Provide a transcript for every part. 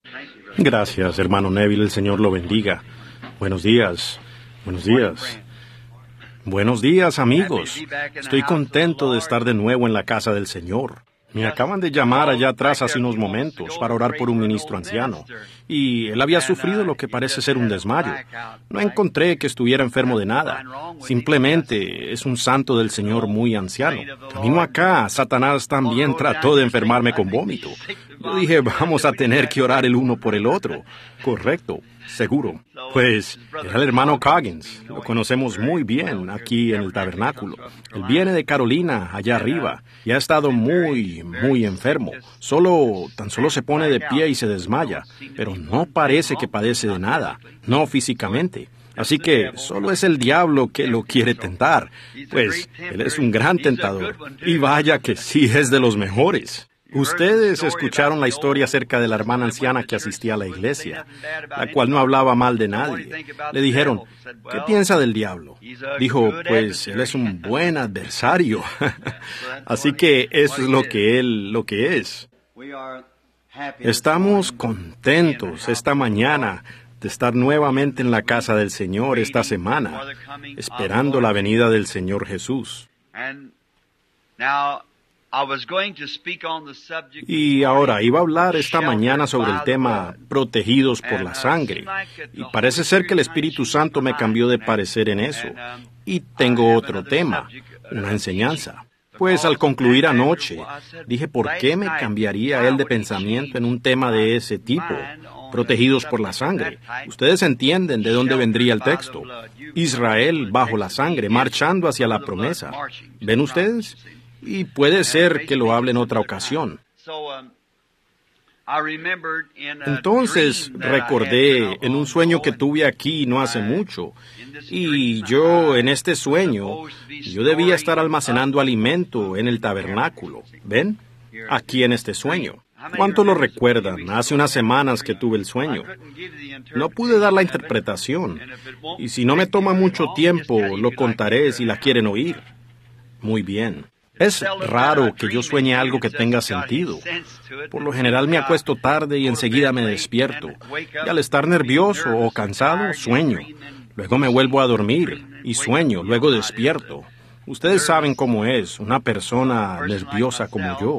Gracias, hermano Neville, el Señor lo bendiga. Buenos días, buenos días. Buenos días, amigos. Estoy contento de estar de nuevo en la casa del Señor. Me acaban de llamar allá atrás hace unos momentos para orar por un ministro anciano, y él había sufrido lo que parece ser un desmayo. No encontré que estuviera enfermo de nada. Simplemente es un santo del Señor muy anciano. Camino acá, Satanás también trató de enfermarme con vómito. Yo dije, vamos a tener que orar el uno por el otro. Correcto, seguro. Pues era el hermano Coggins. Lo conocemos muy bien aquí en el tabernáculo. Él viene de Carolina, allá arriba, y ha estado muy enfermo. Tan solo se pone de pie y se desmaya, pero no parece que padece de nada, no físicamente. Así que solo es el diablo que lo quiere tentar, pues él es un gran tentador, y vaya que sí es de los mejores. Ustedes escucharon la historia acerca de la hermana anciana que asistía a la iglesia, la cual no hablaba mal de nadie. Le dijeron, ¿qué piensa del diablo? Dijo, pues él es un buen adversario. Así que eso es lo que es. Estamos contentos esta mañana de estar nuevamente en la casa del Señor esta semana, esperando la venida del Señor Jesús. Y ahora iba a hablar esta mañana sobre el tema protegidos por la sangre. Y parece ser que el Espíritu Santo me cambió de parecer en eso. Y tengo otro tema, una enseñanza. Pues al concluir anoche, dije, ¿por qué me cambiaría él de pensamiento en un tema de ese tipo? Protegidos por la sangre. Ustedes entienden de dónde vendría el texto. Israel bajo la sangre, marchando hacia la promesa. ¿Ven ustedes? Y puede ser que lo hable en otra ocasión. Entonces recordé en un sueño que tuve aquí no hace mucho, y yo en este sueño, yo debía estar almacenando alimento en el tabernáculo. ¿Ven? Aquí en este sueño. ¿Cuánto lo recuerdan? Hace unas semanas que tuve el sueño. No pude dar la interpretación, y si no me toma mucho tiempo, lo contaré si la quieren oír. Muy bien. Es raro que yo sueñe algo que tenga sentido. Por lo general me acuesto tarde y enseguida me despierto. Y al estar nervioso o cansado, sueño. Luego me vuelvo a dormir y sueño, luego despierto. Ustedes saben cómo es una persona nerviosa como yo.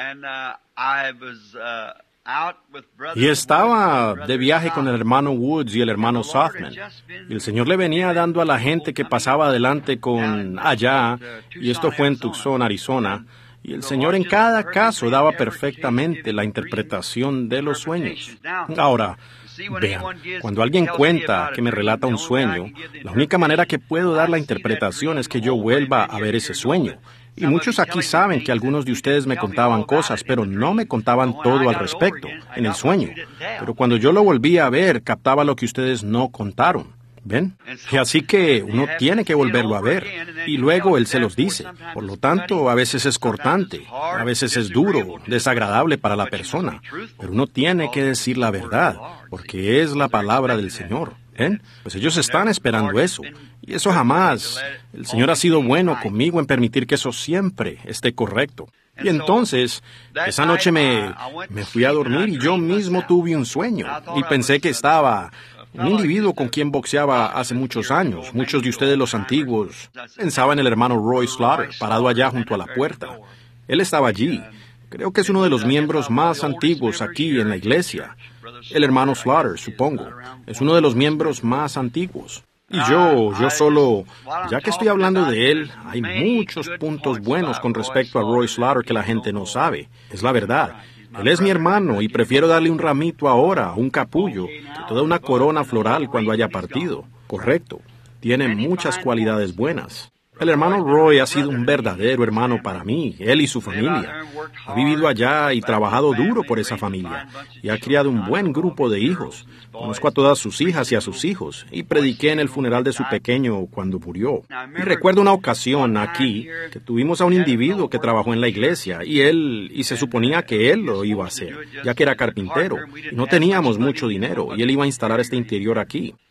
Y estaba de viaje con el hermano Woods y el hermano Sothman. Y el Señor le venía dando a la gente que pasaba adelante con allá, y esto fue en Tucson, Arizona, y el Señor en cada caso daba perfectamente la interpretación de los sueños. Ahora, vean, cuando alguien cuenta que me relata un sueño, la única manera que puedo dar la interpretación es que yo vuelva a ver ese sueño. Y muchos aquí saben que algunos de ustedes me contaban cosas, pero no me contaban todo al respecto, en el sueño. Pero cuando yo lo volví a ver, captaba lo que ustedes no contaron. ¿Ven? Y así que uno tiene que volverlo a ver, y luego Él se los dice. Por lo tanto, a veces es cortante, a veces es duro, desagradable para la persona, pero uno tiene que decir la verdad, porque es la palabra del Señor. ¿Ven? Pues ellos están esperando eso, y eso jamás. El Señor ha sido bueno conmigo en permitir que eso siempre esté correcto. Y entonces, esa noche me fui a dormir y yo mismo tuve un sueño, y pensé que estaba un individuo con quien boxeaba hace muchos años. Muchos de ustedes, los antiguos, pensaban en el hermano Roy Slaughter, parado allá junto a la puerta. Él estaba allí. Creo que es uno de los miembros más antiguos aquí en la iglesia. El hermano Slaughter, supongo. Es uno de los miembros más antiguos. Y yo solo, ya que estoy hablando de él, hay muchos puntos buenos con respecto a Roy Slaughter que la gente no sabe. Es la verdad. Él es mi hermano y prefiero darle un ramito ahora, un capullo, que toda una corona floral cuando haya partido. Correcto. Tiene muchas cualidades buenas. El hermano Roy ha sido un verdadero hermano para mí, él y su familia. Ha vivido allá y trabajado duro por esa familia, y ha criado un buen grupo de hijos. Conozco a todas sus hijas y a sus hijos, y prediqué en el funeral de su pequeño cuando murió. Y recuerdo una ocasión aquí que tuvimos a un individuo que trabajó en la iglesia, y se suponía que él lo iba a hacer, ya que era carpintero, y no teníamos mucho dinero, y él iba a instalar este interior aquí.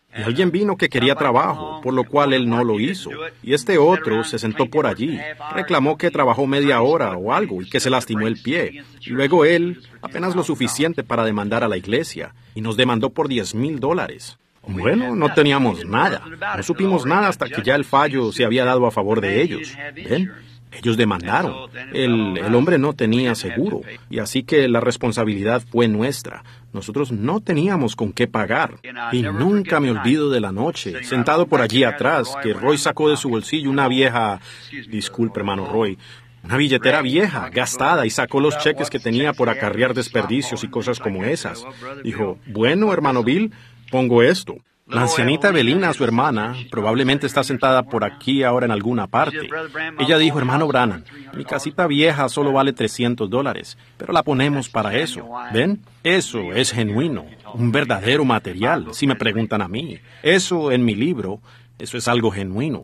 Y alguien vino que quería trabajo, por lo cual él no lo hizo. Y este otro se sentó por allí, reclamó que trabajó media hora o algo y que se lastimó el pie. Y luego él, apenas lo suficiente para demandar a la iglesia, y nos demandó por $10,000. Bueno, no teníamos nada. No supimos nada hasta que ya el fallo se había dado a favor de ellos. ¿Ven? Ellos demandaron. El hombre no tenía seguro, y así que la responsabilidad fue nuestra. Nosotros no teníamos con qué pagar. Y nunca me olvido de la noche, sentado por allí atrás, que Roy sacó de su bolsillo una vieja... Disculpe, hermano Roy. Una billetera vieja, gastada, y sacó los cheques que tenía por acarrear desperdicios y cosas como esas. Dijo, bueno, hermano Bill, pongo esto. La ancianita Evelina, su hermana, probablemente está sentada por aquí ahora en alguna parte. Ella dijo, hermano Branham, mi casita vieja solo vale $300, pero la ponemos para eso. ¿Ven? Eso es genuino, un verdadero material, si me preguntan a mí. Eso en mi libro, eso es algo genuino.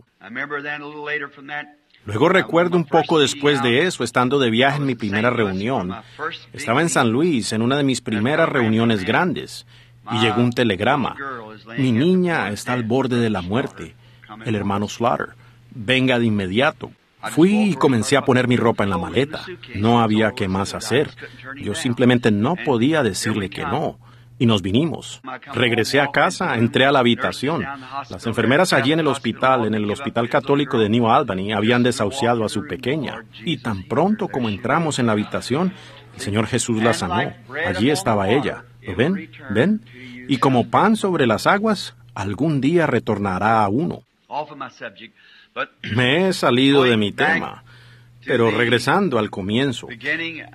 Luego recuerdo un poco después de eso, estando de viaje en mi primera reunión. Estaba en San Luis, en una de mis primeras reuniones grandes. Y llegó un telegrama. Mi niña está al borde de la muerte. El hermano Slaughter. Venga de inmediato. Fui y comencé a poner mi ropa en la maleta. No había qué más hacer. Yo simplemente no podía decirle que no. Y nos vinimos. Regresé a casa, entré a la habitación. Las enfermeras allí en el Hospital Católico de New Albany, habían desahuciado a su pequeña. Y tan pronto como entramos en la habitación, el Señor Jesús la sanó. Allí estaba ella. ¿Lo ven? ¿Ven? Y como pan sobre las aguas, algún día retornará a uno. Me he salido de mi tema, pero regresando al comienzo. Y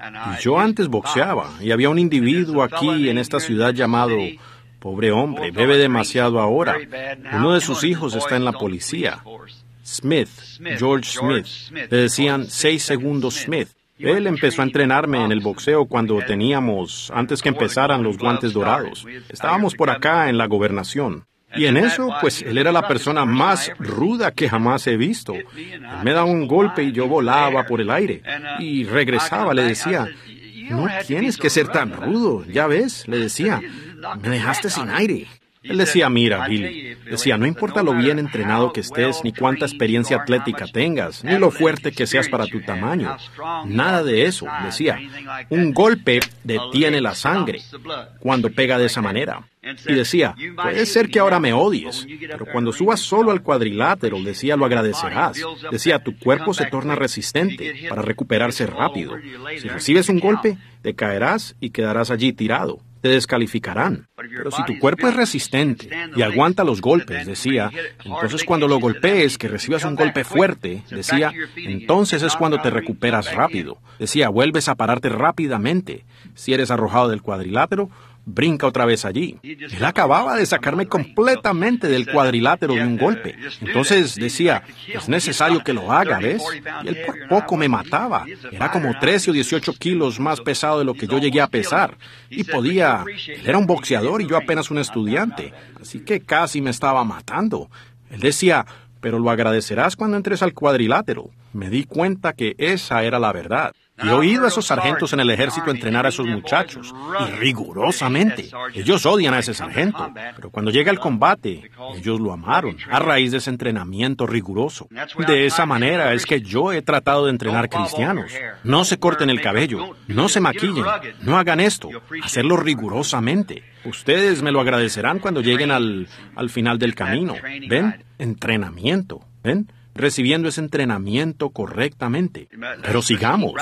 yo antes boxeaba, y había un individuo aquí en esta ciudad llamado, pobre hombre, bebe demasiado ahora. Uno de sus hijos está en la policía. Smith, George Smith. Le decían 6 segundos Smith. Él empezó a entrenarme en el boxeo cuando teníamos, antes que empezaran los guantes dorados. Estábamos por acá en la gobernación. Y en eso, pues, él era la persona más ruda que jamás he visto. Él me daba un golpe y yo volaba por el aire. Y regresaba, le decía, no tienes que ser tan rudo, ya ves, le decía, me dejaste sin aire. Él decía, mira, Billy, decía, no importa lo bien entrenado que estés, ni cuánta experiencia atlética tengas, ni lo fuerte que seas para tu tamaño. Nada de eso, decía. Un golpe detiene la sangre cuando pega de esa manera. Y decía, puede ser que ahora me odies, pero cuando subas solo al cuadrilátero, decía, lo agradecerás. Decía, tu cuerpo se torna resistente para recuperarse rápido. Si recibes un golpe, te caerás y quedarás allí tirado. Te descalificarán. Pero si tu cuerpo es resistente y aguanta los golpes, decía, entonces cuando lo golpees, que recibas un golpe fuerte, decía, entonces es cuando te recuperas rápido. Decía, vuelves a pararte rápidamente. Si eres arrojado del cuadrilátero, brinca otra vez allí. Él acababa de sacarme completamente del cuadrilátero de un golpe. Entonces decía, es necesario que lo haga, ¿ves? Y él por poco me mataba. Era como 13 o 18 kilos más pesado de lo que yo llegué a pesar. Y podía... Él era un boxeador y yo apenas un estudiante. Así que casi me estaba matando. Él decía, pero lo agradecerás cuando entres al cuadrilátero. Me di cuenta que esa era la verdad. Y he oído a esos sargentos en el ejército entrenar a esos muchachos, y rigurosamente. Ellos odian a ese sargento, pero cuando llega el combate, ellos lo amaron, a raíz de ese entrenamiento riguroso. De esa manera es que yo he tratado de entrenar cristianos. No se corten el cabello, no se maquillen, no hagan esto, hacerlo rigurosamente. Ustedes me lo agradecerán cuando lleguen al final del camino. ¿Ven? Entrenamiento. ¿Ven? Recibiendo ese entrenamiento correctamente. Pero sigamos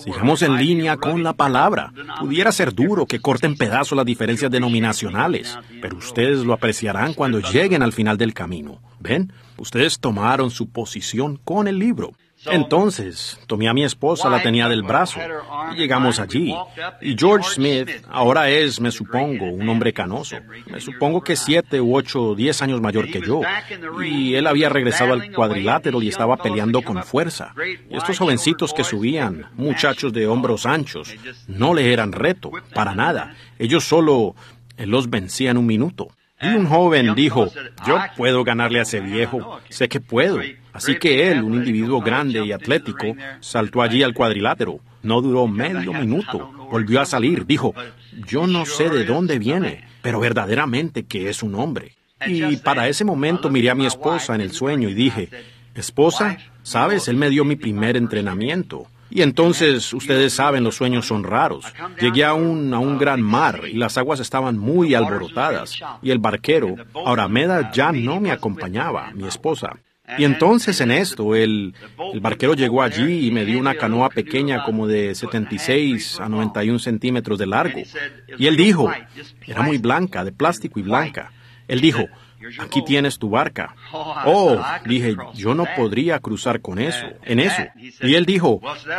en línea con la palabra. Pudiera ser duro que corten pedazos las diferencias denominacionales, pero ustedes lo apreciarán cuando lleguen al final del camino. ¿Ven? Ustedes tomaron su posición con el libro. Entonces, tomé a mi esposa, la tenía del brazo, y llegamos allí. Y George Smith ahora es, me supongo, un hombre canoso. Me supongo que 7 u 8 o 10 años mayor que yo. Y él había regresado al cuadrilátero y estaba peleando con fuerza. Y estos jovencitos que subían, muchachos de hombros anchos, no le eran reto, para nada. Ellos solo los vencían en un minuto. Y un joven dijo, yo puedo ganarle a ese viejo, sé que puedo. Así que él, un individuo grande y atlético, saltó allí al cuadrilátero. No duró medio minuto. Volvió a salir. Dijo, yo no sé de dónde viene, pero verdaderamente que es un hombre. Y para ese momento miré a mi esposa en el sueño y dije, esposa, ¿sabes? Él me dio mi primer entrenamiento. Y entonces, ustedes saben, los sueños son raros. Llegué a un gran mar y las aguas estaban muy alborotadas. Y el barquero, ahora Meda ya no me acompañaba, mi esposa. Y entonces en esto, el barquero llegó allí y me dio una canoa pequeña como de 76 a 91 centímetros de largo. Y él dijo, era muy blanca, de plástico y blanca. Él dijo, aquí tienes tu barca. Oh, dije, yo no podría cruzar con eso, en eso. Y él dijo,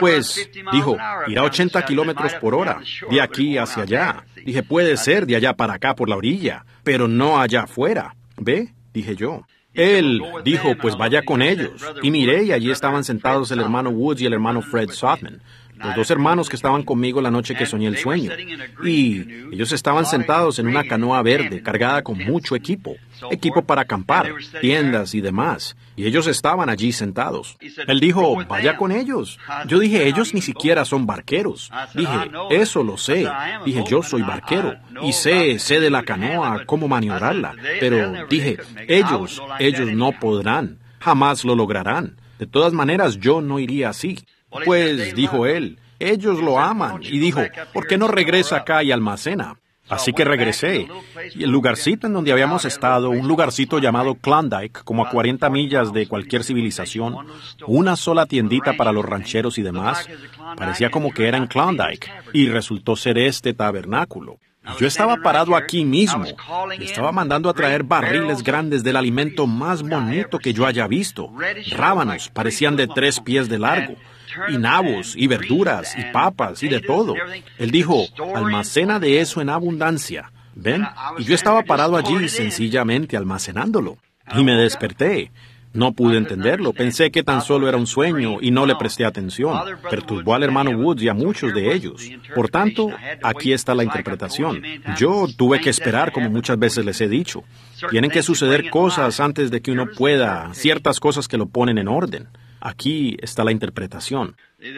irá a 80 kilómetros por hora, de aquí hacia allá. Dije, puede ser de allá para acá por la orilla, pero no allá afuera. ¿Ve? Dije yo. Él dijo, pues vaya con ellos. Y miré, y allí estaban sentados el hermano Woods y el hermano Fred Sothmann, los dos hermanos que estaban conmigo la noche que soñé el sueño. Y ellos estaban sentados en una canoa verde cargada con mucho equipo para acampar, tiendas y demás. Y ellos estaban allí sentados. Él dijo, vaya con ellos. Yo dije, ellos ni siquiera son barqueros. Dije, eso lo sé. Dije, yo soy barquero y sé de la canoa, cómo maniobrarla. Pero dije, ellos no podrán, jamás lo lograrán. De todas maneras, yo no iría así. Pues, dijo él, ellos lo aman. Y dijo, ¿por qué no regresa acá y almacena? Así que regresé. Y el lugarcito en donde habíamos estado, un lugarcito llamado Klondike, como a 40 millas de cualquier civilización, una sola tiendita para los rancheros y demás, parecía como que era en Klondike, y resultó ser este tabernáculo. Yo estaba parado aquí mismo, y estaba mandando a traer barriles grandes del alimento más bonito que yo haya visto. Rábanos, parecían de 3 pies de largo, y nabos, y verduras, y papas, y de todo. Él dijo, almacena de eso en abundancia. ¿Ven? Y yo estaba parado allí sencillamente almacenándolo. Y me desperté. No pude entenderlo. Pensé que tan solo era un sueño y no le presté atención. Perturbó al hermano Woods y a muchos de ellos. Por tanto, aquí está la interpretación. Yo tuve que esperar, como muchas veces les he dicho. Tienen que suceder cosas antes de que uno pueda, ciertas cosas que lo ponen en orden. Aquí está la interpretación.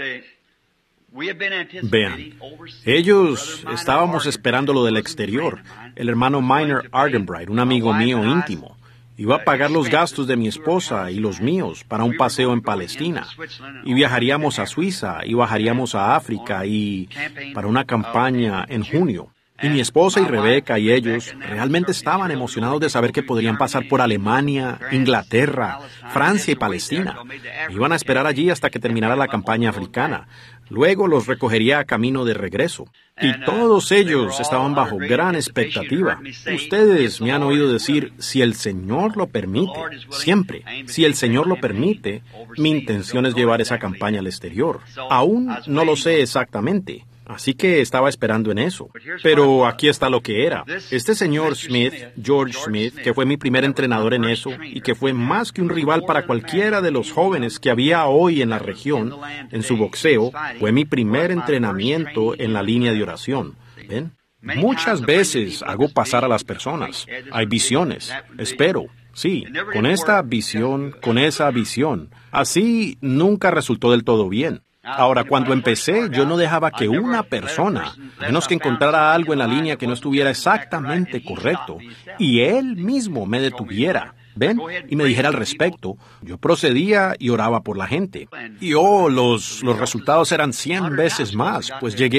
Vean, ellos estábamos esperando lo del exterior. El hermano Minor Ardenbright, un amigo mío íntimo, iba a pagar los gastos de mi esposa y los míos para un paseo en Palestina. Y viajaríamos a Suiza y bajaríamos a África y para una campaña en junio. Y mi esposa y Rebeca y ellos realmente estaban emocionados de saber que podrían pasar por Alemania, Inglaterra, Francia y Palestina. Iban a esperar allí hasta que terminara la campaña africana. Luego los recogería a camino de regreso. Y todos ellos estaban bajo gran expectativa. Ustedes me han oído decir, si el Señor lo permite, siempre, si el Señor lo permite, mi intención es llevar esa campaña al exterior. Aún no lo sé exactamente. Así que estaba esperando en eso. Pero aquí está lo que era. Este señor Smith, George Smith, que fue mi primer entrenador en eso y que fue más que un rival para cualquiera de los jóvenes que había hoy en la región, en su boxeo, fue mi primer entrenamiento en la línea de oración. ¿Ven? Muchas veces hago pasar a las personas. Hay visiones. Espero. Sí, con esta visión, con esa visión. Así nunca resultó del todo bien. Ahora, cuando empecé, yo no dejaba que una persona, a menos que encontrara algo en la línea que no estuviera exactamente correcto, y él mismo me detuviera, ¿ven? Y me dijera al respecto. Yo procedía y oraba por la gente. Y los resultados eran 100 veces más, pues yo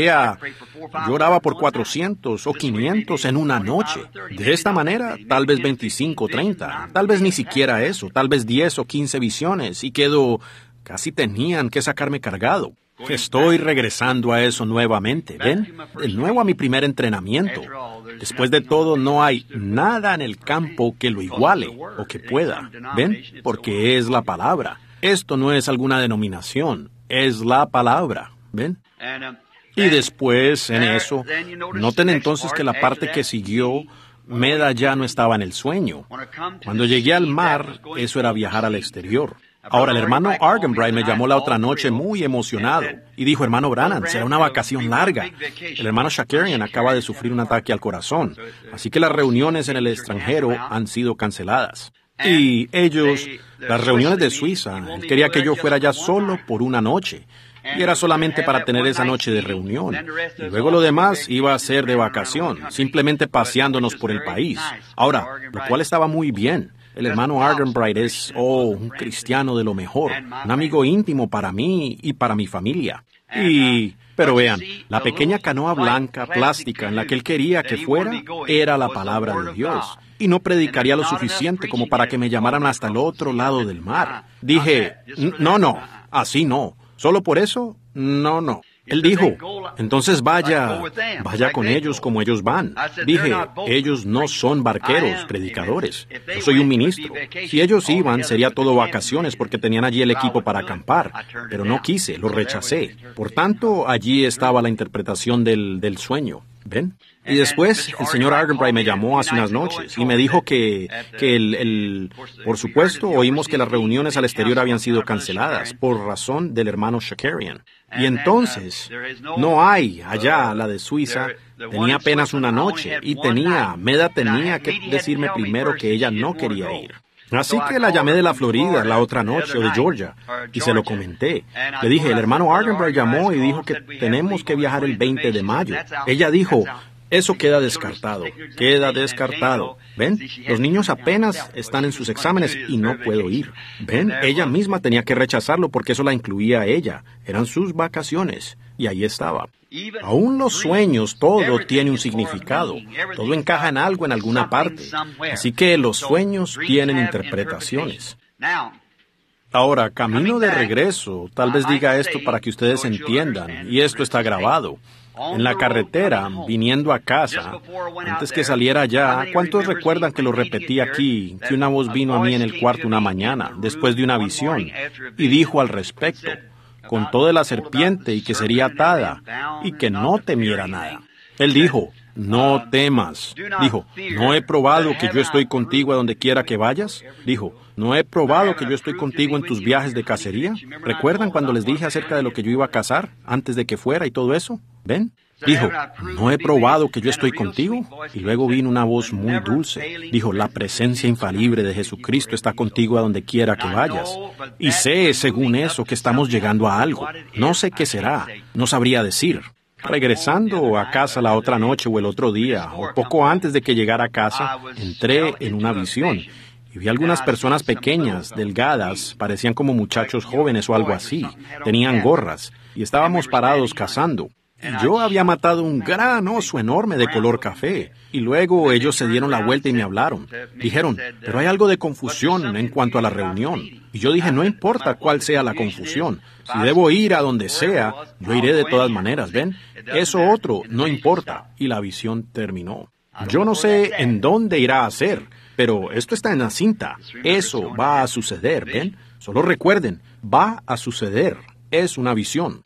oraba por 400 o 500 en una noche. De esta manera, tal vez 25 o 30, tal vez ni siquiera eso, tal vez 10 o 15 visiones, y casi tenían que sacarme cargado. Estoy regresando a eso nuevamente, ¿ven? De nuevo a mi primer entrenamiento. Después de todo, no hay nada en el campo que lo iguale o que pueda, ¿ven? Porque es la palabra. Esto no es alguna denominación, es la palabra, ¿ven? Y después, en eso, noten entonces que la parte que siguió, Meda ya no estaba en el sueño. Cuando llegué al mar, eso era viajar al exterior. Ahora, el hermano Ardenbright me llamó la otra noche muy emocionado y dijo, hermano Branham, será una vacación larga. El hermano Shakarian acaba de sufrir un ataque al corazón, así que las reuniones en el extranjero han sido canceladas. Y las reuniones de Suiza, él quería que yo fuera ya solo por una noche. y era solamente para tener esa noche de reunión. Y luego lo demás iba a ser de vacación, simplemente paseándonos por el país. Ahora, lo cual estaba muy bien. El hermano Argenbright es, un cristiano de lo mejor, un amigo íntimo para mí y para mi familia. Pero vean, la pequeña canoa blanca plástica en la que él quería que fuera era la palabra de Dios. Y no predicaría lo suficiente como para que me llamaran hasta el otro lado del mar. Dije, no, así no. ¿Solo por eso? No. Él dijo, entonces vaya con ellos como ellos van. Dije, ellos no son barqueros, predicadores. Yo soy un ministro. Si ellos iban, sería todo vacaciones porque tenían allí el equipo para acampar. Pero no quise, lo rechacé. Por tanto, allí estaba la interpretación del sueño. ¿Ven? Y después el señor Argenbright me llamó hace unas noches y me dijo que por supuesto, oímos que las reuniones al exterior habían sido canceladas por razón del hermano Shakarian. Y entonces, no hay allá, la de Suiza, tenía apenas una noche y Meda tenía que decirme primero que ella no quería ir. Así que la llamé de la Florida la otra noche, o de Georgia, y se lo comenté. Le dije, el hermano Argenbright llamó y dijo que tenemos que viajar el 20 de mayo. Ella dijo, eso queda descartado. ¿Ven? Los niños apenas están en sus exámenes y no puedo ir. ¿Ven? Ella misma tenía que rechazarlo porque eso la incluía a ella. Eran sus vacaciones. Y ahí estaba. Aún los sueños, todo tiene un significado. Todo encaja en algo en alguna parte. Así que los sueños tienen interpretaciones. Ahora, camino de regreso, tal vez diga esto para que ustedes entiendan, y esto está grabado. En la carretera, viniendo a casa, antes que saliera allá, ¿cuántos recuerdan que lo repetí aquí, que una voz vino a mí en el cuarto una mañana, después de una visión, y dijo al respecto, con toda la serpiente y que sería atada, y que no temiera nada? Él dijo, no temas. Dijo, ¿no he probado que yo estoy contigo a donde quiera que vayas? Dijo, ¿no he probado que yo estoy contigo en tus viajes de cacería? ¿Recuerdan cuando les dije acerca de lo que yo iba a cazar, antes de que fuera y todo eso? ¿Ven? Dijo, ¿no he probado que yo estoy contigo? Y luego vino una voz muy dulce. Dijo, la presencia infalible de Jesucristo está contigo a donde quiera que vayas. Y sé, según eso, que estamos llegando a algo. No sé qué será. No sabría decir. Regresando a casa la otra noche o el otro día, o poco antes de que llegara a casa, entré en una visión. Y vi algunas personas pequeñas, delgadas, parecían como muchachos jóvenes o algo así. Tenían gorras. Y estábamos parados cazando. Yo había matado un gran oso enorme de color café, y luego ellos se dieron la vuelta y me hablaron. Dijeron, pero hay algo de confusión en cuanto a la reunión. Y yo dije, no importa cuál sea la confusión. Si debo ir a donde sea, yo iré de todas maneras, ¿ven? Eso otro no importa. Y la visión terminó. Yo no sé en dónde irá a ser, pero esto está en la cinta. Eso va a suceder, ¿ven? Solo recuerden, va a suceder. Es una visión.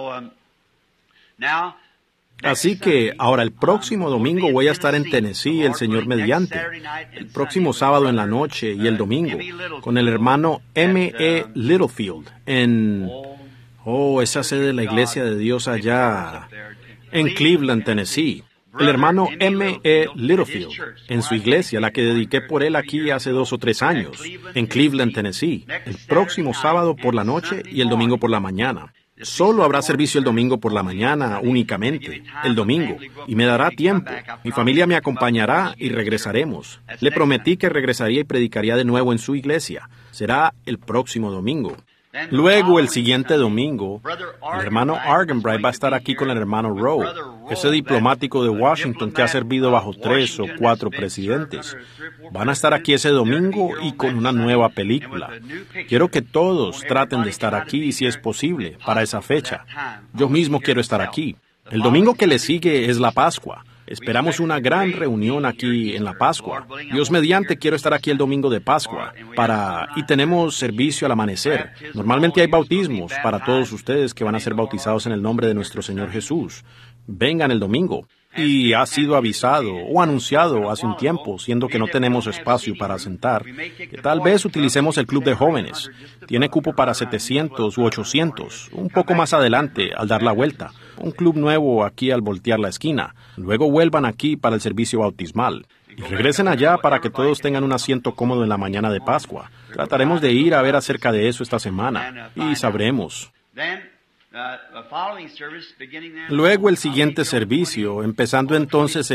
Así que ahora el próximo domingo voy a estar en Tennessee, el Señor mediante. El próximo sábado en la noche y el domingo, con el hermano M.E. Littlefield en... esa sede de la Iglesia de Dios allá en Cleveland, Tennessee. El hermano M.E. Littlefield, en su iglesia, la que dediqué por él aquí hace 2 o 3 años, en Cleveland, Tennessee, el próximo sábado por la noche y el domingo por la mañana. Solo habrá servicio el domingo por la mañana únicamente, el domingo, y me dará tiempo. Mi familia me acompañará y regresaremos. Le prometí que regresaría y predicaría de nuevo en su iglesia. Será el próximo domingo. Luego, el siguiente domingo, el hermano Argenbright va a estar aquí con el hermano Rowe, ese diplomático de Washington que ha servido bajo 3 o 4 presidentes. Van a estar aquí ese domingo y con una nueva película. Quiero que todos traten de estar aquí, si es posible, para esa fecha. Yo mismo quiero estar aquí. El domingo que le sigue es la Pascua. Esperamos una gran reunión aquí en la Pascua. Dios mediante, quiero estar aquí el domingo de Pascua y tenemos servicio al amanecer. Normalmente hay bautismos para todos ustedes que van a ser bautizados en el nombre de nuestro Señor Jesús. Vengan el domingo. Y ha sido avisado o anunciado hace un tiempo, siendo que no tenemos espacio para sentar, que tal vez utilicemos el club de jóvenes. Tiene cupo para 700 u 800, un poco más adelante al dar la vuelta. Un club nuevo aquí al voltear la esquina. Luego vuelvan aquí para el servicio bautismal. Y regresen allá para que todos tengan un asiento cómodo en la mañana de Pascua. Trataremos de ir a ver acerca de eso esta semana y sabremos. Luego el siguiente servicio, empezando entonces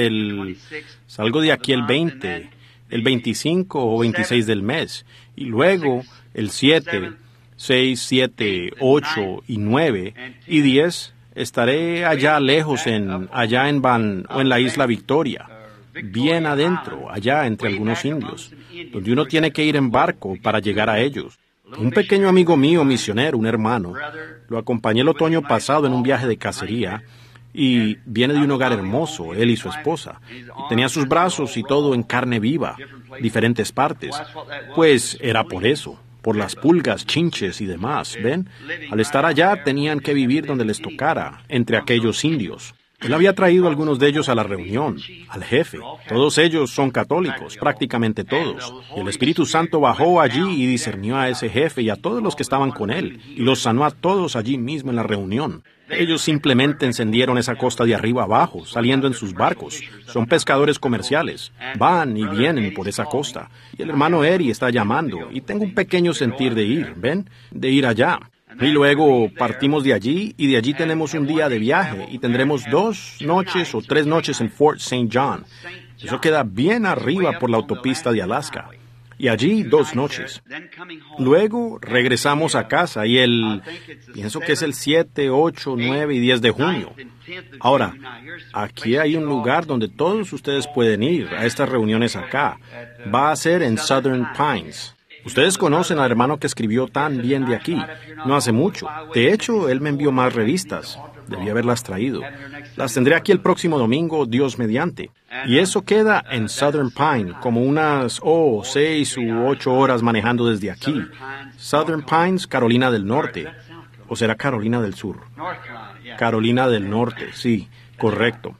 salgo de aquí el 20, el 25 o 26 del mes, y luego el 7, 6, 7, 8 y 9 y 10, estaré allá lejos allá en la isla Victoria, bien adentro, allá entre algunos indios, donde uno tiene que ir en barco para llegar a ellos. Un pequeño amigo mío, misionero, un hermano, lo acompañé el otoño pasado en un viaje de cacería y viene de un hogar hermoso, él y su esposa. Y tenía sus brazos y todo en carne viva, diferentes partes. Pues era por eso, por las pulgas, chinches y demás, ¿ven? Al estar allá tenían que vivir donde les tocara, entre aquellos indios. Él había traído a algunos de ellos a la reunión, al jefe. Todos ellos son católicos, prácticamente todos. Y el Espíritu Santo bajó allí y discernió a ese jefe y a todos los que estaban con él, y los sanó a todos allí mismo en la reunión. Ellos simplemente encendieron esa costa de arriba abajo, saliendo en sus barcos. Son pescadores comerciales. Van y vienen por esa costa. Y el hermano Eri está llamando, y tengo un pequeño sentir de ir, ¿ven? De ir allá. Y luego partimos de allí, y de allí tenemos un día de viaje, y tendremos 2 noches o 3 noches en Fort St. John. Eso queda bien arriba por la autopista de Alaska. Y allí 2 noches. Luego regresamos a casa, y pienso que es el 7, 8, 9 y 10 de junio. Ahora, aquí hay un lugar donde todos ustedes pueden ir a estas reuniones acá. Va a ser en Southern Pines. Ustedes conocen al hermano que escribió tan bien de aquí, no hace mucho. De hecho, él me envió más revistas. Debí haberlas traído. Las tendré aquí el próximo domingo, Dios mediante. Y eso queda en Southern Pine, como unas 6 u 8 horas manejando desde aquí. Southern Pines, Carolina del Norte. ¿O será Carolina del Sur? Carolina del Norte, sí, correcto.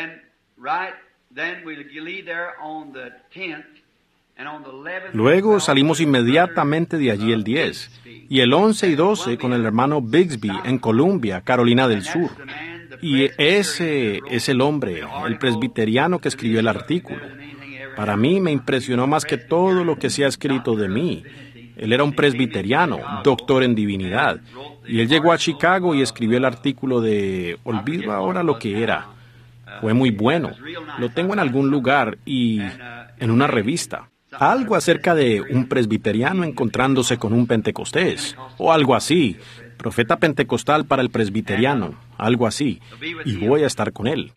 Luego salimos inmediatamente de allí el 10, y el 11 y 12 con el hermano Bixby en Columbia, Carolina del Sur. Y ese es el hombre, el presbiteriano que escribió el artículo. Para mí me impresionó más que todo lo que se ha escrito de mí. Él era un presbiteriano, doctor en divinidad, y él llegó a Chicago y escribió el artículo olvido ahora lo que era. Fue muy bueno. Lo tengo en algún lugar y en una revista. Algo acerca de un presbiteriano encontrándose con un pentecostés, o algo así, profeta pentecostal para el presbiteriano, algo así, y voy a estar con él.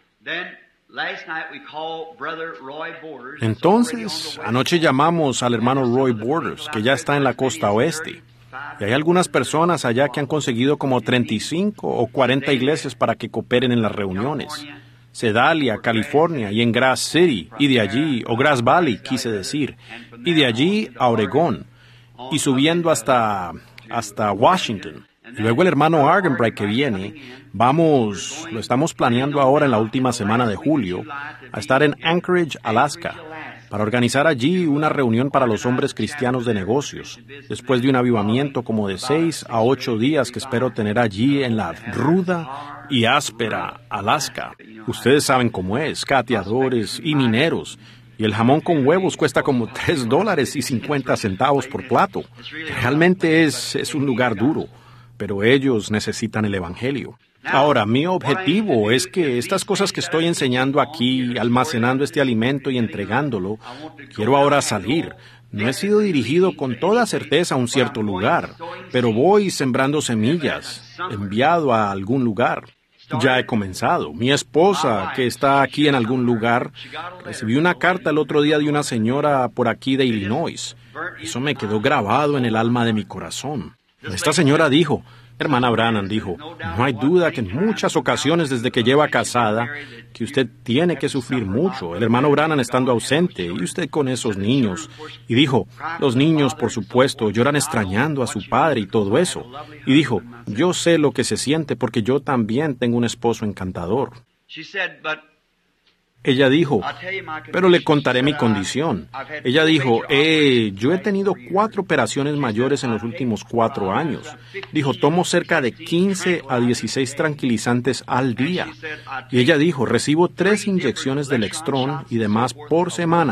Entonces, anoche llamamos al hermano Roy Borders, que ya está en la costa oeste, y hay algunas personas allá que han conseguido como 35 o 40 iglesias para que cooperen en las reuniones. Sedalia, California, y en Grass City, y de allí, o Grass Valley, quise decir, y de allí a Oregón, y subiendo hasta Washington. Y luego el hermano Argenbright que viene, lo estamos planeando ahora en la última semana de julio, a estar en Anchorage, Alaska, para organizar allí una reunión para los hombres cristianos de negocios, después de un avivamiento como de 6 a 8 días que espero tener allí en la ruda y áspera Alaska. Ustedes saben cómo es, cateadores y mineros. Y el jamón con huevos cuesta como $3.50 por plato. Realmente es un lugar duro, pero ellos necesitan el Evangelio. Ahora, mi objetivo es que estas cosas que estoy enseñando aquí, almacenando este alimento y entregándolo, quiero ahora salir. No he sido dirigido con toda certeza a un cierto lugar, pero voy sembrando semillas, enviado a algún lugar. Ya he comenzado. Mi esposa, que está aquí en algún lugar, recibió una carta el otro día de una señora por aquí de Illinois. Eso me quedó grabado en el alma de mi corazón. Esta señora dijo, hermana Branham dijo, no hay duda que en muchas ocasiones desde que lleva casada, que usted tiene que sufrir mucho, el hermano Branham estando ausente y usted con esos niños. Y dijo, los niños, por supuesto, lloran extrañando a su padre y todo eso. Y dijo, yo sé lo que se siente porque yo también tengo un esposo encantador. Ella dijo, pero le contaré mi condición. Ella dijo, yo he tenido 4 operaciones mayores en los últimos 4 años. Dijo, tomo cerca de 15 a 16 tranquilizantes al día. Y ella dijo, recibo 3 inyecciones de Lextrón y demás por semana.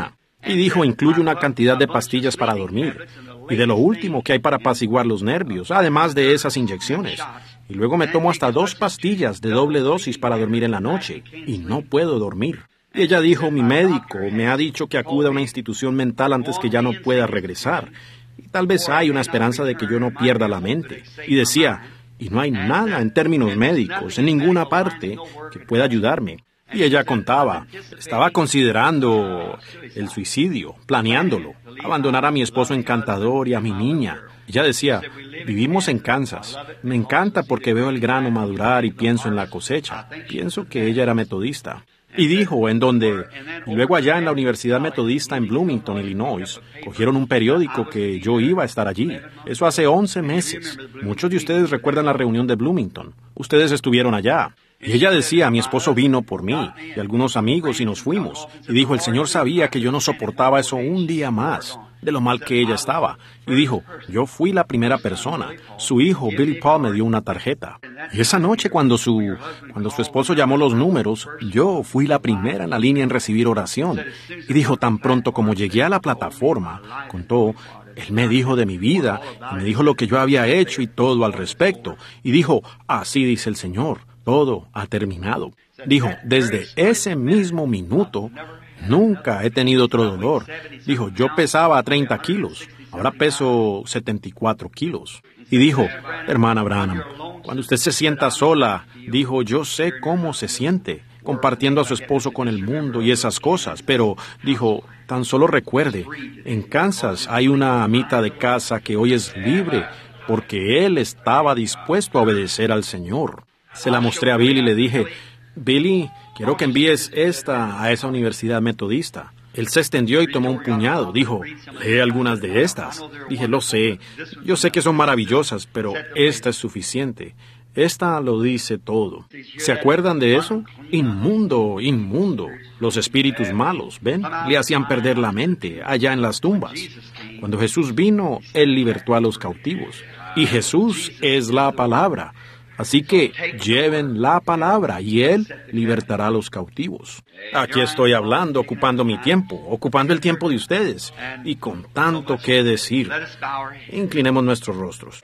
Y dijo, incluye una cantidad de pastillas para dormir y de lo último que hay para apaciguar los nervios, además de esas inyecciones. Y luego me tomo hasta 2 pastillas de doble dosis para dormir en la noche y no puedo dormir. Y ella dijo, mi médico me ha dicho que acuda a una institución mental antes que ya no pueda regresar. Y tal vez hay una esperanza de que yo no pierda la mente. Y decía, y no hay nada en términos médicos, en ninguna parte, que pueda ayudarme. Y ella contaba, estaba considerando el suicidio, planeándolo, abandonar a mi esposo encantador y a mi niña. Ella decía, vivimos en Kansas. Me encanta porque veo el grano madurar y pienso en la cosecha. Pienso que ella era metodista. Y dijo, y luego allá en la Universidad Metodista en Bloomington, Illinois, cogieron un periódico que yo iba a estar allí. Eso hace 11 meses. Muchos de ustedes recuerdan la reunión de Bloomington. Ustedes estuvieron allá. Y ella decía, mi esposo vino por mí y algunos amigos y nos fuimos. Y dijo, el Señor sabía que yo no soportaba eso un día más, de lo mal que ella estaba. Y dijo, yo fui la primera persona. Su hijo, Billy Paul, me dio una tarjeta. Y esa noche cuando su esposo llamó los números, yo fui la primera en la línea en recibir oración. Y dijo, tan pronto como llegué a la plataforma, contó, él me dijo de mi vida, y me dijo lo que yo había hecho y todo al respecto. Y dijo, así dice el Señor, todo ha terminado. Dijo, desde ese mismo minuto, nunca he tenido otro dolor. Dijo, yo pesaba 30 kilos, ahora peso 74 kilos. Y dijo, hermana Branham, cuando usted se sienta sola, dijo, yo sé cómo se siente, compartiendo a su esposo con el mundo y esas cosas, pero, dijo, tan solo recuerde, en Kansas hay una amita de casa que hoy es libre, porque él estaba dispuesto a obedecer al Señor. Se la mostré a Billy y le dije, Billy, quiero que envíes esta a esa universidad metodista. Él se extendió y tomó un puñado. Dijo, lee algunas de estas. Dije, lo sé. Yo sé que son maravillosas, pero esta es suficiente. Esta lo dice todo. ¿Se acuerdan de eso? Inmundo, inmundo. Los espíritus malos, ¿ven? Le hacían perder la mente allá en las tumbas. Cuando Jesús vino, Él libertó a los cautivos. Y Jesús es la palabra. Así que lleven la palabra y Él libertará a los cautivos. Aquí estoy hablando, ocupando mi tiempo, ocupando el tiempo de ustedes, y con tanto que decir. Inclinemos nuestros rostros.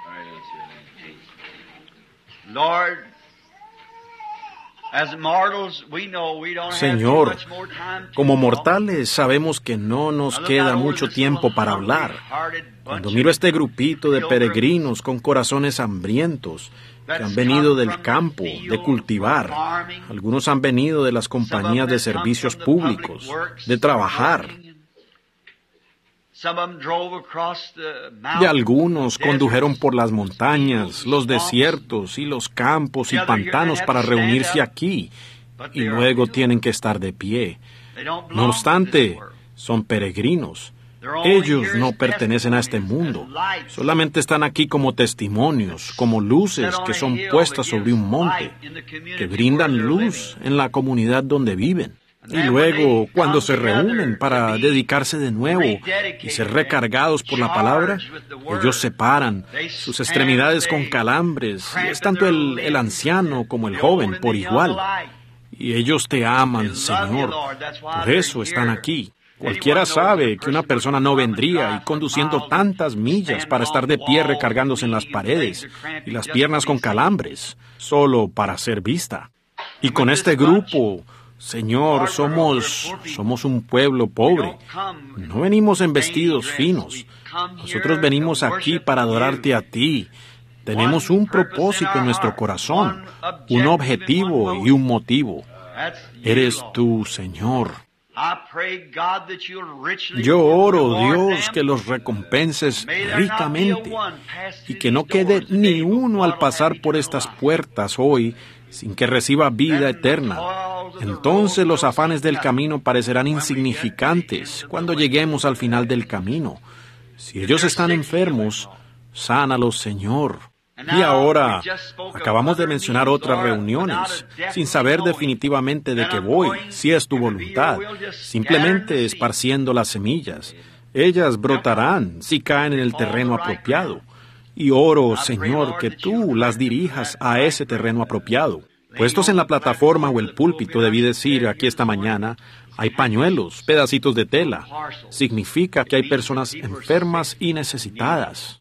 Señor, como mortales sabemos que no nos queda mucho tiempo para hablar. Cuando miro a este grupito de peregrinos con corazones hambrientos, que han venido del campo, de cultivar. Algunos han venido de las compañías de servicios públicos, de trabajar. Y algunos condujeron por las montañas, los desiertos y los campos y pantanos para reunirse aquí, y luego tienen que estar de pie. No obstante, son peregrinos. Ellos no pertenecen a este mundo, solamente están aquí como testimonios, como luces que son puestas sobre un monte, que brindan luz en la comunidad donde viven. Y luego, cuando se reúnen para dedicarse de nuevo y ser recargados por la palabra, ellos se paran, sus extremidades con calambres, y es tanto el anciano como el joven por igual. Y ellos te aman, Señor, por eso están aquí. Cualquiera sabe que una persona no vendría y conduciendo tantas millas para estar de pie recargándose en las paredes y las piernas con calambres, solo para ser vista. Y con este grupo, Señor, somos un pueblo pobre. No venimos en vestidos finos. Nosotros venimos aquí para adorarte a ti. Tenemos un propósito en nuestro corazón, un objetivo y un motivo. Eres tú, Señor. Yo oro, Dios, que los recompenses ricamente y que no quede ni uno al pasar por estas puertas hoy sin que reciba vida eterna. Entonces los afanes del camino parecerán insignificantes cuando lleguemos al final del camino. Si ellos están enfermos, sánalos, Señor. Y ahora, acabamos de mencionar otras reuniones, sin saber definitivamente de qué voy, si es tu voluntad, simplemente esparciendo las semillas. Ellas brotarán si caen en el terreno apropiado. Y oro, Señor, que tú las dirijas a ese terreno apropiado. Puestos en la plataforma o el púlpito, debí decir aquí esta mañana, Hay pañuelos, pedacitos de tela. Significa que hay personas enfermas y necesitadas.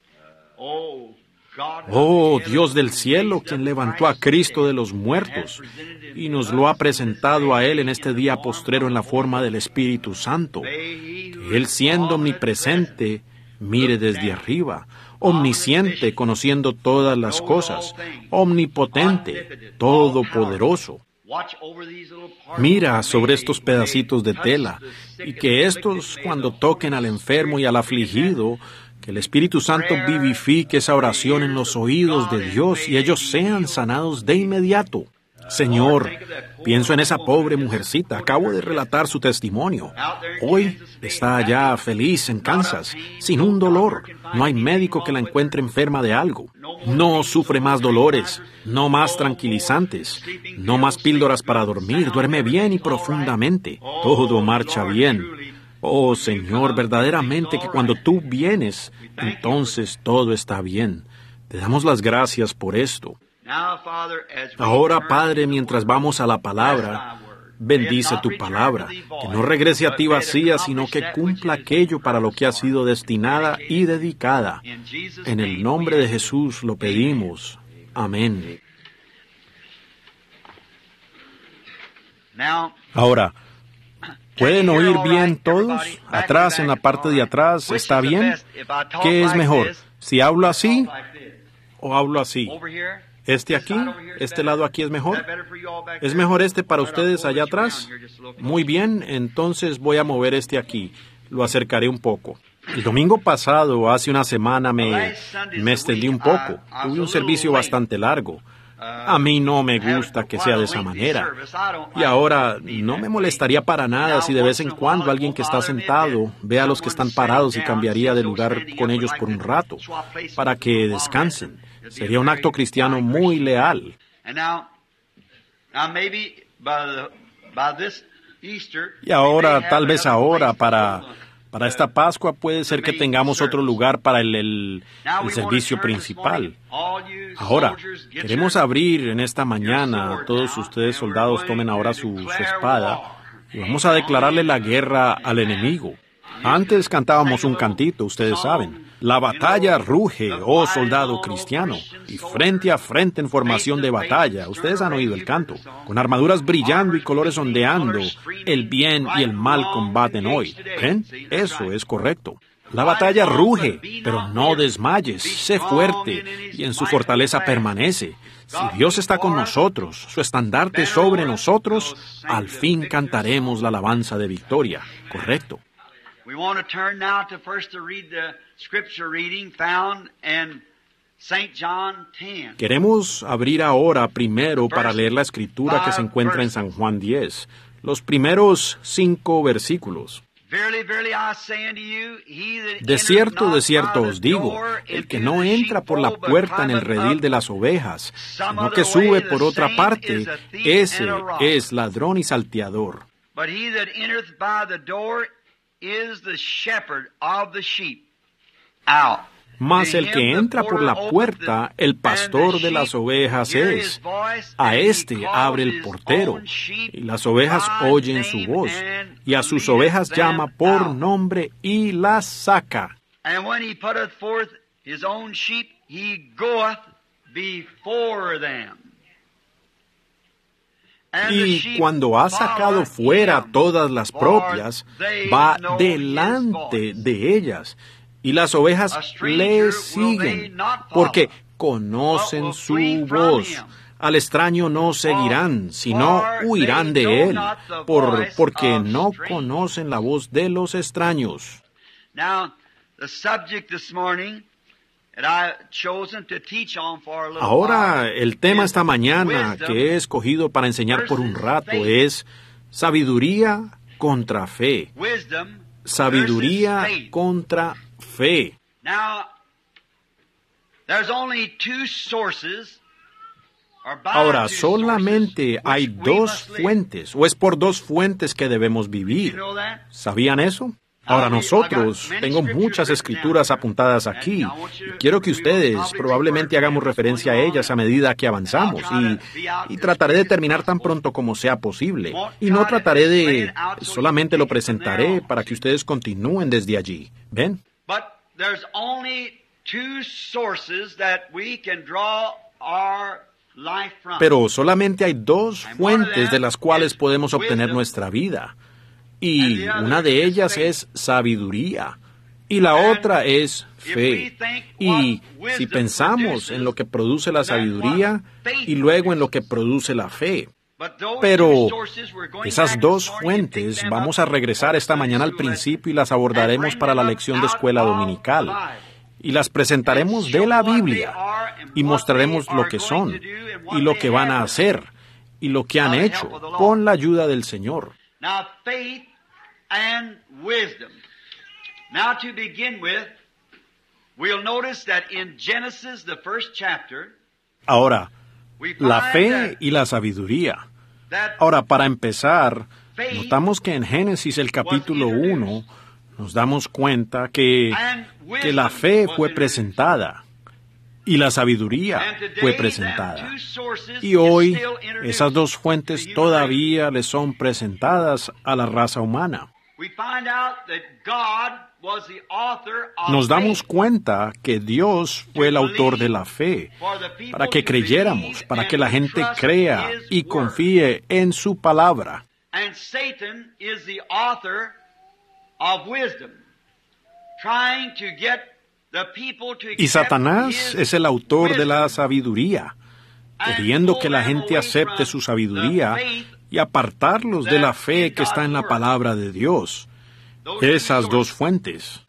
Oh, Dios del cielo, quien levantó a Cristo de los muertos y nos lo ha presentado a Él en este día postrero en la forma del Espíritu Santo. Que Él, siendo omnipresente, mire desde arriba, omnisciente, conociendo todas las cosas, omnipotente, todopoderoso. Mira sobre estos pedacitos de tela, y que estos, cuando toquen al enfermo y al afligido, que el Espíritu Santo vivifique esa oración en los oídos de Dios y ellos sean sanados de inmediato. Señor, pienso en esa pobre mujercita. Acabo de relatar su testimonio. Hoy está allá feliz en Kansas, sin un dolor. No hay médico que la encuentre enferma de algo. No sufre más dolores, no más tranquilizantes, no más píldoras para dormir. Duerme bien y profundamente. Todo marcha bien. Oh, Señor, verdaderamente que cuando tú vienes, entonces todo está bien. Te damos las gracias por esto. Ahora, Padre, mientras vamos a la palabra, bendice tu palabra, que no regrese a ti vacía, sino que cumpla aquello para lo que ha sido destinada y dedicada. En el nombre de Jesús lo pedimos. Amén. Ahora, ¿pueden oír bien todos? Atrás, en la parte de atrás, ¿está bien? ¿Qué es mejor? ¿Si hablo así o hablo así? ¿Este aquí? ¿Este lado aquí es mejor? ¿Es mejor este para ustedes allá atrás? Muy bien, entonces voy a mover este aquí. Lo acercaré un poco. El domingo pasado, hace una semana, me extendí un poco. Tuve un servicio bastante largo. A mí no me gusta que sea de esa manera. Y ahora, no me molestaría para nada si de vez en cuando alguien que está sentado ve a los que están parados y cambiaría de lugar con ellos por un rato, para que descansen. Sería un acto cristiano muy leal. Y ahora, tal vez ahora, para esta Pascua puede ser que tengamos otro lugar para el servicio principal. Ahora, queremos abrir en esta mañana, todos ustedes soldados tomen ahora su espada, y vamos a declararle la guerra al enemigo. Antes cantábamos un cantito, ustedes saben. La batalla ruge, oh soldado cristiano, y frente a frente en formación de batalla. Ustedes han oído el canto. Con armaduras brillando y colores ondeando, el bien y el mal combaten hoy. ¿Ven? Eso es correcto. La batalla ruge, pero no desmayes. Sé fuerte y en su fortaleza permanece. Si Dios está con nosotros, su estandarte sobre nosotros, al fin cantaremos la alabanza de victoria. Correcto. We want to turn now to first to read the scripture reading found in St. John 10. Queremos abrir ahora primero para leer la escritura que se encuentra en San Juan 10, los primeros 5 versículos. De cierto os digo, el que no entra por la puerta en el redil de las ovejas, sino que sube por otra parte, ese es ladrón y salteador. But he that entereth by the door is the shepherd of the sheep. Out. Mas el que entra por la puerta, el pastor de las ovejas es. A éste abre el portero, y las ovejas oyen su voz, y a sus ovejas llama por nombre y las saca. And when he putteth forth his own sheep, he goeth before them. Y cuando ha sacado fuera todas las propias, va delante de ellas, y las ovejas le siguen, porque conocen su voz. Al extraño no seguirán, sino huirán de él, porque no conocen la voz de los extraños. Ahora, el tema esta mañana que he escogido para enseñar por un rato es sabiduría contra fe. Sabiduría contra fe. Ahora, solamente hay 2 fuentes, o es por 2 fuentes que debemos vivir. ¿Sabían eso? Ahora nosotros, tengo muchas escrituras apuntadas aquí. Quiero que ustedes probablemente hagamos referencia a ellas a medida que avanzamos y trataré de terminar tan pronto como sea posible. Y no trataré de... solamente lo presentaré para que ustedes continúen desde allí. ¿Ven? Pero solamente hay dos fuentes de las cuales podemos obtener nuestra vida. Y una de ellas es sabiduría. Y la otra es fe. Y si pensamos en lo que produce la sabiduría y luego en lo que produce la fe. Pero esas dos fuentes vamos a regresar esta mañana al principio y las abordaremos para la lección de escuela dominical. Y las presentaremos de la Biblia y mostraremos lo que son y lo que van a hacer y lo que han hecho con la ayuda del Señor. Now, faith and wisdom. Now, to begin with, we'll notice that in Genesis, the first chapter, ahora, la fe y la sabiduría. Ahora, para empezar, notamos que en Génesis, el capítulo 1, nos damos cuenta que la fe fue presentada y la sabiduría fue presentada. Y hoy esas dos fuentes todavía le son presentadas a la raza humana. Nos damos cuenta que Dios fue el autor de la fe, para que creyéramos, para que la gente crea y confíe en su palabra. Y Satanás es el autor de la sabiduría, queriendo que la gente acepte su sabiduría y apartarlos de la fe que está en la palabra de Dios. Esas dos fuentes.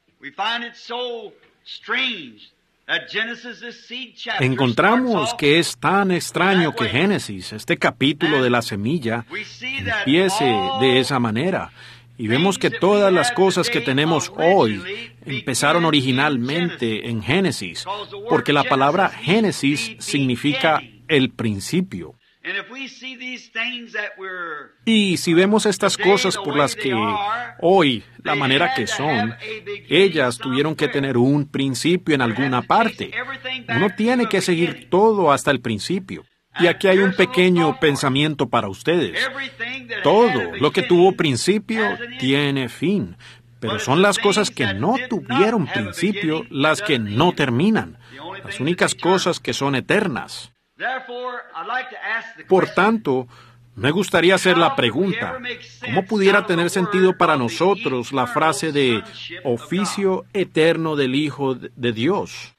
Encontramos que es tan extraño que Génesis, este capítulo de la semilla, empiece de esa manera. Y vemos que todas las cosas que tenemos hoy empezaron originalmente en Génesis, porque la palabra Génesis significa el principio. Y si vemos estas cosas por las que hoy, la manera que son, ellas tuvieron que tener un principio en alguna parte. Uno tiene que seguir todo hasta el principio. Y aquí hay un pequeño pensamiento para ustedes. Todo lo que tuvo principio tiene fin, pero son las cosas que no tuvieron principio las que no terminan, las únicas cosas que son eternas. Por tanto, me gustaría hacer la pregunta, ¿cómo pudiera tener sentido para nosotros la frase de oficio eterno del Hijo de Dios?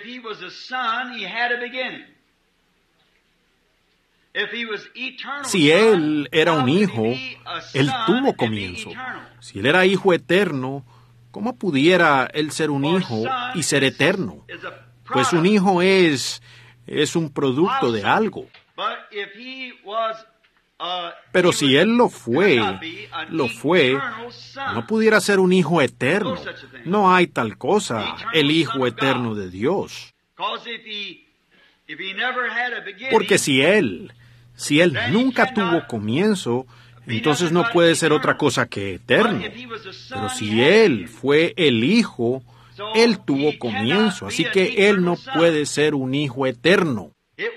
Si Él era un hijo, Él tuvo comienzo. Si Él era hijo eterno, ¿cómo pudiera Él ser un hijo y ser eterno? Pues un hijo es un producto de algo. Pero si Él lo fue, no pudiera ser un hijo eterno. No hay tal cosa, el Hijo eterno de Dios. Porque si Él nunca tuvo comienzo, entonces no puede ser otra cosa que eterno. Pero si Él fue el Hijo, Él tuvo comienzo, así que Él no puede ser un Hijo eterno.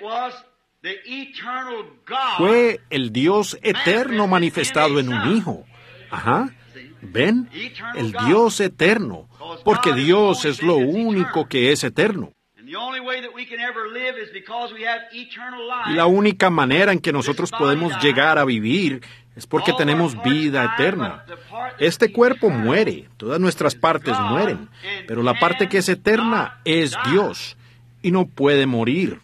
Fue el Dios eterno manifestado en un Hijo. Ajá. ¿Ven? El Dios eterno, porque Dios es lo único que es eterno. Y la única manera en que nosotros podemos llegar a vivir es porque tenemos vida eterna. Este cuerpo muere, todas nuestras partes mueren, pero la parte que es eterna es Dios y no puede morir.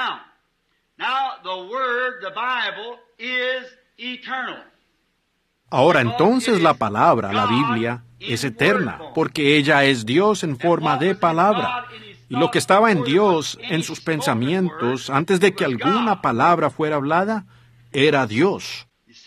Ahora entonces la palabra, la Biblia, es eterna, porque ella es Dios en forma de palabra. Y lo que estaba en Dios, en sus pensamientos, antes de que alguna palabra fuera hablada, era Dios.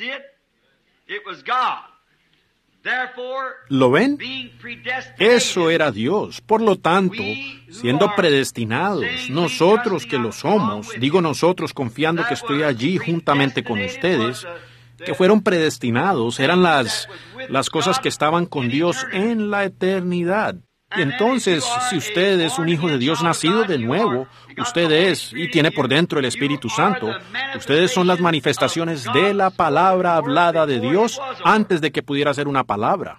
¿Lo ven? Eso era Dios. Por lo tanto, siendo predestinados, nosotros que lo somos, digo nosotros confiando que estoy allí juntamente con ustedes, que fueron predestinados, eran las las cosas que estaban con Dios en la eternidad. Y entonces, si usted es un hijo de Dios nacido de nuevo, usted es, y tiene por dentro el Espíritu Santo, ustedes son las manifestaciones de la palabra hablada de Dios antes de que pudiera ser una palabra.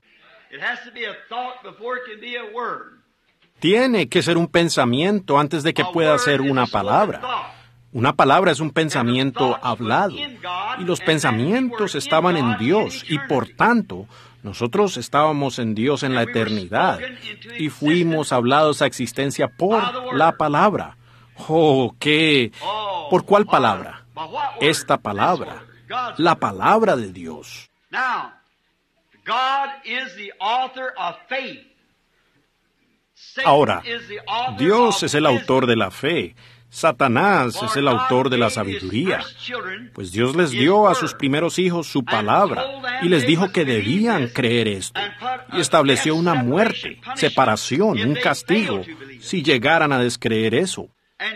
Tiene que ser un pensamiento antes de que pueda ser una palabra. Una palabra es un pensamiento hablado, y los pensamientos estaban en Dios, y por tanto, nosotros estábamos en Dios en la eternidad, y fuimos hablados a existencia por la palabra. Oh, ¿qué? ¿Por cuál palabra? Esta palabra, la palabra de Dios. Now, God is the author of faith. Ahora, Dios es el autor de la fe. Satanás es el autor de la sabiduría, pues Dios les dio a sus primeros hijos su palabra y les dijo que debían creer esto, y estableció una muerte, separación, un castigo, si llegaran a descreer eso.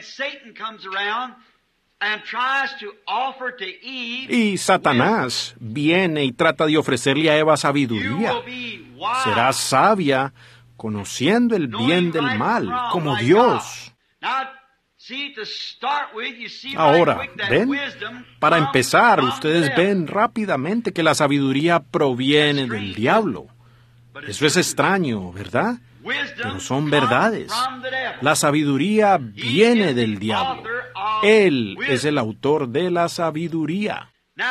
Y Satanás viene y trata de ofrecerle a Eva sabiduría. Será sabia, conociendo el bien del mal, como Dios. Ahora, ¿ven? Para empezar, ustedes ven rápidamente que la sabiduría proviene del diablo. Eso es extraño, ¿verdad? Pero son verdades. La sabiduría viene del diablo. Él es el autor de la sabiduría.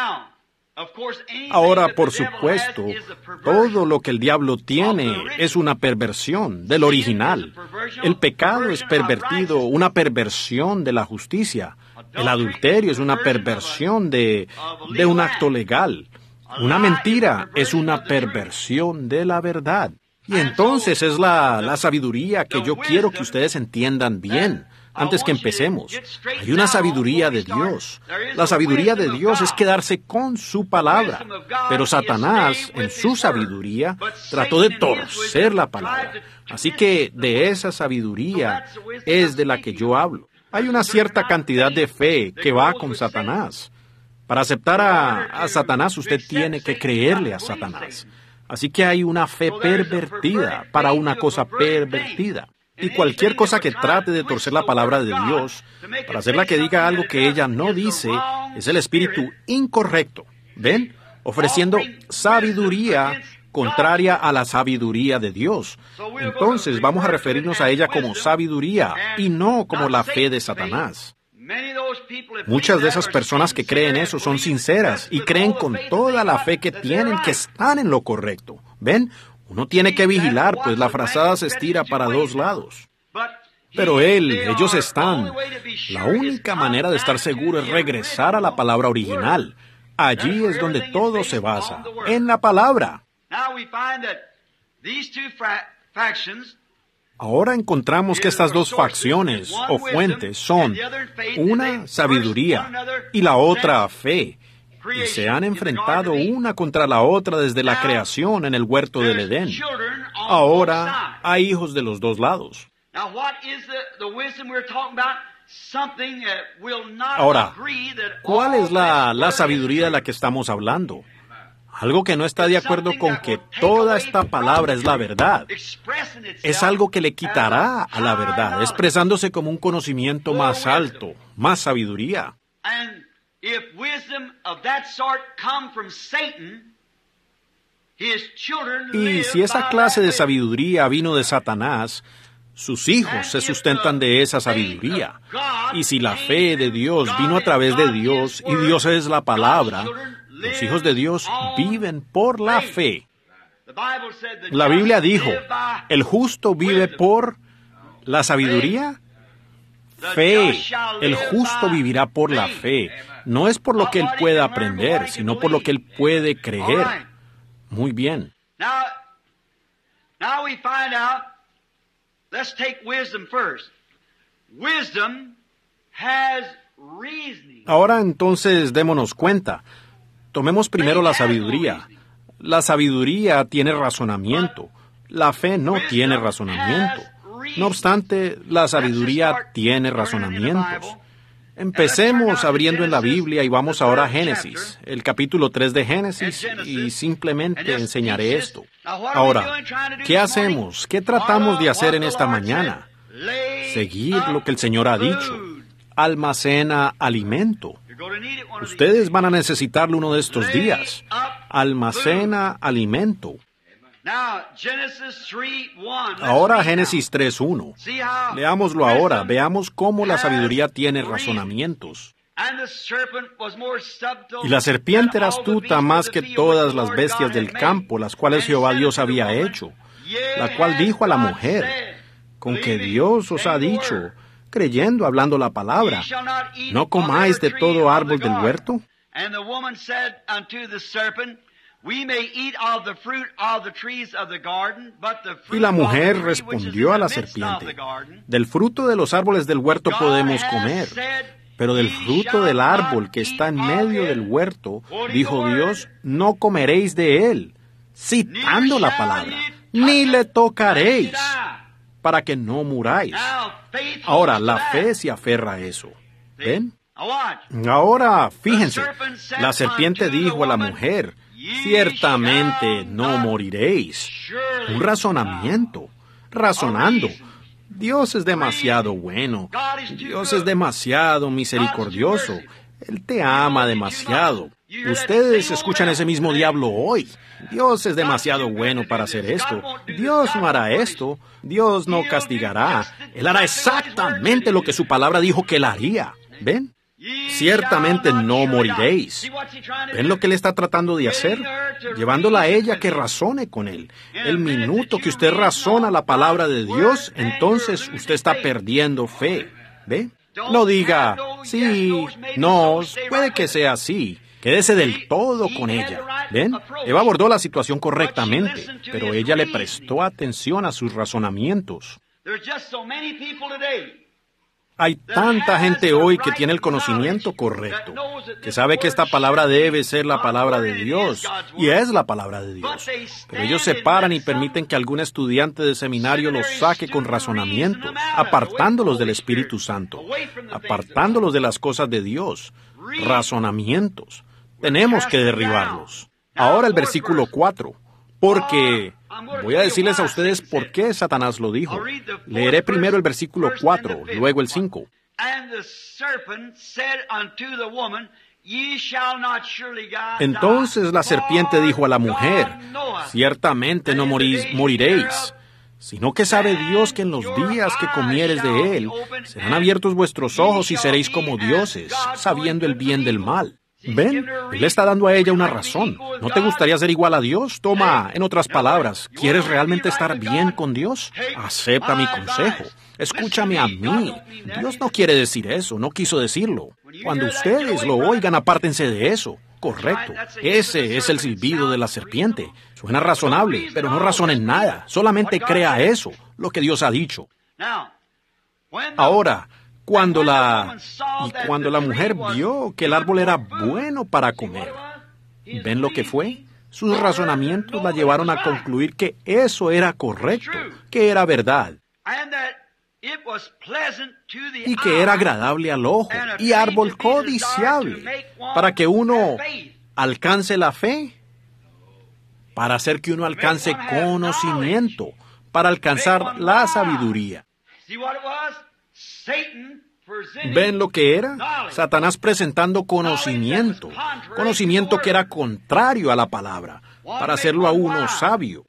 Ahora, por supuesto, todo lo que el diablo tiene es una perversión del original. El pecado es pervertido, una perversión de la justicia. El adulterio es una perversión de un acto legal. Una mentira es una perversión de la verdad. Y entonces es la sabiduría que yo quiero que ustedes entiendan bien. Antes que empecemos, hay una sabiduría de Dios. La sabiduría de Dios es quedarse con su palabra. Pero Satanás, en su sabiduría, trató de torcer la palabra. Así que de esa sabiduría es de la que yo hablo. Hay una cierta cantidad de fe que va con Satanás. Para aceptar a Satanás, usted tiene que creerle a Satanás. Así que hay una fe pervertida para una cosa pervertida. Y cualquier cosa que trate de torcer la palabra de Dios, para hacerla que diga algo que ella no dice, es el espíritu incorrecto. ¿Ven? Ofreciendo sabiduría contraria a la sabiduría de Dios. Entonces vamos a referirnos a ella como sabiduría y no como la fe de Satanás. Muchas de esas personas que creen eso son sinceras y creen con toda la fe que tienen que están en lo correcto. ¿Ven? Uno tiene que vigilar, pues la frazada se estira para dos lados. Pero ellos están. La única manera de estar seguro es regresar a la palabra original. Allí es donde todo se basa, en la palabra. Ahora encontramos que estas dos facciones o fuentes son una sabiduría y la otra fe. Y se han enfrentado una contra la otra desde la creación en el huerto del Edén. Ahora hay hijos de los dos lados. Ahora, ¿cuál es la sabiduría de la que estamos hablando? Algo que no está de acuerdo con que toda esta palabra es la verdad. Es algo que le quitará a la verdad, expresándose como un conocimiento más alto, más sabiduría. Y si esa clase de sabiduría vino de Satanás, sus hijos se sustentan de esa sabiduría. Y si la fe de Dios vino a través de Dios, y Dios es la palabra, los hijos de Dios viven por la fe. La Biblia dijo, ¿el justo vive por la sabiduría? Fe. El justo vivirá por la fe. No es por lo que él puede aprender, sino por lo que él puede creer. Muy bien. Now we find out, let's take wisdom first. Wisdom has reasoning. Ahora entonces démonos cuenta. Tomemos primero la sabiduría. La sabiduría tiene razonamiento. La fe no tiene razonamiento. No obstante, la sabiduría tiene razonamientos. Empecemos abriendo en la Biblia y vamos ahora a Génesis, el capítulo 3 de Génesis, y simplemente enseñaré esto. Ahora, ¿qué hacemos? ¿Qué tratamos de hacer en esta mañana? Seguir lo que el Señor ha dicho. Almacena alimento. Ustedes van a necesitarlo uno de estos días. Almacena alimento. Ahora Génesis 3:1. Leámoslo ahora. Veamos cómo la sabiduría tiene razonamientos. Y la serpiente era astuta más que todas las bestias del campo, las cuales Jehová Dios había hecho, la cual dijo a la mujer: con que Dios os ha dicho, creyendo, hablando la palabra, ¿no comáis de todo árbol del huerto? Y la mujer respondió a la serpiente: del fruto de los árboles del huerto podemos comer, pero del fruto del árbol que está en medio del huerto, dijo Dios, no comeréis de él, citando la palabra, ni le tocaréis, para que no muráis. Ahora, la fe se aferra a eso. ¿Ven? Ahora, fíjense, la serpiente dijo a la mujer: ciertamente no moriréis. Un razonamiento, razonando. Dios es demasiado bueno. Dios es demasiado misericordioso. Él te ama demasiado. Ustedes escuchan ese mismo diablo hoy. Dios es demasiado bueno para hacer esto. Dios no hará esto. Dios no castigará. Él hará exactamente lo que su palabra dijo que él haría. ¿Ven? Ciertamente no moriréis. ¿Ven lo que él está tratando de hacer? Llevándola a ella que razone con él. El minuto que usted razona la palabra de Dios, entonces usted está perdiendo fe. ¿Ve? No diga, sí, no, puede que sea así. Quédese del todo con ella. ¿Ven? Eva abordó la situación correctamente, pero ella le prestó atención a sus razonamientos. Hay tanta gente hoy que tiene el conocimiento correcto, que sabe que esta palabra debe ser la palabra de Dios, y es la palabra de Dios. Pero ellos se paran y permiten que algún estudiante de seminario los saque con razonamientos, apartándolos del Espíritu Santo, apartándolos de las cosas de Dios. Razonamientos. Tenemos que derribarlos. Ahora el versículo 4. Porque voy a decirles a ustedes por qué Satanás lo dijo. Leeré primero el versículo 4, luego el 5. Entonces la serpiente dijo a la mujer: ciertamente no moriréis, sino que sabe Dios que en los días que comiereis de él, serán abiertos vuestros ojos y seréis como dioses, sabiendo el bien del mal. ¿Ven? Él le está dando a ella una razón. ¿No te gustaría ser igual a Dios? Toma, en otras palabras, ¿quieres realmente estar bien con Dios? Acepta mi consejo. Escúchame a mí. Dios no quiere decir eso, no quiso decirlo. Cuando ustedes lo oigan, apártense de eso. Correcto. Ese es el silbido de la serpiente. Suena razonable, pero no razonen nada. Solamente crea eso, lo que Dios ha dicho. Ahora, cuando la mujer vio que el árbol era bueno para comer, ¿ven lo que fue? Sus razonamientos la llevaron a concluir que eso era correcto, que era verdad, y que era agradable al ojo, y árbol codiciable, para que uno alcance la fe, para hacer que uno alcance conocimiento, para alcanzar la sabiduría. ¿Ven lo que era? Satanás presentando conocimiento que era contrario a la palabra, para hacerlo a uno sabio.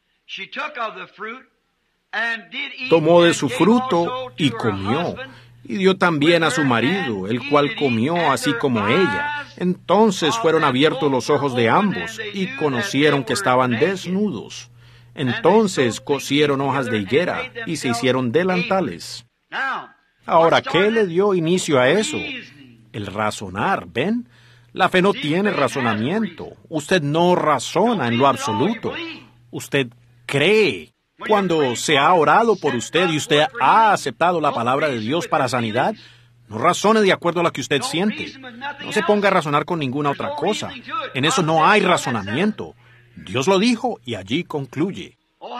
Tomó de su fruto y comió, y dio también a su marido, el cual comió así como ella. Entonces fueron abiertos los ojos de ambos, y conocieron que estaban desnudos. Entonces cosieron hojas de higuera, y se hicieron delantales. Ahora, ¿qué le dio inicio a eso? El razonar, ¿ven? La fe no tiene razonamiento. Usted no razona en lo absoluto. Usted cree. Cuando se ha orado por usted y usted ha aceptado la palabra de Dios para sanidad, no razone de acuerdo a lo que usted siente. No se ponga a razonar con ninguna otra cosa. En eso no hay razonamiento. Dios lo dijo y allí concluye.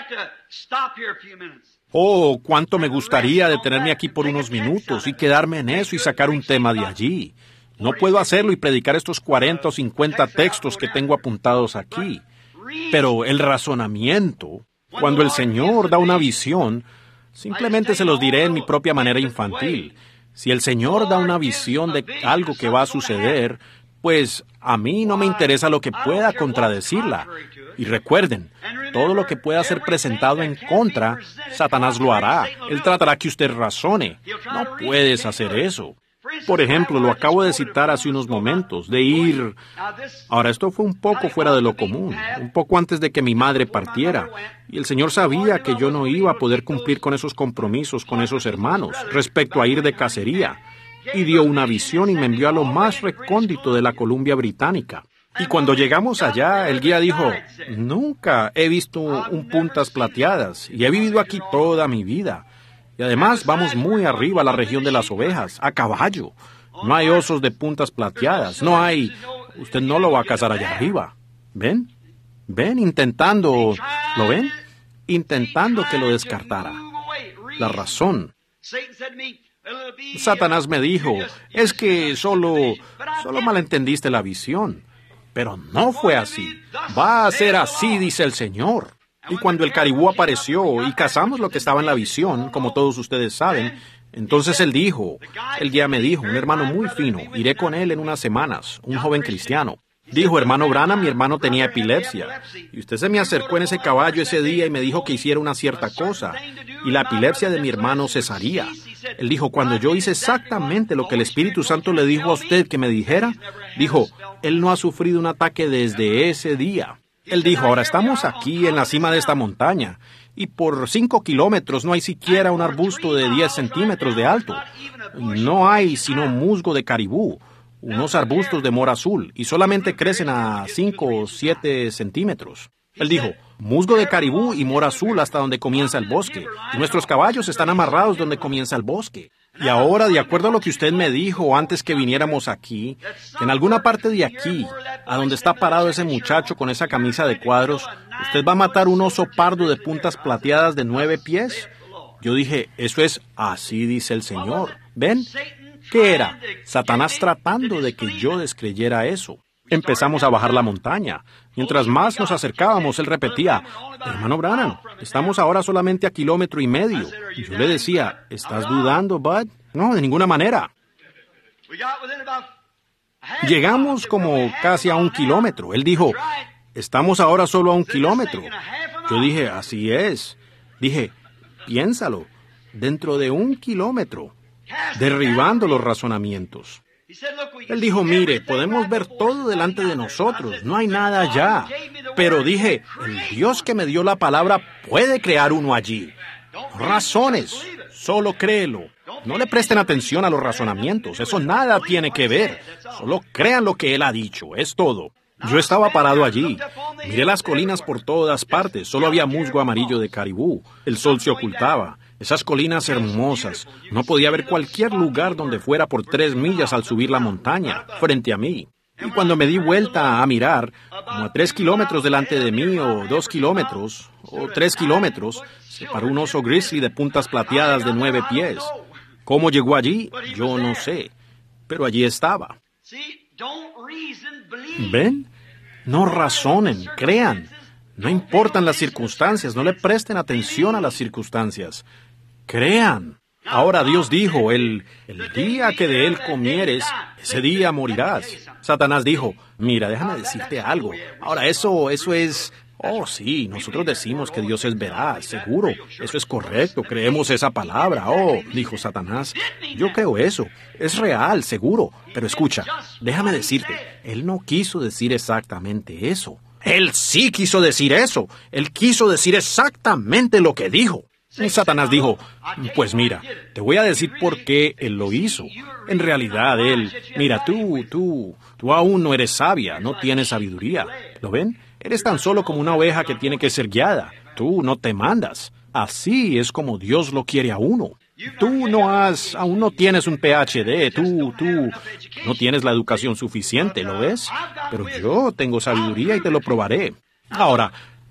Oh, cuánto me gustaría detenerme aquí por unos minutos y quedarme en eso y sacar un tema de allí. No puedo hacerlo y predicar estos 40 o 50 textos que tengo apuntados aquí. Pero el razonamiento, cuando el Señor da una visión, simplemente se los diré en mi propia manera infantil. Si el Señor da una visión de algo que va a suceder, pues a mí no me interesa lo que pueda contradecirla. Y recuerden, todo lo que pueda ser presentado en contra, Satanás lo hará. Él tratará que usted razone. No puedes hacer eso. Por ejemplo, lo acabo de citar hace unos momentos, de ir... Ahora, esto fue un poco fuera de lo común, un poco antes de que mi madre partiera. Y el Señor sabía que yo no iba a poder cumplir con esos compromisos con esos hermanos respecto a ir de cacería. Y dio una visión y me envió a lo más recóndito de la Columbia Británica. Y cuando llegamos allá, el guía dijo, nunca he visto un puntas plateadas y he vivido aquí toda mi vida. Y además vamos muy arriba a la región de las ovejas, a caballo. No hay osos de puntas plateadas, no hay... Usted no lo va a cazar allá arriba. ¿Ven? ¿Ven? Intentando... ¿Lo ven? Intentando que lo descartara. La razón. Satanás me dijo, es que solo malentendiste la visión. Pero no fue así. Va a ser así, dice el Señor. Y cuando el caribú apareció y cazamos lo que estaba en la visión, como todos ustedes saben, entonces el guía me dijo, un hermano muy fino, iré con él en unas semanas, un joven cristiano. Dijo, hermano Branham, mi hermano tenía epilepsia. Y usted se me acercó en ese caballo ese día y me dijo que hiciera una cierta cosa. Y la epilepsia de mi hermano cesaría. Él dijo, cuando yo hice exactamente lo que el Espíritu Santo le dijo a usted que me dijera, dijo, él no ha sufrido un ataque desde ese día. Él dijo, ahora estamos aquí en la cima de esta montaña, y por 5 kilómetros no hay siquiera un arbusto de 10 centímetros de alto. No hay sino musgo de caribú, unos arbustos de mora azul, y solamente crecen a 5 o 7 centímetros. Él dijo, musgo de caribú y mora azul hasta donde comienza el bosque, y nuestros caballos están amarrados donde comienza el bosque. Y ahora, de acuerdo a lo que usted me dijo antes que viniéramos aquí, que en alguna parte de aquí, a donde está parado ese muchacho con esa camisa de cuadros, ¿usted va a matar un oso pardo de puntas plateadas de 9 pies? Yo dije, eso es así dice el Señor. ¿Ven? ¿Qué era? Satanás tratando de que yo descreyera eso. Empezamos a bajar la montaña. Mientras más nos acercábamos, él repetía, hermano Branham, estamos ahora solamente a 1,5 kilómetros. Y yo le decía, ¿estás dudando, Bud? No, de ninguna manera. Llegamos como casi a 1 kilómetro. Él dijo, estamos ahora solo a 1 kilómetro. Yo dije, así es. Dije, piénsalo, dentro de 1 kilómetro, derribando los razonamientos. Él dijo, mire, podemos ver todo delante de nosotros, no hay nada allá. Pero dije, el Dios que me dio la palabra puede crear uno allí. Razones, solo créelo. No le presten atención a los razonamientos, eso nada tiene que ver. Solo crean lo que Él ha dicho, es todo. Yo estaba parado allí. Miré las colinas por todas partes, solo había musgo amarillo de caribú. El sol se ocultaba. Esas colinas hermosas. No podía ver cualquier lugar donde fuera por 3 millas al subir la montaña, frente a mí. Y cuando me di vuelta a mirar, como a 3 kilómetros delante de mí, o 2 kilómetros, o 3 kilómetros, se paró un oso grizzly de puntas plateadas de 9 pies. ¿Cómo llegó allí? Yo no sé. Pero allí estaba. ¿Ven? No razonen, crean. No importan las circunstancias, no le presten atención a las circunstancias. Crean. Ahora Dios dijo, el día que de él comieres, ese día morirás. Satanás dijo, mira, déjame decirte algo. Ahora eso es... Oh, sí, nosotros decimos que Dios es veraz, seguro. Eso es correcto, creemos esa palabra. Oh, dijo Satanás, yo creo eso. Es real, seguro. Pero escucha, déjame decirte, él no quiso decir exactamente eso. Él sí quiso decir eso. Él quiso decir exactamente lo que dijo. Y Satanás dijo, pues mira, te voy a decir por qué él lo hizo. En realidad, mira, tú aún no eres sabia, no tienes sabiduría. ¿Lo ven? Eres tan solo como una oveja que tiene que ser guiada. Tú no te mandas. Así es como Dios lo quiere a uno. Tú aún no tienes un PhD, tú no tienes la educación suficiente, ¿lo ves? Pero yo tengo sabiduría y te lo probaré. Ahora,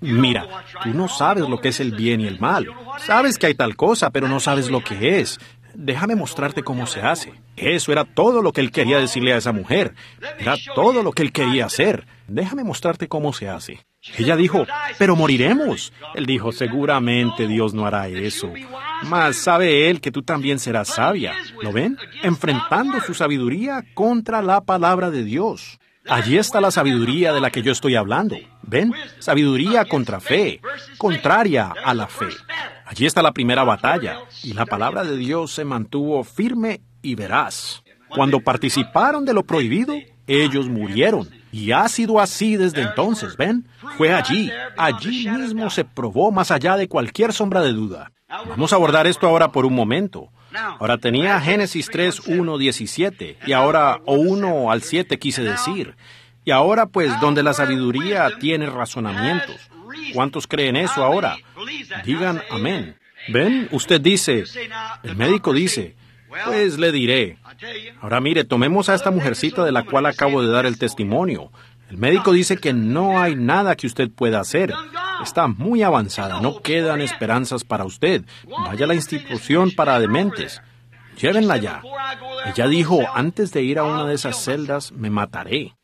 Mira, tú no sabes lo que es el bien y el mal. Sabes que hay tal cosa, pero no sabes lo que es. Déjame mostrarte cómo se hace. Eso era todo lo que él quería decirle a esa mujer. Era todo lo que él quería hacer. Déjame mostrarte cómo se hace. Ella dijo, pero moriremos. Él dijo, seguramente Dios no hará eso. Mas sabe él que tú también serás sabia. ¿Lo ven? Enfrentando su sabiduría contra la palabra de Dios. Allí está la sabiduría de la que yo estoy hablando. ¿Ven? Sabiduría contra fe, contraria a la fe. Allí está la primera batalla, y la palabra de Dios se mantuvo firme y veraz. Cuando participaron de lo prohibido, ellos murieron. Y ha sido así desde entonces, ¿ven? Fue allí mismo se probó más allá de cualquier sombra de duda. Vamos a abordar esto ahora por un momento. Ahora tenía Génesis 3, 1, 17, y ahora, o 1 al 7 quise decir. Y ahora, pues, donde la sabiduría tiene razonamientos. ¿Cuántos creen eso ahora? Digan amén. ¿Ven? Usted dice, el médico dice, pues le diré. Ahora mire, tomemos a esta mujercita de la cual acabo de dar el testimonio. El médico dice que no hay nada que usted pueda hacer. Está muy avanzada, no quedan esperanzas para usted. Vaya a la institución para dementes. Llévenla ya. Ella dijo, antes de ir a una de esas celdas, me mataré.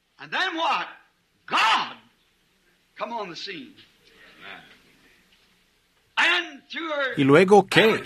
¿Y luego qué?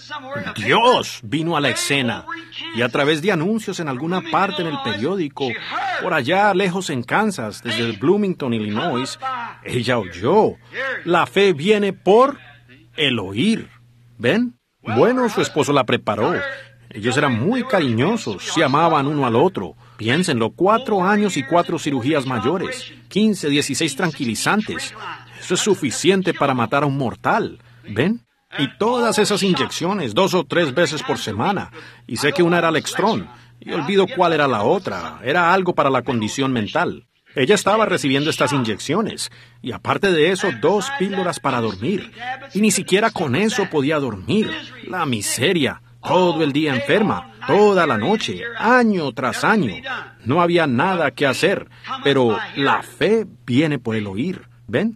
Dios vino a la escena y a través de anuncios en alguna parte en el periódico, por allá lejos en Kansas, desde el Bloomington, Illinois, ella oyó. La fe viene por el oír. ¿Ven? Bueno, su esposo la preparó. Ellos eran muy cariñosos, se amaban uno al otro. Piénsenlo, 4 años y 4 cirugías mayores, 15, 16 tranquilizantes. Eso es suficiente para matar a un mortal. ¿Ven? Y todas esas inyecciones, 2 o 3 veces por semana. Y sé que una era Lextrón. Y olvido cuál era la otra. Era algo para la condición mental. Ella estaba recibiendo estas inyecciones. Y aparte de eso, 2 píldoras para dormir. Y ni siquiera con eso podía dormir. La miseria. Todo el día enferma. Toda la noche. Año tras año. No había nada que hacer. Pero la fe viene por el oír. ¿Ven?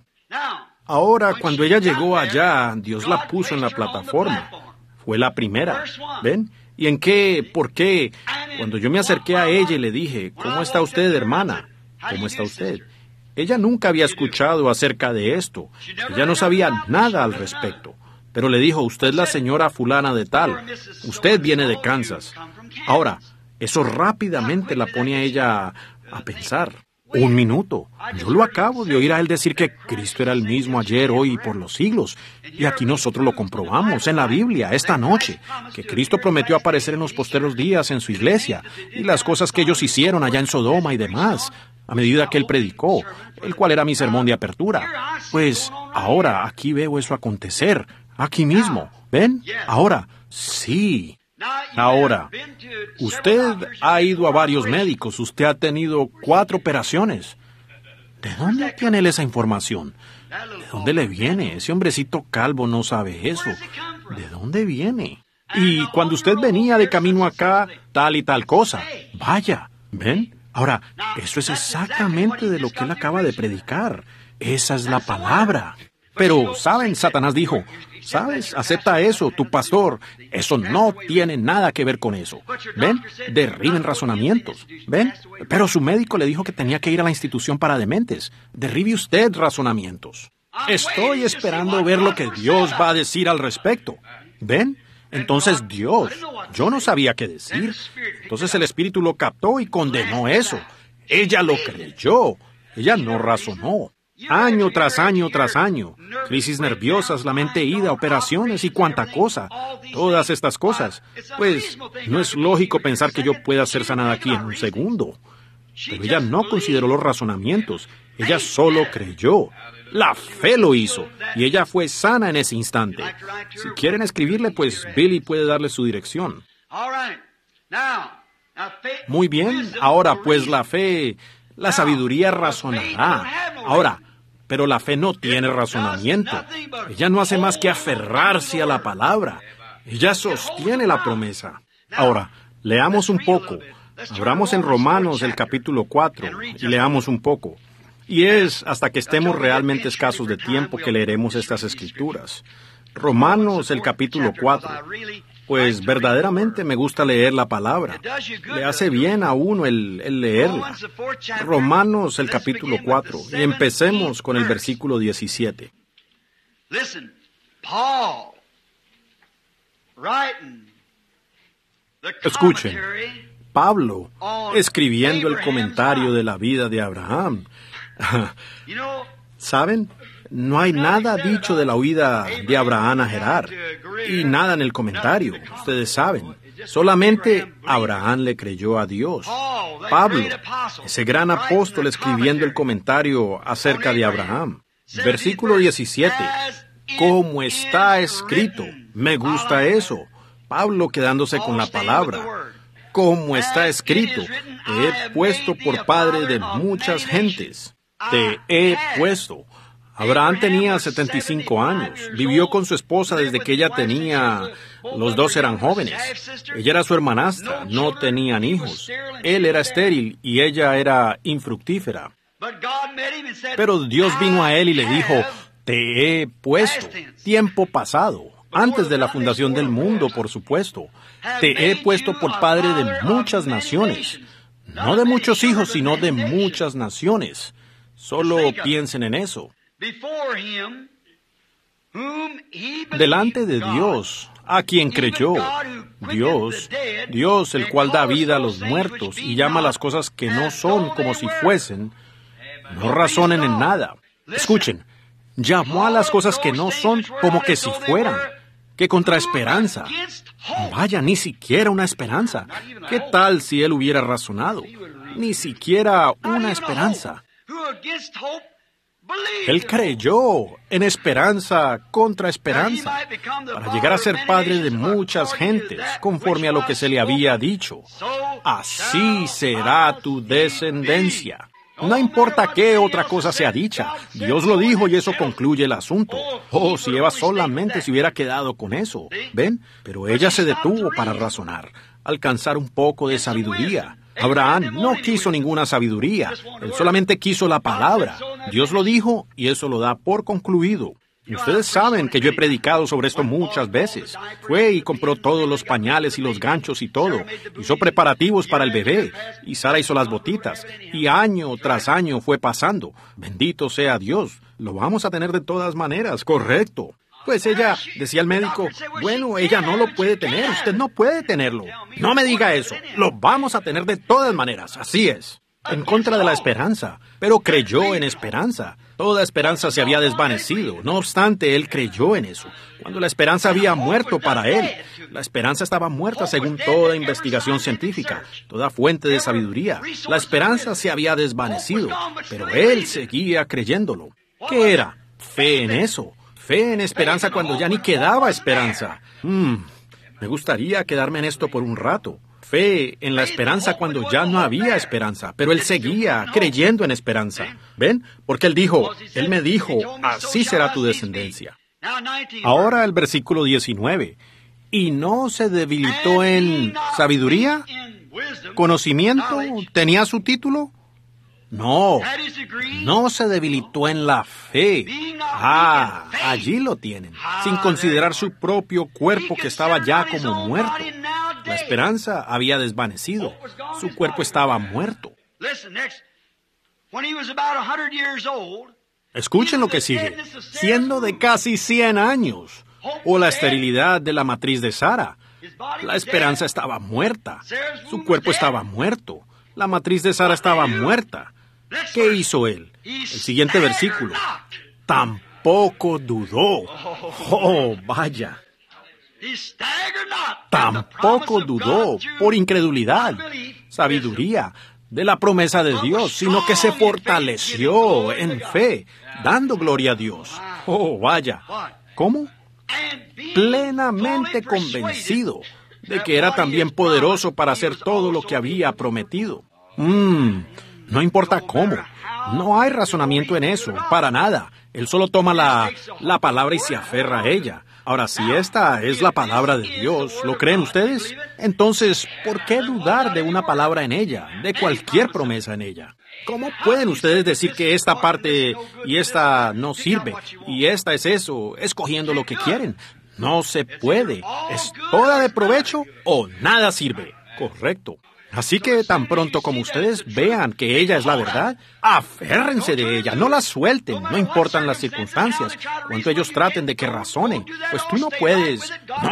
Ahora, cuando ella llegó allá, Dios la puso en la plataforma. Fue la primera. ¿Ven? ¿Y en qué? ¿Por qué? Cuando yo me acerqué a ella y le dije, ¿cómo está usted, hermana? ¿Cómo está usted? Ella nunca había escuchado acerca de esto. Ella no sabía nada al respecto. Pero le dijo, usted es la señora fulana de tal. Usted viene de Kansas. Ahora, eso rápidamente la pone a ella a pensar. 1 minuto. Yo lo acabo de oír a él decir que Cristo era el mismo ayer, hoy y por los siglos. Y aquí nosotros lo comprobamos en la Biblia esta noche, que Cristo prometió aparecer en los posteros días en su iglesia y las cosas que ellos hicieron allá en Sodoma y demás, a medida que él predicó, el cual era mi sermón de apertura. Pues ahora aquí veo eso acontecer, aquí mismo. ¿Ven? Ahora, sí. Ahora, usted ha ido a varios médicos, usted ha tenido 4 operaciones. ¿De dónde tiene él esa información? ¿De dónde le viene? Ese hombrecito calvo no sabe eso. ¿De dónde viene? Y cuando usted venía de camino acá, tal y tal cosa. Vaya, ¿ven? Ahora, eso es exactamente de lo que él acaba de predicar. Esa es la palabra. Pero, ¿saben? Satanás dijo, ¿sabes? Acepta eso, tu pastor. Eso no tiene nada que ver con eso. ¿Ven? Derriben razonamientos. ¿Ven? Pero su médico le dijo que tenía que ir a la institución para dementes. Derribe usted razonamientos. Estoy esperando ver lo que Dios va a decir al respecto. ¿Ven? Entonces Dios, yo no sabía qué decir. Entonces el Espíritu lo captó y condenó eso. Ella lo creyó. Ella no razonó. Año tras año tras año, crisis nerviosas, la mente ida, operaciones y cuánta cosa, todas estas cosas. Pues no es lógico pensar que yo pueda ser sanada aquí en un segundo. Pero ella no consideró los razonamientos, ella solo creyó. La fe lo hizo y ella fue sana en ese instante. Si quieren escribirle, pues Billy puede darle su dirección. Muy bien, ahora pues la fe, la sabiduría razonará. Ahora, pero la fe no tiene razonamiento. Ella no hace más que aferrarse a la palabra. Ella sostiene la promesa. Ahora, leamos un poco. Abramos en Romanos el capítulo 4 y leamos un poco. Y es hasta que estemos realmente escasos de tiempo que leeremos estas escrituras. Romanos, el capítulo 4. Pues verdaderamente me gusta leer la palabra. Le hace bien a uno el leerla. Romanos, el capítulo 4. Y empecemos con el versículo 17. Escuchen, Pablo, escribiendo el comentario de la vida de Abraham. ¿Saben? No hay nada dicho de la huida de Abraham a Gerar, y nada en el comentario, ustedes saben. Solamente Abraham le creyó a Dios. Pablo, ese gran apóstol, escribiendo el comentario acerca de Abraham. Versículo 17. Como está escrito. Me gusta eso. Pablo quedándose con la palabra. Como está escrito, te he puesto por padre de muchas gentes. Te he puesto. Abraham tenía 75 años. Vivió con su esposa desde que ella tenía... Los dos eran jóvenes. Ella era su hermanastra. No tenían hijos. Él era estéril y ella era infructífera. Pero Dios vino a él y le dijo, te he puesto. Tiempo pasado. Antes de la fundación del mundo, por supuesto. Te he puesto por padre de muchas naciones. No de muchos hijos, sino de muchas naciones. Solo piensen en eso. Delante de Dios, a quien creyó, Dios el cual da vida a los muertos y llama las cosas que no son como si fuesen, no razonen en nada. Escuchen, llamó a las cosas que no son como que si fueran, que contra esperanza. Vaya, ni siquiera una esperanza. ¿Qué tal si él hubiera razonado? Ni siquiera una esperanza. Él creyó en esperanza contra esperanza para llegar a ser padre de muchas gentes, conforme a lo que se le había dicho. Así será tu descendencia. No importa qué otra cosa sea dicha, Dios lo dijo y eso concluye el asunto. Oh, si Eva solamente se hubiera quedado con eso, ¿ven? Pero ella se detuvo para razonar, alcanzar un poco de sabiduría. Abraham no quiso ninguna sabiduría, él solamente quiso la palabra. Dios lo dijo y eso lo da por concluido. Y ustedes saben que yo he predicado sobre esto muchas veces. Fue y compró todos los pañales y los ganchos y todo. Hizo preparativos para el bebé. Y Sara hizo las botitas. Y año tras año fue pasando. Bendito sea Dios. Lo vamos a tener de todas maneras, correcto. Pues ella, decía el médico, bueno, ella no lo puede tener, usted no puede tenerlo. No me diga eso, lo vamos a tener de todas maneras, así es. En contra de la esperanza, pero creyó en esperanza. Toda esperanza se había desvanecido, no obstante, él creyó en eso. Cuando la esperanza había muerto para él, la esperanza estaba muerta según toda investigación científica, toda fuente de sabiduría. La esperanza se había desvanecido, pero él seguía creyéndolo. ¿Qué era? Fe en eso. Fe en esperanza cuando ya ni quedaba esperanza. Me gustaría quedarme en esto por un rato. Fe en la esperanza cuando ya no había esperanza, pero él seguía creyendo en esperanza. ¿Ven? Porque él me dijo, así será tu descendencia. Ahora el versículo 19. ¿Y no se debilitó en sabiduría? ¿Conocimiento? ¿Tenía su título? No se debilitó en la fe. Allí lo tienen, sin considerar su propio cuerpo que estaba ya como muerto. La esperanza había desvanecido, su cuerpo estaba muerto. Escuchen lo que sigue. Siendo de casi 100 años, o la esterilidad de la matriz de Sara, la esperanza estaba muerta, su cuerpo estaba muerto, la matriz de Sara estaba muerta. ¿Qué hizo él? El siguiente versículo. Tampoco dudó. Oh, vaya. Tampoco dudó por incredulidad, sabiduría, de la promesa de Dios, sino que se fortaleció en fe, dando gloria a Dios. Oh, vaya. ¿Cómo? Plenamente convencido de que era también poderoso para hacer todo lo que había prometido. No importa cómo. No hay razonamiento en eso, para nada. Él solo toma la palabra y se aferra a ella. Ahora, si esta es la palabra de Dios, ¿lo creen ustedes? Entonces, ¿por qué dudar de una palabra en ella, de cualquier promesa en ella? ¿Cómo pueden ustedes decir que esta parte y esta no sirve, y esta es eso, escogiendo lo que quieren? No se puede. ¿Es toda de provecho o nada sirve? Correcto. Así que tan pronto como ustedes vean que ella es la verdad, aférrense de ella, no la suelten, no importan las circunstancias, cuanto ellos traten de que razonen. Pues tú no puedes.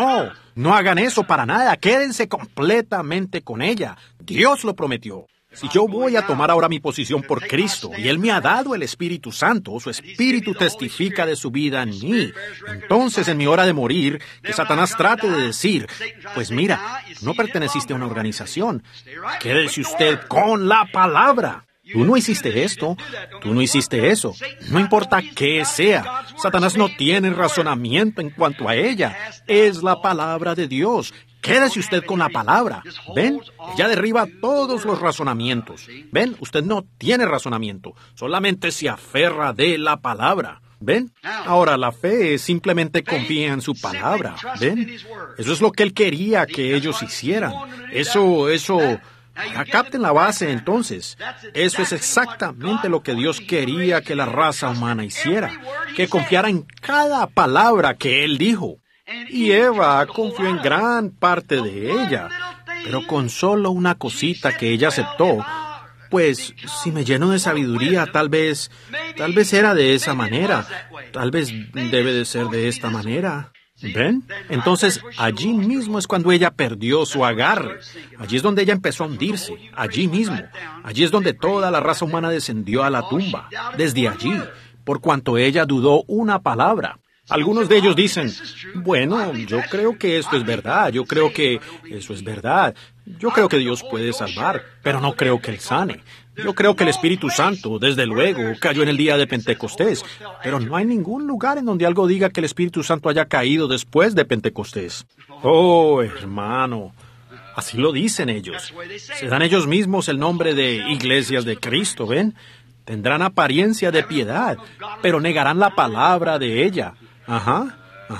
No hagan eso para nada, quédense completamente con ella. Dios lo prometió. Si yo voy a tomar ahora mi posición por Cristo y Él me ha dado el Espíritu Santo, su Espíritu testifica de su vida en mí, entonces en mi hora de morir, que Satanás trate de decir, pues mira, no perteneciste a una organización, quédese usted con la palabra. Tú no hiciste esto, tú no hiciste eso, no importa qué sea. Satanás no tiene razonamiento en cuanto a ella, es la palabra de Dios. Quédese usted con la palabra. ¿Ven? Ella derriba todos los razonamientos. ¿Ven? Usted no tiene razonamiento. Solamente se aferra de la palabra. ¿Ven? Ahora, la fe simplemente confía en su palabra. ¿Ven? Eso es lo que Él quería que ellos hicieran. Eso... Ahora capten la base entonces. Eso es exactamente lo que Dios quería que la raza humana hiciera. Que confiara en cada palabra que Él dijo. Y Eva confió en gran parte de ella, pero con solo una cosita que ella aceptó, pues si me lleno de sabiduría, tal vez era de esa manera, tal vez debe de ser de esta manera. ¿Ven? Entonces, allí mismo es cuando ella perdió su agarre. Allí es donde ella empezó a hundirse. Allí mismo. Allí es donde toda la raza humana descendió a la tumba. Desde allí, por cuanto ella dudó una palabra. Algunos de ellos dicen, bueno, yo creo que esto es verdad, yo creo que eso es verdad, yo creo que Dios puede salvar, pero no creo que Él sane. Yo creo que el Espíritu Santo, desde luego, cayó en el día de Pentecostés, pero no hay ningún lugar en donde algo diga que el Espíritu Santo haya caído después de Pentecostés. Oh, hermano, así lo dicen ellos. Se dan ellos mismos el nombre de iglesias de Cristo, ¿ven? Tendrán apariencia de piedad, pero negarán la palabra de ella. Ajá,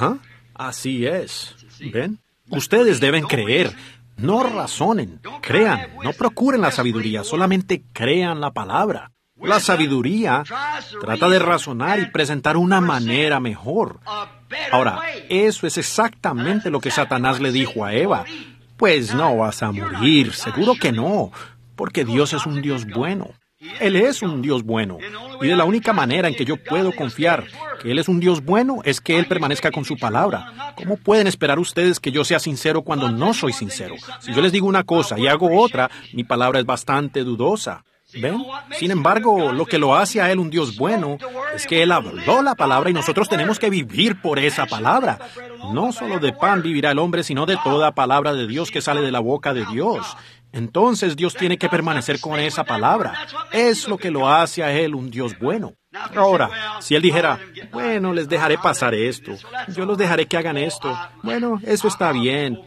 así es. ¿Ven? Ustedes deben creer, no razonen, crean, no procuren la sabiduría, solamente crean la palabra. La sabiduría trata de razonar y presentar una manera mejor. Ahora, eso es exactamente lo que Satanás le dijo a Eva. Pues no vas a morir, seguro que no, porque Dios es un Dios bueno. Él es un Dios bueno, y de la única manera en que yo puedo confiar que Él es un Dios bueno es que Él permanezca con su palabra. ¿Cómo pueden esperar ustedes que yo sea sincero cuando no soy sincero? Si yo les digo una cosa y hago otra, mi palabra es bastante dudosa. ¿Ven? Sin embargo, lo que lo hace a Él un Dios bueno es que Él habló la palabra y nosotros tenemos que vivir por esa palabra. No solo de pan vivirá el hombre, sino de toda palabra de Dios que sale de la boca de Dios. Entonces Dios tiene que permanecer con esa palabra. Es lo que lo hace a Él un Dios bueno. Ahora, si Él dijera, bueno, les dejaré pasar esto, yo los dejaré que hagan esto, bueno, eso está bien,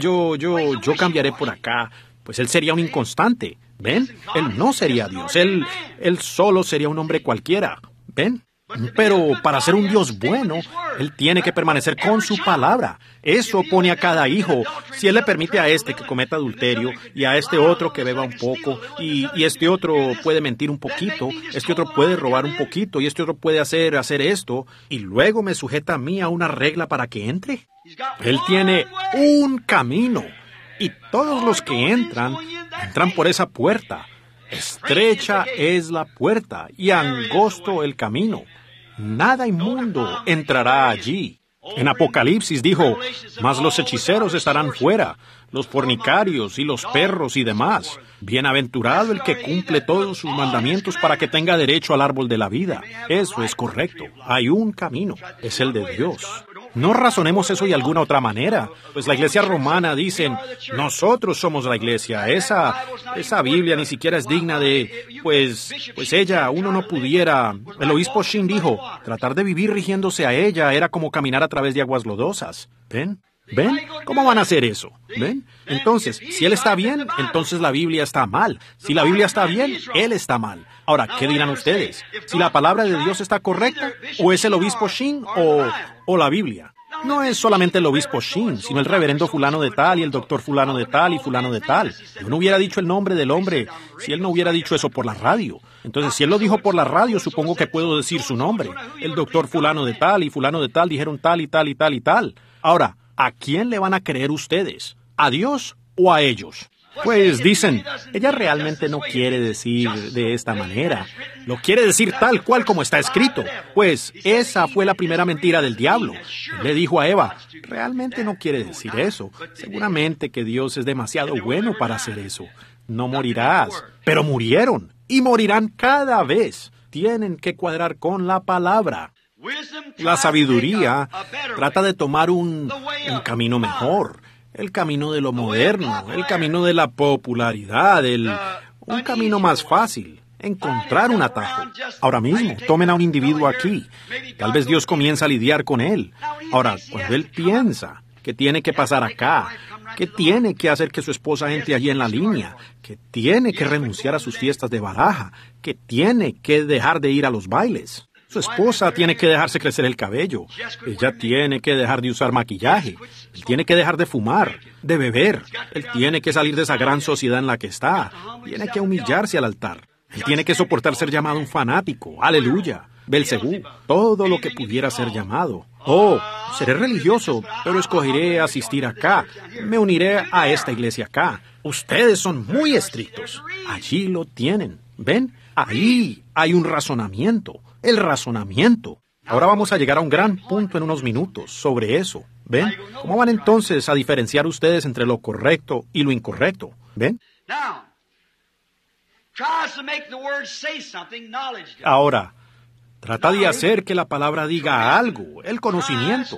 yo cambiaré por acá, pues Él sería un inconstante, ¿ven? Él no sería Dios, Él solo sería un hombre cualquiera, ¿ven? Pero para ser un Dios bueno, Él tiene que permanecer con su palabra. Eso pone a cada hijo. Si Él le permite a este que cometa adulterio, y a este otro que beba un poco, y este otro puede mentir un poquito, este otro puede robar un poquito, y este otro puede hacer esto, y luego me sujeta a mí a una regla para que entre. Él tiene un camino, y todos los que entran por esa puerta. Estrecha es la puerta y angosto el camino. Nada inmundo entrará allí. En Apocalipsis dijo, mas los hechiceros estarán fuera, los fornicarios y los perros y demás. Bienaventurado el que cumple todos sus mandamientos para que tenga derecho al árbol de la vida. Eso es correcto. Hay un camino. Es el de Dios. No razonemos eso de alguna otra manera. Pues la iglesia romana dicen, nosotros somos la iglesia. Esa Biblia ni siquiera es digna de, pues uno no pudiera. El obispo Shin dijo, tratar de vivir rigiéndose a ella era como caminar a través de aguas lodosas. ¿Ven? ¿Ven? ¿Cómo van a hacer eso? ¿Ven? Entonces, si Él está bien, entonces la Biblia está mal. Si la Biblia está bien, Él está mal. Ahora, ¿qué dirán ustedes? ¿Si la palabra de Dios está correcta? ¿O es el obispo Sheen o la Biblia? No es solamente el obispo Sheen, sino el reverendo fulano de tal y el doctor fulano de tal y fulano de tal. Yo no hubiera dicho el nombre del hombre si él no hubiera dicho eso por la radio. Entonces, si él lo dijo por la radio, supongo que puedo decir su nombre. El doctor fulano de tal y fulano de tal dijeron tal y tal y tal y tal. Ahora, ¿a quién le van a creer ustedes? ¿A Dios o a ellos? Pues dicen, ella realmente no quiere decir de esta manera. Lo quiere decir tal cual como está escrito. Pues esa fue la primera mentira del diablo. Él le dijo a Eva, realmente no quiere decir eso. Seguramente que Dios es demasiado bueno para hacer eso. No morirás. Pero murieron y morirán cada vez. Tienen que cuadrar con la palabra. La sabiduría trata de tomar un camino mejor. El camino de lo moderno, el camino de la popularidad, un camino más fácil, encontrar un atajo. Ahora mismo, tomen a un individuo aquí. Tal vez Dios comienza a lidiar con él. Ahora, cuando él piensa que tiene que pasar acá, que tiene que hacer que su esposa entre allí en la línea, que tiene que renunciar a sus fiestas de baraja, que tiene que dejar de ir a los bailes. Su esposa tiene que dejarse crecer el cabello. Ella tiene que dejar de usar maquillaje. Él tiene que dejar de fumar, de beber. Él tiene que salir de esa gran sociedad en la que está. Tiene que humillarse al altar. Él tiene que soportar ser llamado un fanático. Aleluya. Belcebú. Todo lo que pudiera ser llamado. Oh, seré religioso, pero escogeré asistir acá. Me uniré a esta iglesia acá. Ustedes son muy estrictos. Allí lo tienen. ¿Ven? Ahí hay un razonamiento. El razonamiento. Ahora vamos a llegar a un gran punto en unos minutos sobre eso. ¿Ven? ¿Cómo van entonces a diferenciar ustedes entre lo correcto y lo incorrecto? ¿Ven? Ahora, trata de hacer que la palabra diga algo. El conocimiento.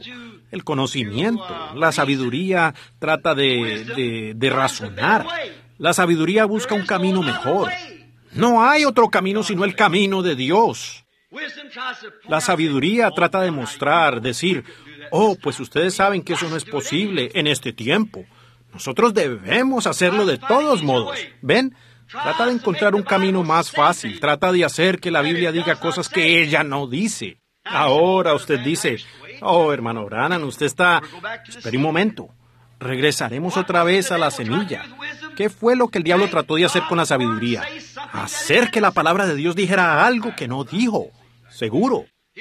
La sabiduría trata de razonar. La sabiduría busca un camino mejor. No hay otro camino sino el camino de Dios. La sabiduría trata de mostrar, decir, oh, pues ustedes saben que eso no es posible en este tiempo. Nosotros debemos hacerlo de todos modos. ¿Ven? Trata de encontrar un camino más fácil. Trata de hacer que la Biblia diga cosas que ella no dice. Ahora usted dice, oh, hermano Branham, usted está... Espere un momento. Regresaremos otra vez a la semilla. ¿Qué fue lo que el diablo trató de hacer con la sabiduría? Hacer que la palabra de Dios dijera algo que no dijo. Seguro.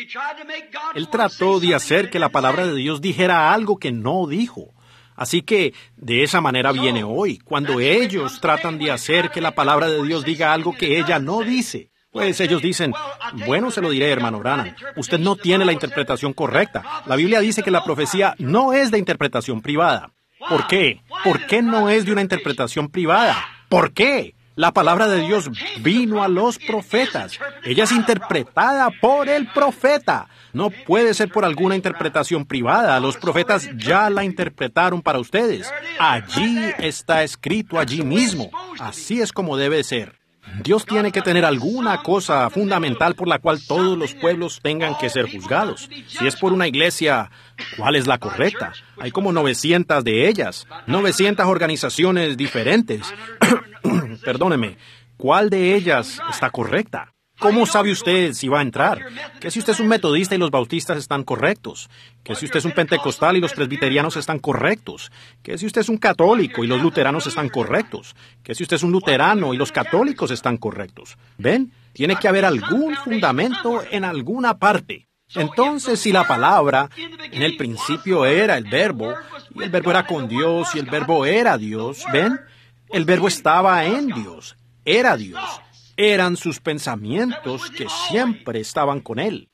Él trató de hacer que la palabra de Dios dijera algo que no dijo. Así que de esa manera viene hoy, cuando ellos tratan de hacer que la palabra de Dios diga algo que ella no dice. Pues ellos dicen, bueno, se lo diré, hermano Branham, usted no tiene la interpretación correcta. La Biblia dice que la profecía no es de interpretación privada. ¿Por qué? ¿Por qué no es de una interpretación privada? ¿Por qué? La palabra de Dios vino a los profetas. Ella es interpretada por el profeta. No puede ser por alguna interpretación privada. Los profetas ya la interpretaron para ustedes. Allí está escrito, allí mismo. Así es como debe ser. Dios tiene que tener alguna cosa fundamental por la cual todos los pueblos tengan que ser juzgados. Si es por una iglesia, ¿cuál es la correcta? Hay como 900 de ellas, 900 organizaciones diferentes. Perdóneme, ¿cuál de ellas está correcta? ¿Cómo sabe usted si va a entrar? ¿Que si usted es un metodista y los bautistas están correctos? ¿Que si usted es un pentecostal y los presbiterianos están correctos? ¿Que si usted es un católico y los luteranos están correctos? ¿Que si usted es un luterano y los católicos están correctos? ¿Ven? Tiene que haber algún fundamento en alguna parte. Entonces, si la palabra en el principio era el verbo, y el verbo era con Dios y el verbo era Dios, ¿ven? El verbo estaba en Dios, era Dios. Eran sus pensamientos que siempre estaban con Él.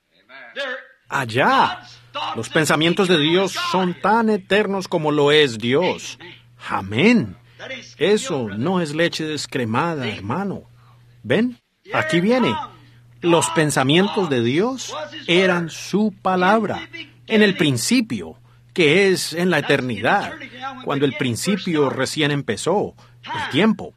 Allá, los pensamientos de Dios son tan eternos como lo es Dios. Amén. Eso no es leche descremada, hermano. ¿Ven? Aquí viene. Los pensamientos de Dios eran su palabra. En el principio, que es en la eternidad, cuando el principio recién empezó, el tiempo.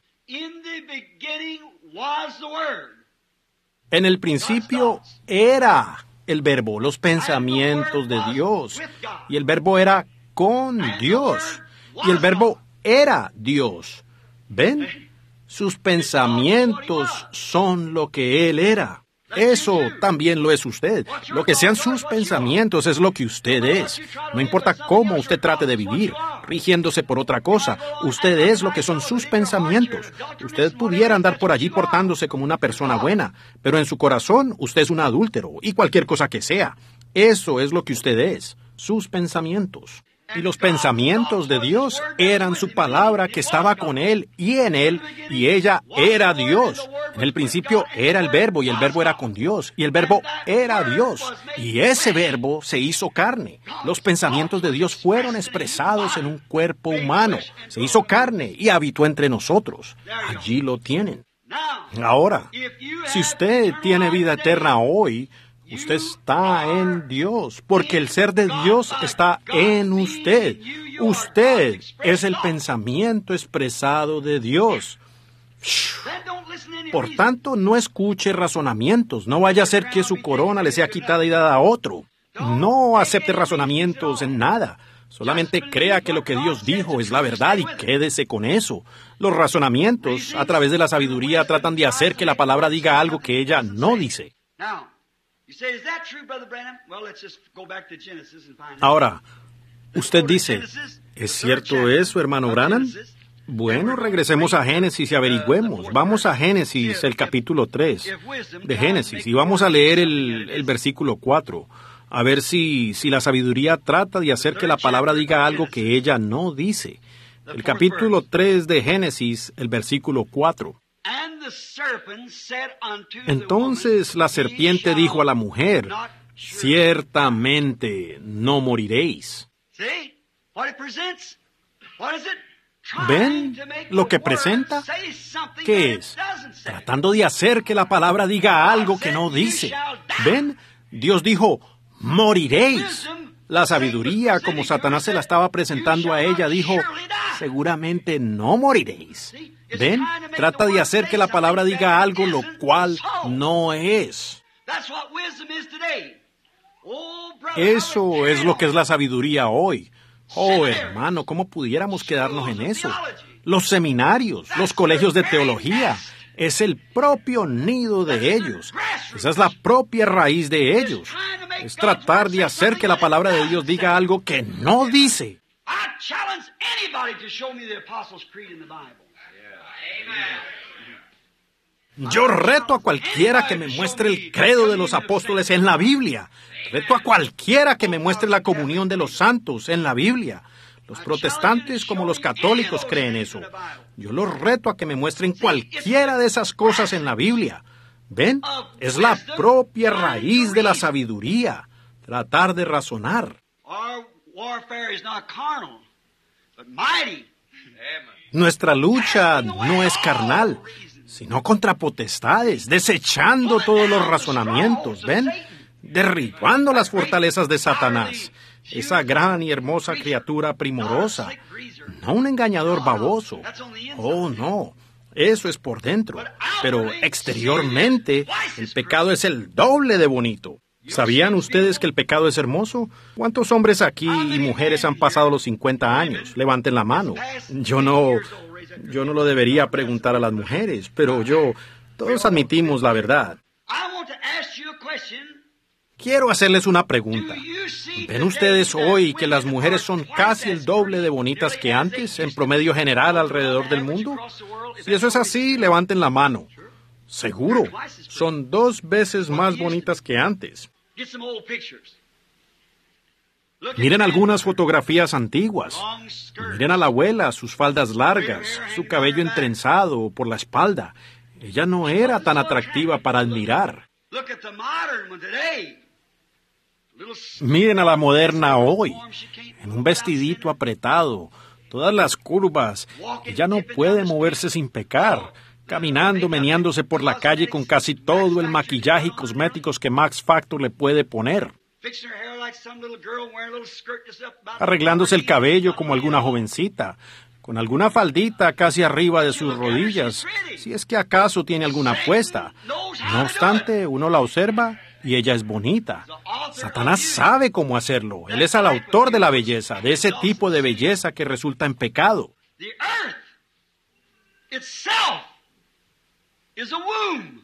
En el principio era el verbo, los pensamientos de Dios. Y el verbo era con Dios. Y el Verbo era Dios. ¿Ven? Sus pensamientos son lo que Él era. Eso también lo es usted. Lo que sean sus pensamientos es lo que usted es. No importa cómo usted trate de vivir, rigiéndose por otra cosa, usted es lo que son sus pensamientos. Usted pudiera andar por allí portándose como una persona buena, pero en su corazón usted es un adúltero y cualquier cosa que sea. Eso es lo que usted es, sus pensamientos. Y los pensamientos de Dios eran su palabra que estaba con Él y en Él, y ella era Dios. En el principio era el Verbo, y el Verbo era con Dios, y el Verbo era Dios. Y ese Verbo se hizo carne. Los pensamientos de Dios fueron expresados en un cuerpo humano. Se hizo carne y habitó entre nosotros. Allí lo tienen. Ahora, si usted tiene vida eterna hoy, usted está en Dios, porque el ser de Dios está en usted. Usted es el pensamiento expresado de Dios. Por tanto, no escuche razonamientos. No vaya a ser que su corona le sea quitada y dada a otro. No acepte razonamientos en nada. Solamente crea que lo que Dios dijo es la verdad y quédese con eso. Los razonamientos, a través de la sabiduría, tratan de hacer que la palabra diga algo que ella no dice. Ahora, usted dice, ¿es cierto eso, hermano Branham? Bueno, regresemos a Génesis y averigüemos. Vamos a Génesis, el capítulo 3 de Génesis, y vamos a leer el versículo 4, a ver si la sabiduría trata de hacer que la palabra diga algo que ella no dice. El capítulo 3 de Génesis, el versículo 4. Entonces la serpiente dijo a la mujer, ciertamente no moriréis. ¿Ven lo que presenta? ¿Qué es? Tratando de hacer que la palabra diga algo que no dice. ¿Ven? Dios dijo, moriréis. La sabiduría, como Satanás se la estaba presentando a ella, dijo, seguramente no moriréis. ¿Ven? Trata de hacer que la palabra diga algo lo cual no es. Eso es lo que es la sabiduría hoy. Oh, hermano, ¿cómo pudiéramos quedarnos en eso? Los seminarios, los colegios de teología, es el propio nido de ellos. Esa es la propia raíz de ellos. Es tratar de hacer que la palabra de Dios diga algo que no dice. Yo reto a cualquiera que me muestre el credo de los apóstoles en la Biblia. Reto a cualquiera que me muestre la comunión de los santos en la Biblia. Los protestantes como los católicos creen eso. Yo los reto a que me muestren cualquiera de esas cosas en la Biblia. ¿Ven? Es la propia raíz de la sabiduría. Tratar de razonar. Nuestra lucha no es carnal, sino contra potestades, desechando todos los razonamientos, ¿ven? Derribando las fortalezas de Satanás, esa gran y hermosa criatura primorosa, no un engañador baboso. Oh, no, eso es por dentro, pero exteriormente el pecado es el doble de bonito. ¿Sabían ustedes que el pecado es hermoso? ¿Cuántos hombres aquí y mujeres han pasado los 50 años? Levanten la mano. Yo no lo debería preguntar a las mujeres, pero todos admitimos la verdad. Quiero hacerles una pregunta. ¿Ven ustedes hoy que las mujeres son casi el doble de bonitas que antes, en promedio general alrededor del mundo? Si eso es así, levanten la mano. Seguro, son 2 veces más bonitas que antes. Miren algunas fotografías antiguas. Miren a la abuela, sus faldas largas, su cabello entrenzado por la espalda. Ella no era tan atractiva para admirar. Miren a la moderna hoy, en un vestidito apretado, todas las curvas. Ella no puede moverse sin pecar, caminando, meneándose por la calle con casi todo el maquillaje y cosméticos que Max Factor le puede poner. Arreglándose el cabello como alguna jovencita, con alguna faldita casi arriba de sus rodillas, si es que acaso tiene alguna puesta. No obstante, uno la observa, y ella es bonita. Satanás sabe cómo hacerlo. Él es el autor de la belleza, de ese tipo de belleza que resulta en pecado. The earth itself is a womb.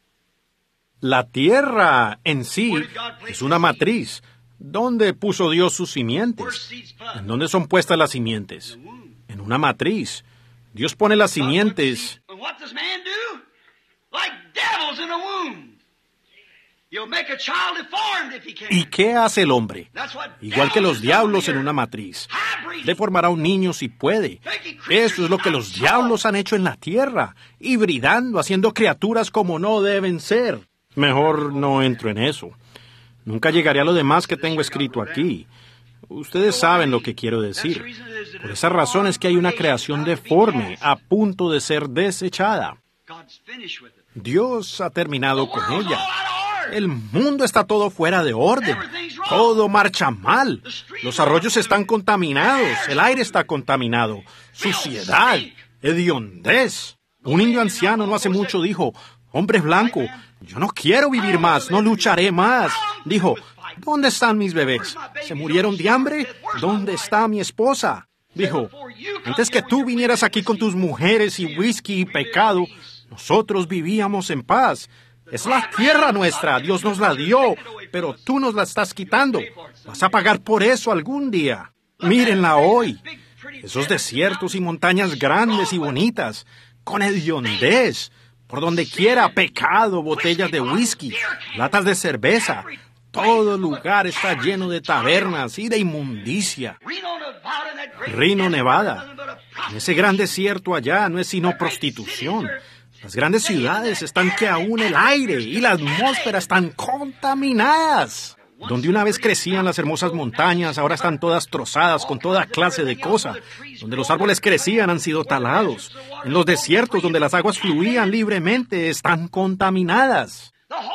La tierra en sí es una matriz. ¿Dónde puso Dios sus simientes? ¿En dónde son puestas las simientes? En una matriz. Dios pone las simientes. And what does man do? Like devils in a womb. He'll make a child deformed if he can. ¿Y qué hace el hombre? Igual que los diablos en una matriz. Deformará a un niño si puede. Eso es lo que los diablos han hecho en la tierra, hibridando, haciendo criaturas como no deben ser. Mejor no entro en eso. Nunca llegaré a lo demás que tengo escrito aquí. Ustedes saben lo que quiero decir. Por esa razón es que hay una creación deforme, a punto de ser desechada. Dios ha terminado con ella. El mundo está todo fuera de orden. Todo marcha mal. Los arroyos están contaminados. El aire está contaminado. Suciedad. Hediondez. Un indio anciano no hace mucho dijo: hombre blanco, yo no quiero vivir más, no lucharé más. Dijo: ¿dónde están mis bebés? ¿Se murieron de hambre? ¿Dónde está mi esposa? Dijo: antes que tú vinieras aquí con tus mujeres y whisky y pecado, nosotros vivíamos en paz. Es la tierra nuestra, Dios nos la dio, pero tú nos la estás quitando. Vas a pagar por eso algún día. Mírenla hoy. Esos desiertos y montañas grandes y bonitas, con hediondez. Por donde quiera, pecado, botellas de whisky, latas de cerveza. Todo lugar está lleno de tabernas y de inmundicia. Reno, Nevada. En ese gran desierto allá no es sino prostitución. Las grandes ciudades están que aún el aire y la atmósfera están contaminadas. Donde una vez crecían las hermosas montañas, ahora están todas trozadas con toda clase de cosas. Donde los árboles crecían han sido talados. En los desiertos donde las aguas fluían libremente están contaminadas.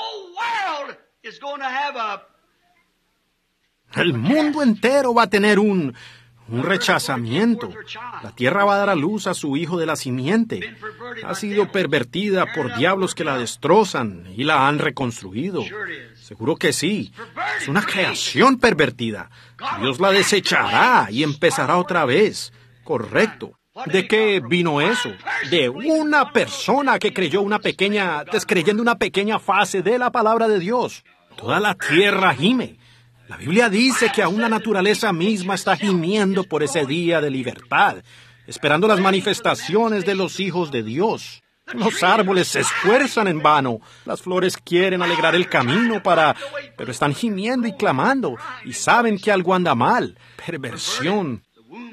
El mundo entero va a tener un rechazamiento. La tierra va a dar a luz a su hijo de la simiente. Ha sido pervertida por diablos que la destrozan y la han reconstruido. Seguro que sí. Es una creación pervertida. Dios la desechará y empezará otra vez. Correcto. ¿De qué vino eso? De una persona que creyó descreyendo una pequeña fase de la palabra de Dios. Toda la tierra gime. La Biblia dice que aún la naturaleza misma está gimiendo por ese día de libertad, esperando las manifestaciones de los hijos de Dios. Los árboles se esfuerzan en vano, las flores quieren alegrar el camino pero están gimiendo y clamando, y saben que algo anda mal. Perversión.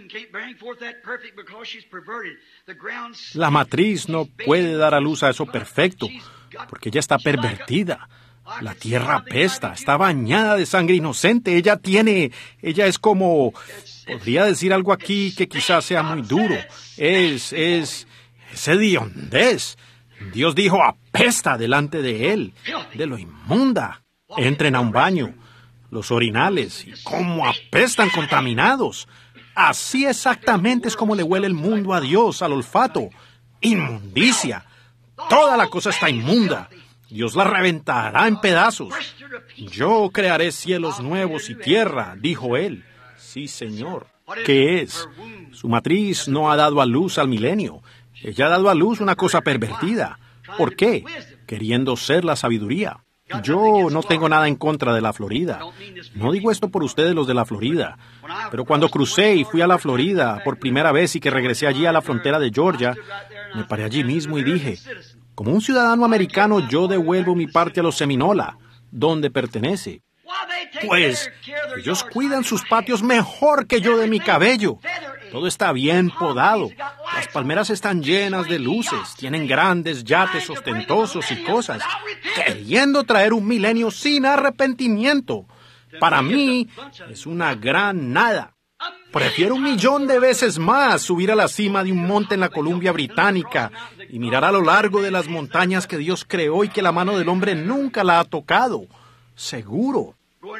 La matriz no puede dar a luz a eso perfecto, porque ella está pervertida. La tierra apesta, está bañada de sangre inocente. Ella es como, podría decir algo aquí que quizás sea muy duro. Es hediondez. Dios dijo: apesta delante de él, de lo inmunda. Entren a un baño, los orinales, y cómo apestan contaminados. Así exactamente es como le huele el mundo a Dios, al olfato. Inmundicia. Toda la cosa está inmunda. Dios la reventará en pedazos. Yo crearé cielos nuevos y tierra, dijo él. Sí, Señor. ¿Qué es? Su matriz no ha dado a luz al milenio. Ella ha dado a luz una cosa pervertida. ¿Por qué? Queriendo ser la sabiduría. Yo no tengo nada en contra de la Florida. No digo esto por ustedes los de la Florida. Pero cuando crucé y fui a la Florida por primera vez y que regresé allí a la frontera de Georgia, me paré allí mismo y dije: como un ciudadano americano, yo devuelvo mi parte a los Seminola, donde pertenece. Pues ellos cuidan sus patios mejor que yo de mi cabello. Todo está bien podado. Las palmeras están llenas de luces. Tienen grandes yates ostentosos y cosas. Queriendo traer un milenio sin arrepentimiento. Para mí es una gran nada. Prefiero 1,000,000 de veces más subir a la cima de un monte en la Columbia Británica y mirar a lo largo de las montañas que Dios creó y que la mano del hombre nunca la ha tocado. Seguro.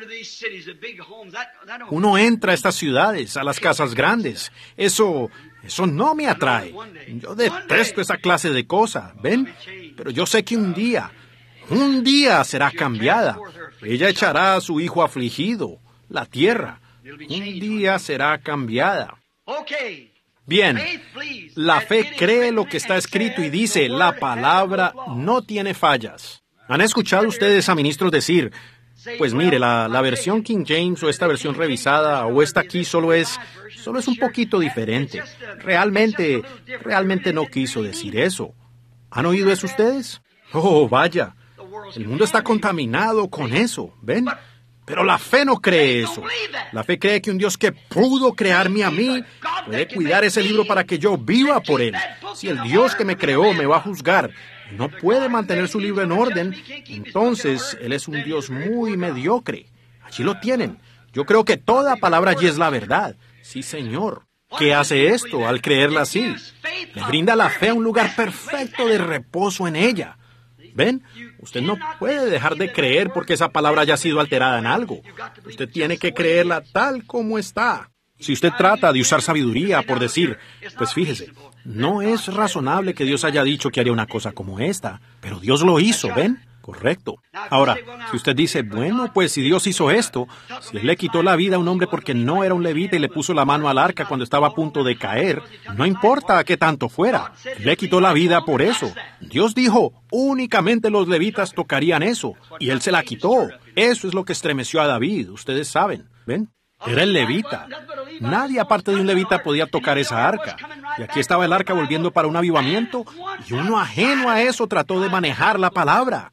Uno entra a estas ciudades, a las casas grandes. Eso no me atrae. Yo detesto esa clase de cosa, ¿ven? Pero yo sé que un día Un día será cambiada. Ella echará a su hijo afligido, la tierra. Un día será cambiada. Bien, la fe cree lo que está escrito y dice, la palabra no tiene fallas. ¿Han escuchado ustedes a ministros decir, pues mire, la versión King James o esta versión revisada o esta aquí solo es un poquito diferente? Realmente no quiso decir eso. ¿Han oído eso ustedes? Oh, vaya, el mundo está contaminado con eso, ¿ven? Pero la fe no cree eso. La fe cree que un Dios que pudo crearme a mí puede cuidar ese libro para que yo viva por él. Si el Dios que me creó me va a juzgar y no puede mantener su libro en orden, entonces él es un Dios muy mediocre. Allí lo tienen. Yo creo que toda palabra allí es la verdad. Sí, Señor. ¿Qué hace esto al creerla así? Le brinda la fe un lugar perfecto de reposo en ella. ¿Ven? Usted no puede dejar de creer porque esa palabra haya sido alterada en algo. Usted tiene que creerla tal como está. Si usted trata de usar sabiduría por decir, pues fíjese, no es razonable que Dios haya dicho que haría una cosa como esta, pero Dios lo hizo, ¿ven? Correcto. Ahora, si usted dice, bueno, pues si Dios hizo esto, si Él le quitó la vida a un hombre porque no era un levita y le puso la mano al arca cuando estaba a punto de caer, no importa qué tanto fuera, Él le quitó la vida por eso. Dios dijo, únicamente los levitas tocarían eso, y Él se la quitó. Eso es lo que estremeció a David, ustedes saben, ¿ven? Era el levita. Nadie aparte de un levita podía tocar esa arca. Y aquí estaba el arca volviendo para un avivamiento, y uno ajeno a eso trató de manejar la palabra.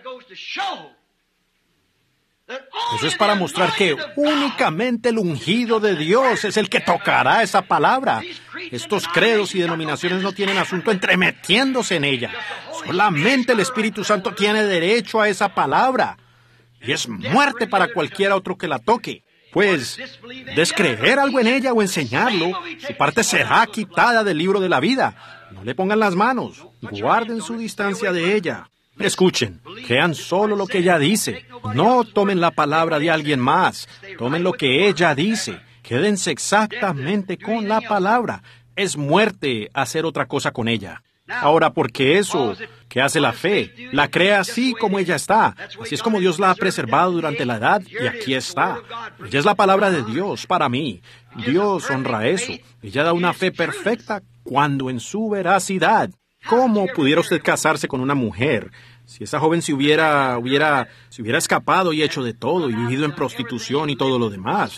Eso es para mostrar que únicamente el ungido de Dios es el que tocará esa palabra. Estos credos y denominaciones no tienen asunto entremetiéndose en ella. Solamente el Espíritu Santo tiene derecho a esa palabra. Y es muerte para cualquiera otro que la toque. Pues, descreer algo en ella o enseñarlo, su parte será quitada del libro de la vida. No le pongan las manos. Guarden su distancia de ella. Escuchen, crean solo lo que ella dice. No tomen la palabra de alguien más. Tomen lo que ella dice. Quédense exactamente con la palabra. Es muerte hacer otra cosa con ella. Ahora, porque eso que hace la fe, la crea así como ella está. Así es como Dios la ha preservado durante la edad y aquí está. Ella es la palabra de Dios para mí. Dios honra eso. Ella da una fe perfecta cuando en su veracidad. ¿Cómo pudiera usted casarse con una mujer si esa joven se hubiera escapado y hecho de todo y vivido en prostitución y todo lo demás?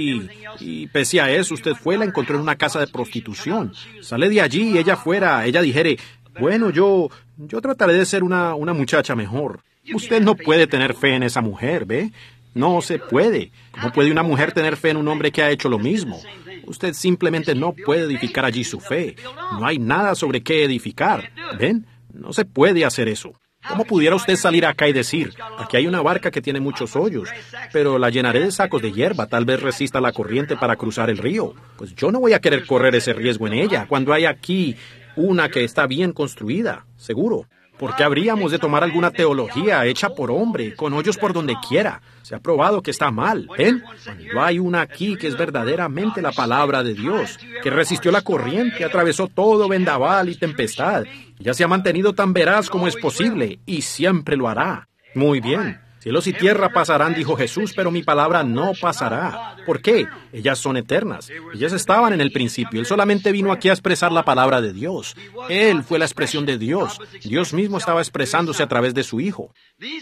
Y pese a eso, usted fue, la encontró en una casa de prostitución. Sale de allí y ella dijere, bueno, yo trataré de ser una muchacha mejor. Usted no puede tener fe en esa mujer, ¿ve? No se puede. ¿Cómo puede una mujer tener fe en un hombre que ha hecho lo mismo? Usted simplemente no puede edificar allí su fe. No hay nada sobre qué edificar. ¿Ven? No se puede hacer eso. ¿Cómo pudiera usted salir acá y decir, aquí hay una barca que tiene muchos hoyos, pero la llenaré de sacos de hierba, tal vez resista la corriente para cruzar el río? Pues yo no voy a querer correr ese riesgo en ella, cuando hay aquí una que está bien construida, seguro. ¿Por qué habríamos de tomar alguna teología hecha por hombre, con hoyos por donde quiera? Se ha probado que está mal, ¿ven? Cuando hay una aquí que es verdaderamente la palabra de Dios, que resistió la corriente, atravesó todo vendaval y tempestad, ya se ha mantenido tan veraz como es posible, y siempre lo hará. Muy bien. Cielos y tierra pasarán, dijo Jesús, pero mi palabra no pasará. ¿Por qué? Ellas son eternas. Ellas estaban en el principio. Él solamente vino aquí a expresar la palabra de Dios. Él fue la expresión de Dios. Dios mismo estaba expresándose a través de su Hijo.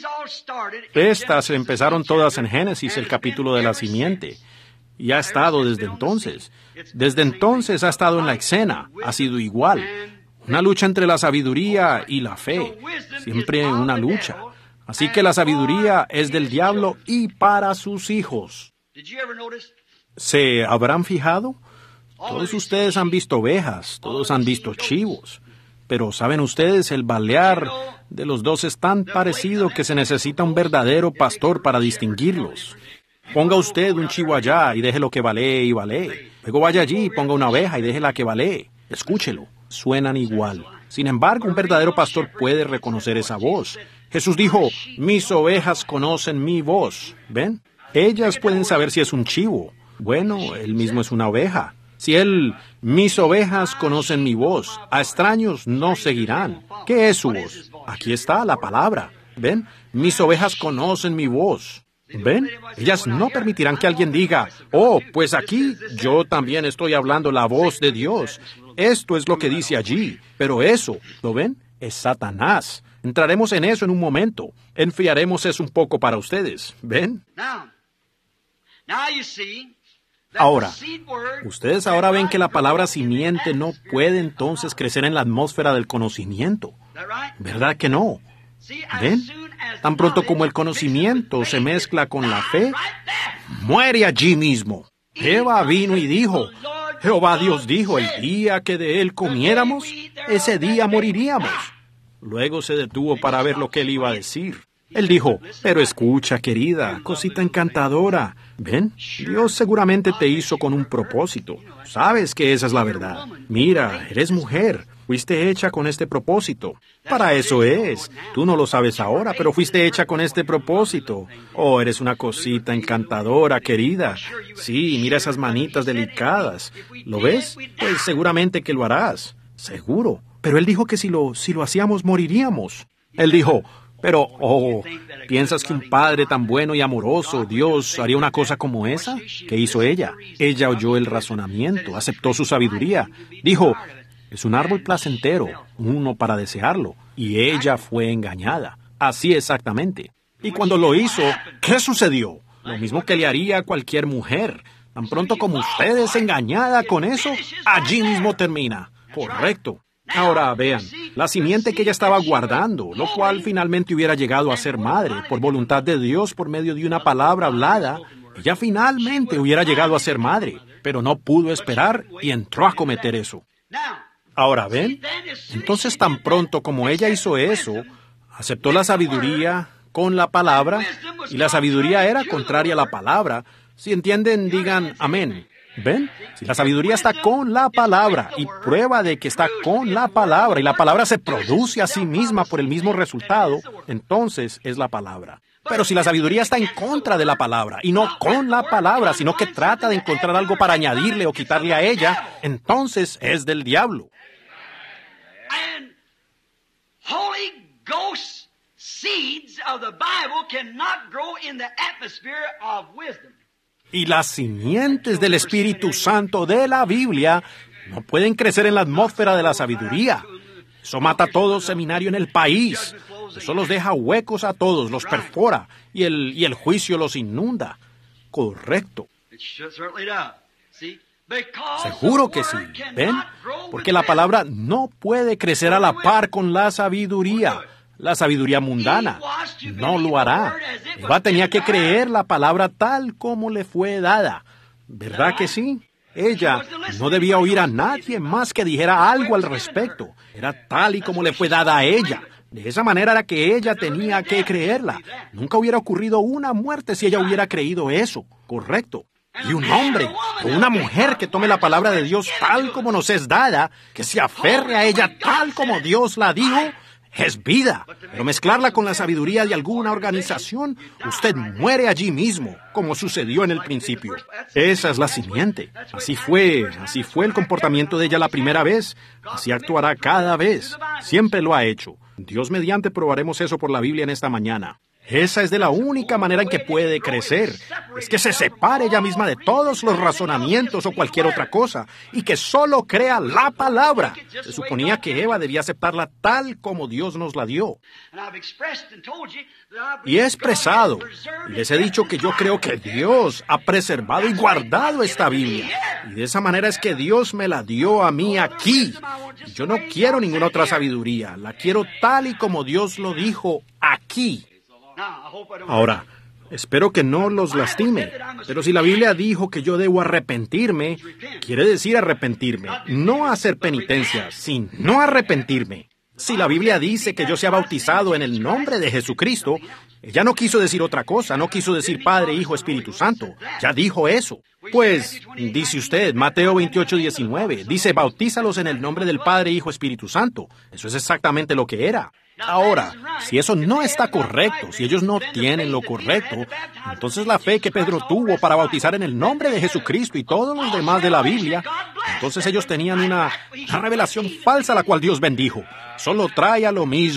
Estas empezaron todas en Génesis, el capítulo de la simiente. Y ha estado desde entonces. Desde entonces ha estado en la escena. Ha sido igual. Una lucha entre la sabiduría y la fe. Siempre una lucha. Así que la sabiduría es del diablo y para sus hijos. ¿Se habrán fijado? Todos ustedes han visto ovejas, todos han visto chivos. Pero ¿saben ustedes? El balear de los dos es tan parecido que se necesita un verdadero pastor para distinguirlos. Ponga usted un chivo allá y déjelo que balee y balee. Luego vaya allí y ponga una oveja y déjela que balee. Escúchelo, suenan igual. Sin embargo, un verdadero pastor puede reconocer esa voz. Jesús dijo, mis ovejas conocen mi voz. ¿Ven? Ellas pueden saber si es un chivo. Bueno, él mismo es una oveja. Si mis ovejas conocen mi voz, a extraños no seguirán. ¿Qué es su voz? Aquí está la palabra. ¿Ven? Mis ovejas conocen mi voz. ¿Ven? Ellas no permitirán que alguien diga, oh, pues aquí yo también estoy hablando la voz de Dios. Esto es lo que dice allí. Pero eso, ¿lo ven? Es Satanás. Entraremos en eso en un momento. Enfriaremos eso un poco para ustedes. ¿Ven? Ahora, ustedes ahora ven que la palabra simiente no puede entonces crecer en la atmósfera del conocimiento. ¿Verdad que no? ¿Ven? Tan pronto como el conocimiento se mezcla con la fe, muere allí mismo. Eva vino y dijo, Jehová Dios dijo, el día que de él comiéramos, ese día moriríamos. Luego se detuvo para ver lo que él iba a decir. Él dijo, pero escucha, querida, cosita encantadora. ¿Ven? Dios seguramente te hizo con un propósito. Sabes que esa es la verdad. Mira, eres mujer. Fuiste hecha con este propósito. Para eso es. Tú no lo sabes ahora, pero fuiste hecha con este propósito. Oh, eres una cosita encantadora, querida. Sí, mira esas manitas delicadas. ¿Lo ves? Pues seguramente que lo harás. Seguro. Pero él dijo que si lo hacíamos, moriríamos. Él dijo, pero, oh, ¿piensas que un padre tan bueno y amoroso, Dios, haría una cosa como esa? ¿Qué hizo ella? Ella oyó el razonamiento, aceptó su sabiduría. Dijo, es un árbol placentero, uno para desearlo. Y ella fue engañada. Así exactamente. Y cuando lo hizo, ¿qué sucedió? Lo mismo que le haría a cualquier mujer. Tan pronto como usted es engañada con eso, allí mismo termina. Correcto. Ahora vean, la simiente que ella estaba guardando, lo cual finalmente hubiera llegado a ser madre, por voluntad de Dios, por medio de una palabra hablada, ella finalmente hubiera llegado a ser madre, pero no pudo esperar y entró a cometer eso. Ahora, ¿ven? Entonces, tan pronto como ella hizo eso, aceptó la sabiduría con la palabra, y la sabiduría era contraria a la palabra. Si entienden, digan amén. ¿Ven? Si la sabiduría está con la palabra, y prueba de que está con la palabra, y la palabra se produce a sí misma por el mismo resultado, entonces es la palabra. Pero si la sabiduría está en contra de la palabra, y no con la palabra, sino que trata de encontrar algo para añadirle o quitarle a ella, entonces es del diablo. And Holy Ghost seeds of the Bible cannot grow in the atmosphere of wisdom. Y las simientes del Espíritu Santo de la Biblia no pueden crecer en la atmósfera de la sabiduría. Eso mata todo seminario en el país. Eso los deja huecos a todos, los perfora, y el juicio los inunda. Correcto. Seguro que sí, ¿ven? Porque la palabra no puede crecer a la par con la sabiduría. La sabiduría mundana no lo hará. Eva tenía que creer la palabra tal como le fue dada. ¿Verdad que sí? Ella no debía oír a nadie más que dijera algo al respecto. Era tal y como le fue dada a ella. De esa manera era que ella tenía que creerla. Nunca hubiera ocurrido una muerte si ella hubiera creído eso. Correcto. Y un hombre o una mujer que tome la palabra de Dios tal como nos es dada, que se aferre a ella tal como Dios la dijo, es vida. Pero mezclarla con la sabiduría de alguna organización, usted muere allí mismo, como sucedió en el principio. Esa es la simiente. Así fue el comportamiento de ella la primera vez. Así actuará cada vez. Siempre lo ha hecho. Dios mediante probaremos eso por la Biblia en esta mañana. Esa es de la única manera en que puede crecer. Es que se separe ella misma de todos los razonamientos o cualquier otra cosa y que solo crea la palabra. Se suponía que Eva debía aceptarla tal como Dios nos la dio. Y he expresado, y les he dicho que yo creo que Dios ha preservado y guardado esta Biblia. Y de esa manera es que Dios me la dio a mí aquí. Yo no quiero ninguna otra sabiduría. La quiero tal y como Dios lo dijo aquí. Ahora, espero que no los lastime, pero si la Biblia dijo que yo debo arrepentirme, quiere decir arrepentirme, no hacer penitencia, sino arrepentirme. Si la Biblia dice que yo sea bautizado en el nombre de Jesucristo, ella no quiso decir otra cosa, no quiso decir Padre, Hijo, Espíritu Santo, ya dijo eso. Pues, dice usted, Mateo 28:19, dice, bautízalos en el nombre del Padre, Hijo, Espíritu Santo. Eso es exactamente lo que era. Ahora, si eso no está correcto, si ellos no tienen lo correcto, entonces la fe que Pedro tuvo para bautizar en el nombre de Jesucristo y todos los demás de la Biblia, entonces ellos tenían una revelación falsa a la cual Dios bendijo. Solo trae a lo mismo.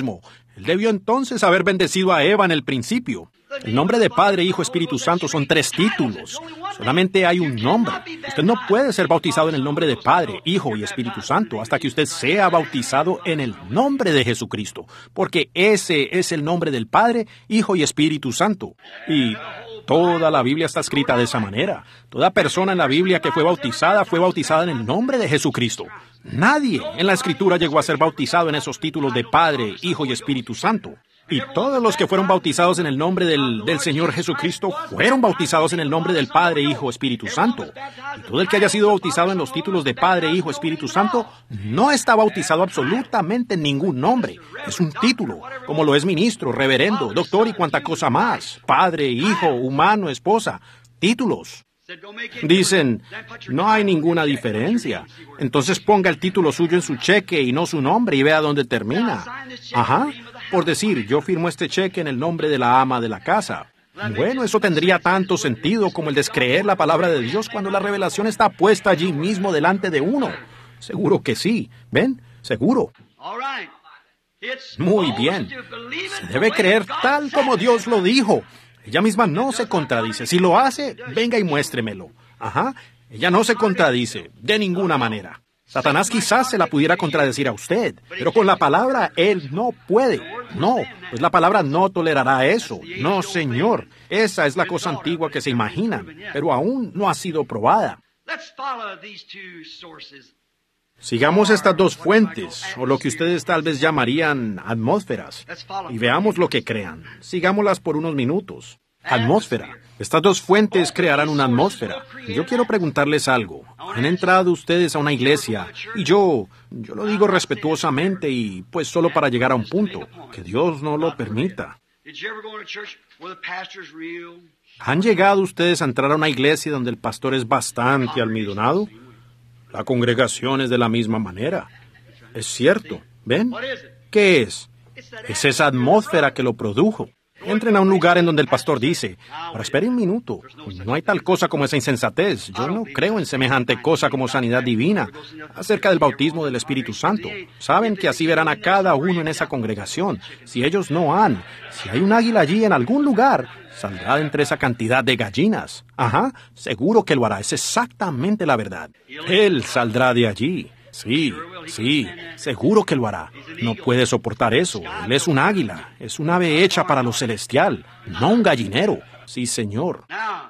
Él debió entonces haber bendecido a Eva en el principio. El nombre de Padre, Hijo, Espíritu Santo son 3 títulos. Solamente hay un nombre. Usted no puede ser bautizado en el nombre de Padre, Hijo y Espíritu Santo hasta que usted sea bautizado en el nombre de Jesucristo, porque ese es el nombre del Padre, Hijo y Espíritu Santo. Y toda la Biblia está escrita de esa manera. Toda persona en la Biblia que fue bautizada en el nombre de Jesucristo. Nadie en la Escritura llegó a ser bautizado en esos títulos de Padre, Hijo y Espíritu Santo. Y todos los que fueron bautizados en el nombre del Señor Jesucristo fueron bautizados en el nombre del Padre, Hijo, Espíritu Santo. Y todo el que haya sido bautizado en los títulos de Padre, Hijo, Espíritu Santo, no está bautizado absolutamente en ningún nombre. Es un título, como lo es ministro, reverendo, doctor y cuanta cosa más. Padre, hijo, humano, esposa. Títulos. Dicen, no hay ninguna diferencia. Entonces ponga el título suyo en su cheque y no su nombre y vea dónde termina. Ajá. Por decir, yo firmo este cheque en el nombre de la ama de la casa. Bueno, eso tendría tanto sentido como el descreer la palabra de Dios cuando la revelación está puesta allí mismo delante de uno. Seguro que sí. ¿Ven? Seguro. Muy bien. Se debe creer tal como Dios lo dijo. Ella misma no se contradice. Si lo hace, venga y muéstremelo. Ajá. Ella no se contradice, de ninguna manera. Satanás quizás se la pudiera contradecir a usted, pero con la palabra él no puede. No, pues la palabra no tolerará eso. No, Señor. Esa es la cosa antigua que se imaginan, pero aún no ha sido probada. Sigamos estas 2 fuentes, o lo que ustedes tal vez llamarían atmósferas, y veamos lo que crean. Sigámoslas por unos minutos. Atmósfera. Estas 2 fuentes crearán una atmósfera. Yo quiero preguntarles algo. ¿Han entrado ustedes a una iglesia? Y yo lo digo respetuosamente y pues solo para llegar a un punto. Que Dios no lo permita. ¿Han llegado ustedes a entrar a una iglesia donde el pastor es bastante almidonado? La congregación es de la misma manera. Es cierto. ¿Ven? ¿Qué es? Es esa atmósfera que lo produjo. Entren a un lugar en donde el pastor dice, ahora espere un minuto, no hay tal cosa como esa insensatez, yo no creo en semejante cosa como sanidad divina, acerca del bautismo del Espíritu Santo. Saben que así verán a cada uno en esa congregación. Si ellos no han, si hay un águila allí en algún lugar, saldrá de entre esa cantidad de gallinas. Ajá, seguro que lo hará, es exactamente la verdad. Él saldrá de allí. Sí, seguro que lo hará. No puede soportar eso. Él es un águila, es un ave hecha para lo celestial, no un gallinero. Sí, Señor.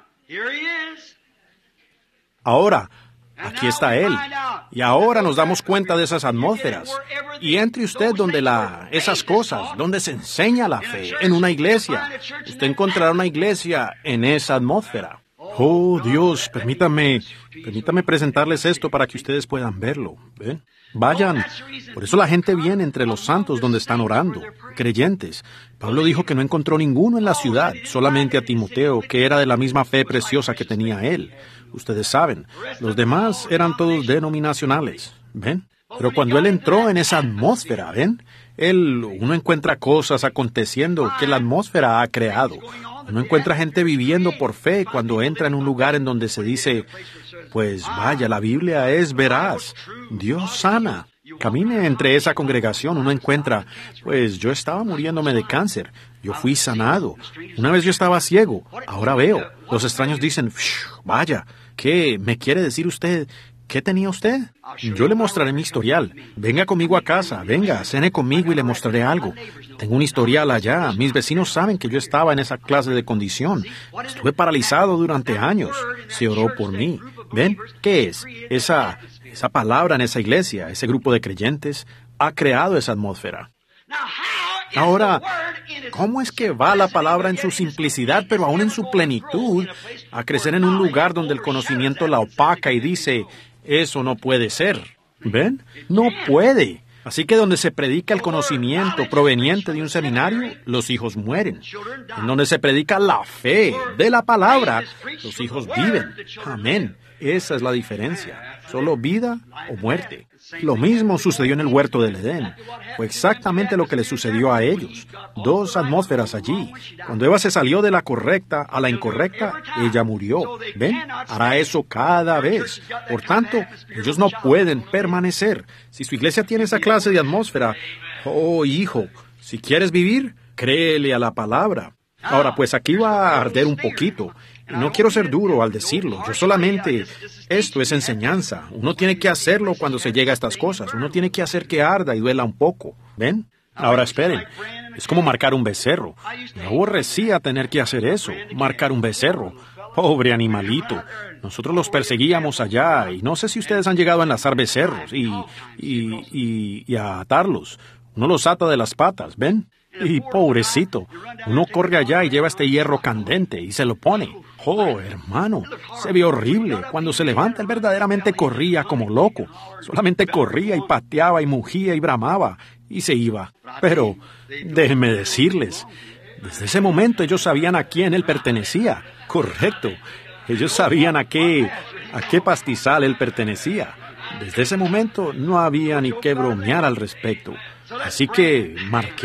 Ahora, aquí está Él. Y ahora nos damos cuenta de esas atmósferas. Y entre usted donde esas cosas, donde se enseña la fe, en una iglesia. Usted encontrará una iglesia en esa atmósfera. Oh, Dios, permítame presentarles esto para que ustedes puedan verlo. ¿Ven? Vayan. Por eso la gente viene entre los santos donde están orando, creyentes. Pablo dijo que no encontró ninguno en la ciudad, solamente a Timoteo, que era de la misma fe preciosa que tenía él. Ustedes saben, los demás eran todos denominacionales. ¿Ven? Pero cuando él entró en esa atmósfera, ¿ven? Uno encuentra cosas aconteciendo que la atmósfera ha creado. Uno encuentra gente viviendo por fe cuando entra en un lugar en donde se dice, pues vaya, la Biblia es veraz, Dios sana. Camine entre esa congregación, uno encuentra, pues yo estaba muriéndome de cáncer, yo fui sanado. Una vez yo estaba ciego, ahora veo. Los extraños dicen, vaya, ¿qué me quiere decir usted? ¿Qué tenía usted? Yo le mostraré mi historial. Venga conmigo a casa, venga, cene conmigo y le mostraré algo. Tengo un historial allá. Mis vecinos saben que yo estaba en esa clase de condición. Estuve paralizado durante años. Se oró por mí. ¿Ven? ¿Qué es? Esa palabra en esa iglesia, ese grupo de creyentes, ha creado esa atmósfera. Ahora, ¿cómo es que va la palabra en su simplicidad, pero aún en su plenitud, a crecer en un lugar donde el conocimiento la opaca y dice, eso no puede ser? ¿Ven? No puede. Así que donde se predica el conocimiento proveniente de un seminario, los hijos mueren. En donde se predica la fe de la palabra, los hijos viven. Amén. Esa es la diferencia. Solo vida o muerte. Lo mismo sucedió en el huerto del Edén. Fue exactamente lo que le sucedió a ellos. 2 atmósferas allí. Cuando Eva se salió de la correcta a la incorrecta, ella murió. ¿Ven? Hará eso cada vez. Por tanto, ellos no pueden permanecer. Si su iglesia tiene esa clase de atmósfera, oh hijo, Si quieres vivir, créele a la palabra. Ahora, pues aquí va a arder un poquito. Y no quiero ser duro al decirlo. Yo solamente, esto es enseñanza. Uno tiene que hacerlo cuando se llega a estas cosas. Uno tiene que hacer que arda y duela un poco. ¿Ven? Ahora esperen. Es como marcar un becerro. Me aborrecía tener que hacer eso, marcar un becerro. Pobre animalito. Nosotros los perseguíamos allá y no sé si ustedes han llegado a enlazar becerros y a atarlos. Uno los ata de las patas, ¿ven? Y pobrecito, uno corre allá y lleva este hierro candente y se lo pone. Oh, hermano, se ve horrible. Cuando se levanta, él verdaderamente corría como loco. Solamente corría y pateaba y mugía y bramaba y se iba. Pero, déjenme decirles, desde ese momento ellos sabían a quién él pertenecía. Correcto. Ellos sabían a qué pastizal él pertenecía. Desde ese momento no había ni qué bromear al respecto. Así que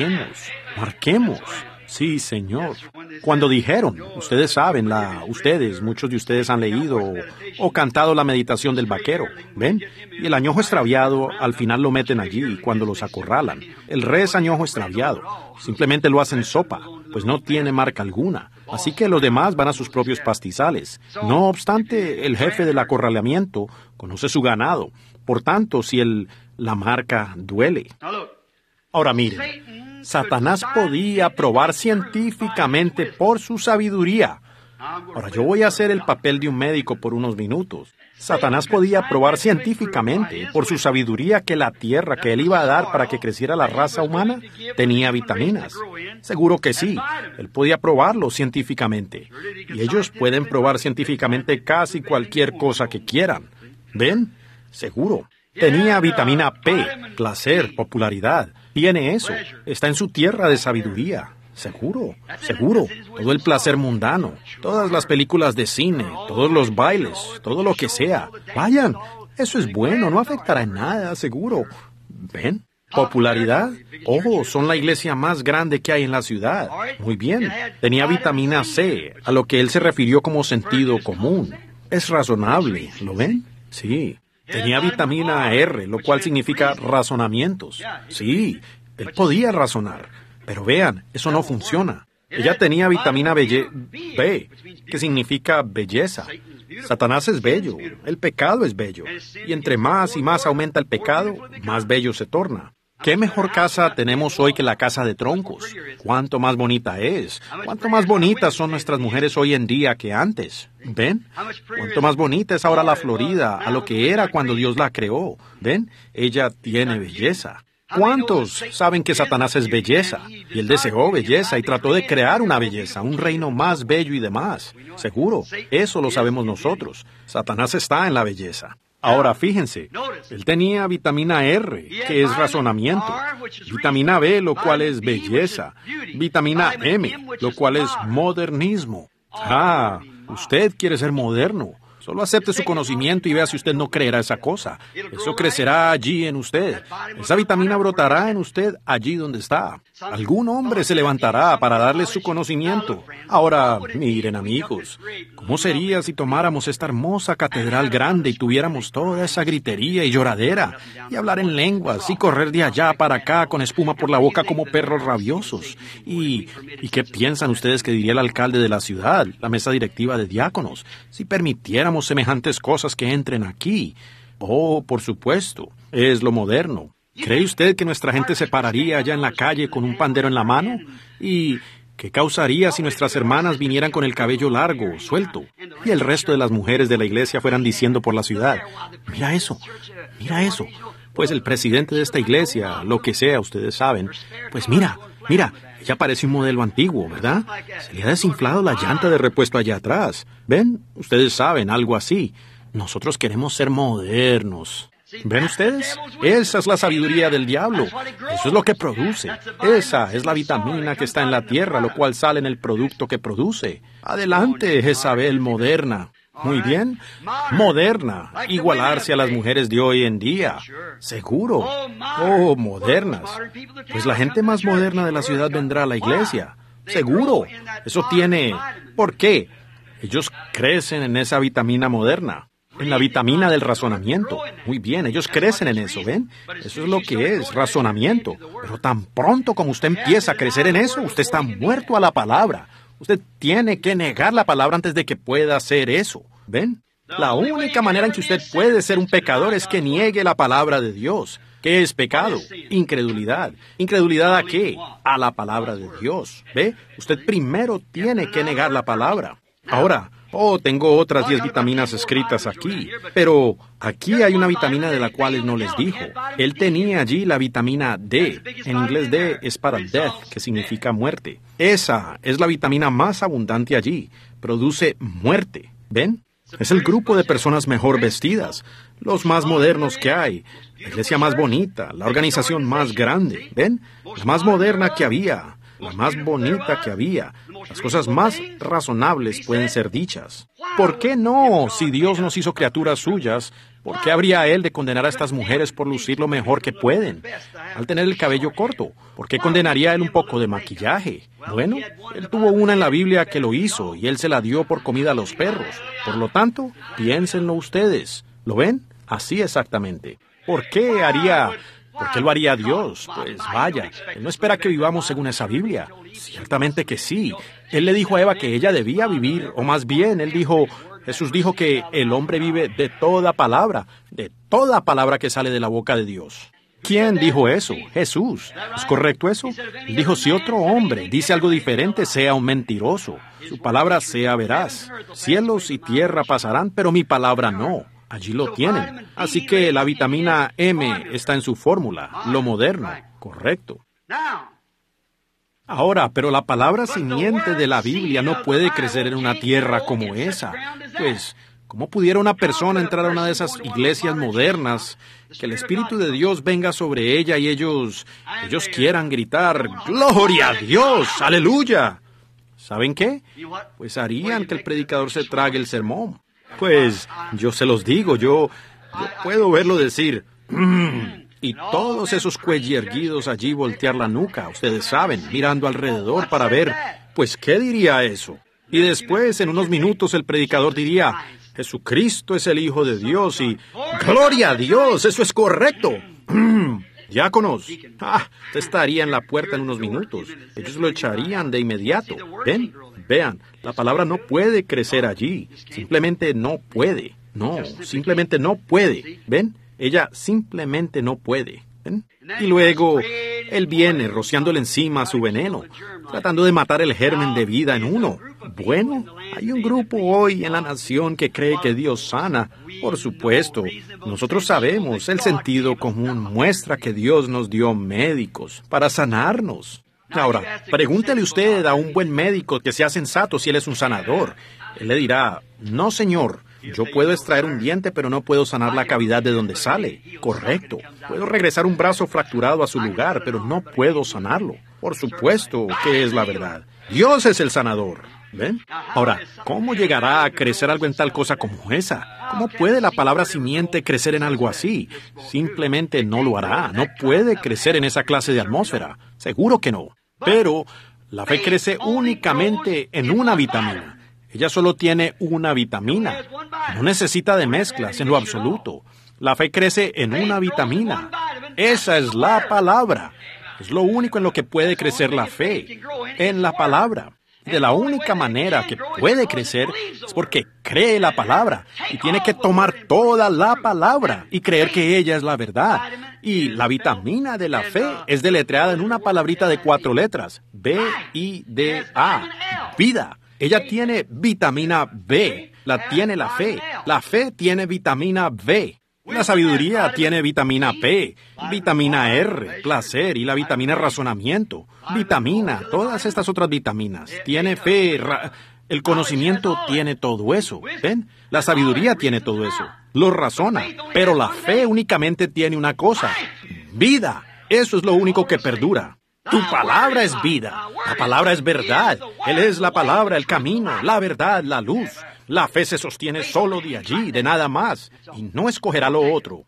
marquemos. Sí, Señor. Cuando dijeron, ustedes saben, muchos de ustedes han leído o cantado la meditación del vaquero, ¿ven? Y el añojo extraviado, al final lo meten allí cuando los acorralan. El res añojo extraviado. Simplemente lo hacen sopa, pues no tiene marca alguna. Así que los demás van a sus propios pastizales. No obstante, el jefe del acorralamiento conoce su ganado. Por tanto, si la marca duele. Ahora miren, Satanás podía probar científicamente por su sabiduría. Ahora yo voy a hacer el papel de un médico por unos minutos. Satanás podía probar científicamente por su sabiduría que la tierra que él iba a dar para que creciera la raza humana tenía vitaminas. Seguro que sí, él podía probarlo científicamente. Y ellos pueden probar científicamente casi cualquier cosa que quieran. ¿Ven? Seguro. Tenía vitamina P, placer, popularidad. Tiene eso. Está en su tierra de sabiduría. Seguro. Todo el placer mundano, todas las películas de cine, todos los bailes, todo lo que sea. Vayan, eso es bueno, no afectará en nada, seguro. ¿Ven? Popularidad. Oh, son la iglesia más grande que hay en la ciudad. Muy bien. Tenía vitamina C, a lo que él se refirió como sentido común. Es razonable, ¿lo ven? Sí. Tenía vitamina R, lo cual significa razonamientos. Sí, él podía razonar. Pero vean, eso no funciona. Ella tenía vitamina B, que significa belleza. Satanás es bello, el pecado es bello. Y entre más y más aumenta el pecado, más bello se torna. ¿Qué mejor casa tenemos hoy que la casa de troncos? ¿Cuánto más bonita es? ¿Cuánto más bonitas son nuestras mujeres hoy en día que antes? ¿Ven? ¿Cuánto más bonita es ahora la Florida a lo que era cuando Dios la creó? ¿Ven? Ella tiene belleza. ¿Cuántos saben que Satanás es belleza? Y él deseó belleza y trató de crear una belleza, un reino más bello y demás. Seguro, eso lo sabemos nosotros. Satanás está en la belleza. Ahora fíjense, él tenía vitamina R, que es razonamiento, vitamina B, lo cual es belleza, vitamina M, lo cual es modernismo. Ah, usted quiere ser moderno. Solo acepte su conocimiento y vea si usted no creerá esa cosa. Eso crecerá allí en usted. Esa vitamina brotará en usted allí donde está. Algún hombre se levantará para darle su conocimiento. Ahora, miren amigos, ¿cómo sería si tomáramos esta hermosa catedral grande y tuviéramos toda esa gritería y lloradera, y hablar en lenguas, y correr de allá para acá con espuma por la boca como perros rabiosos? ¿Y qué piensan ustedes que diría el alcalde de la ciudad, la mesa directiva de diáconos, si permitiéramos semejantes cosas que entren aquí? Oh, por supuesto, es lo moderno. ¿Cree usted que nuestra gente se pararía allá en la calle con un pandero en la mano? ¿Y qué causaría si nuestras hermanas vinieran con el cabello largo, suelto, y el resto de las mujeres de la iglesia fueran diciendo por la ciudad: mira eso, pues el presidente de esta iglesia, lo que sea, ustedes saben, pues mira, ella parece un modelo antiguo, ¿verdad? Se le ha desinflado la llanta de repuesto allá atrás. ¿Ven? Ustedes saben, algo así. Nosotros queremos ser modernos. ¿Ven ustedes? Esa es la sabiduría del diablo. Eso es lo que produce. Esa es la vitamina que está en la tierra, lo cual sale en el producto que produce. Adelante, Jezabel moderna. Muy bien. Moderna. Igualarse a las mujeres de hoy en día. Seguro. Oh, modernas. Pues la gente más moderna de la ciudad vendrá a la iglesia. Seguro. Eso tiene... ¿Por qué? Ellos crecen en esa vitamina moderna. En la vitamina del razonamiento. Muy bien, ellos crecen en eso, ¿ven? Eso es lo que es, razonamiento. Pero tan pronto como usted empieza a crecer en eso, usted está muerto a la palabra. Usted tiene que negar la palabra antes de que pueda hacer eso, ¿ven? La única manera en que usted puede ser un pecador es que niegue la palabra de Dios. ¿Qué es pecado? Incredulidad. ¿Incredulidad a qué? A la palabra de Dios. ¿Ve? Usted primero tiene que negar la palabra. Ahora, tengo otras 10 vitaminas escritas aquí, pero aquí hay una vitamina de la cual él no les dijo. Él tenía allí la vitamina D. En inglés D es para death, que significa muerte. Esa es la vitamina más abundante allí. Produce muerte. ¿Ven? Es el grupo de personas mejor vestidas, los más modernos que hay, la iglesia más bonita, la organización más grande, ¿ven? La más moderna que había, la más bonita que había. Las cosas más razonables pueden ser dichas. ¿Por qué no? Si Dios nos hizo criaturas suyas, ¿por qué habría Él de condenar a estas mujeres por lucir lo mejor que pueden? Al tener el cabello corto, ¿por qué condenaría Él un poco de maquillaje? Bueno, Él tuvo una en la Biblia que lo hizo y Él se la dio por comida a los perros. Por lo tanto, piénsenlo ustedes. ¿Lo ven? Así exactamente. ¿Por qué lo haría Dios? Pues vaya, Él no espera que vivamos según esa Biblia. Ciertamente que sí. Él le dijo a Eva que ella debía vivir, o más bien, Jesús dijo que el hombre vive de toda palabra que sale de la boca de Dios. ¿Quién dijo eso? Jesús. ¿Es correcto eso? Él dijo, si otro hombre dice algo diferente, sea un mentiroso. Su palabra sea veraz. Cielos y tierra pasarán, pero mi palabra no. Allí lo tienen. Así que la vitamina M está en su fórmula, lo moderno. Correcto. Ahora, pero la palabra simiente de la Biblia no puede crecer en una tierra como esa. Pues, ¿cómo pudiera una persona entrar a una de esas iglesias modernas, que el Espíritu de Dios venga sobre ella y ellos quieran gritar, ¡Gloria a Dios! ¡Aleluya! ¿Saben qué? Pues harían que el predicador se trague el sermón. Pues, yo se los digo, yo puedo verlo decir, y todos esos cuellierguidos allí voltear la nuca, ustedes saben, mirando alrededor para ver, pues, ¿qué diría eso? Y después, en unos minutos, el predicador diría, Jesucristo es el Hijo de Dios y ¡Gloria a Dios! ¡Eso es correcto! Diáconos, usted estaría en la puerta en unos minutos. Ellos lo echarían de inmediato. Vean, la palabra no puede crecer allí. Simplemente no puede. No, simplemente no puede. ¿Ven? Ella simplemente no puede. ¿Ven? Y luego, él viene rociándole encima su veneno, tratando de matar el germen de vida en uno. Bueno, hay un grupo hoy en la nación que cree que Dios sana. Por supuesto, nosotros sabemos, el sentido común muestra que Dios nos dio médicos para sanarnos. Ahora, pregúntele usted a un buen médico que sea sensato si él es un sanador. Él le dirá, no señor, yo puedo extraer un diente pero no puedo sanar la cavidad de donde sale. Correcto. Puedo regresar un brazo fracturado a su lugar, pero no puedo sanarlo. Por supuesto que es la verdad. Dios es el sanador. ¿Ven? Ahora, ¿cómo llegará a crecer algo en tal cosa como esa? ¿Cómo puede la palabra simiente crecer en algo así? Simplemente no lo hará. No puede crecer en esa clase de atmósfera. Seguro que no. Pero la fe crece únicamente en una vitamina. Ella solo tiene una vitamina. No necesita de mezclas en lo absoluto. La fe crece en una vitamina. Esa es la palabra. Es lo único en lo que puede crecer la fe. En la palabra. De la única manera que puede crecer es porque cree la palabra y tiene que tomar toda la palabra y creer que ella es la verdad. Y la vitamina de la fe es deletreada en una palabrita de 4 letras, B-I-D-A, vida. Ella tiene vitamina B, la tiene la fe. La fe tiene vitamina B. La sabiduría tiene vitamina P, vitamina R, placer y la vitamina razonamiento. Vitamina, todas estas otras vitaminas. Tiene fe, el conocimiento tiene todo eso. ¿Ven? La sabiduría tiene todo eso. Lo razona. Pero la fe únicamente tiene una cosa. Vida. Eso es lo único que perdura. Tu palabra es vida. La palabra es verdad. Él es la palabra, el camino, la verdad, la luz. La fe se sostiene solo de allí, de nada más, y no escogerá lo otro.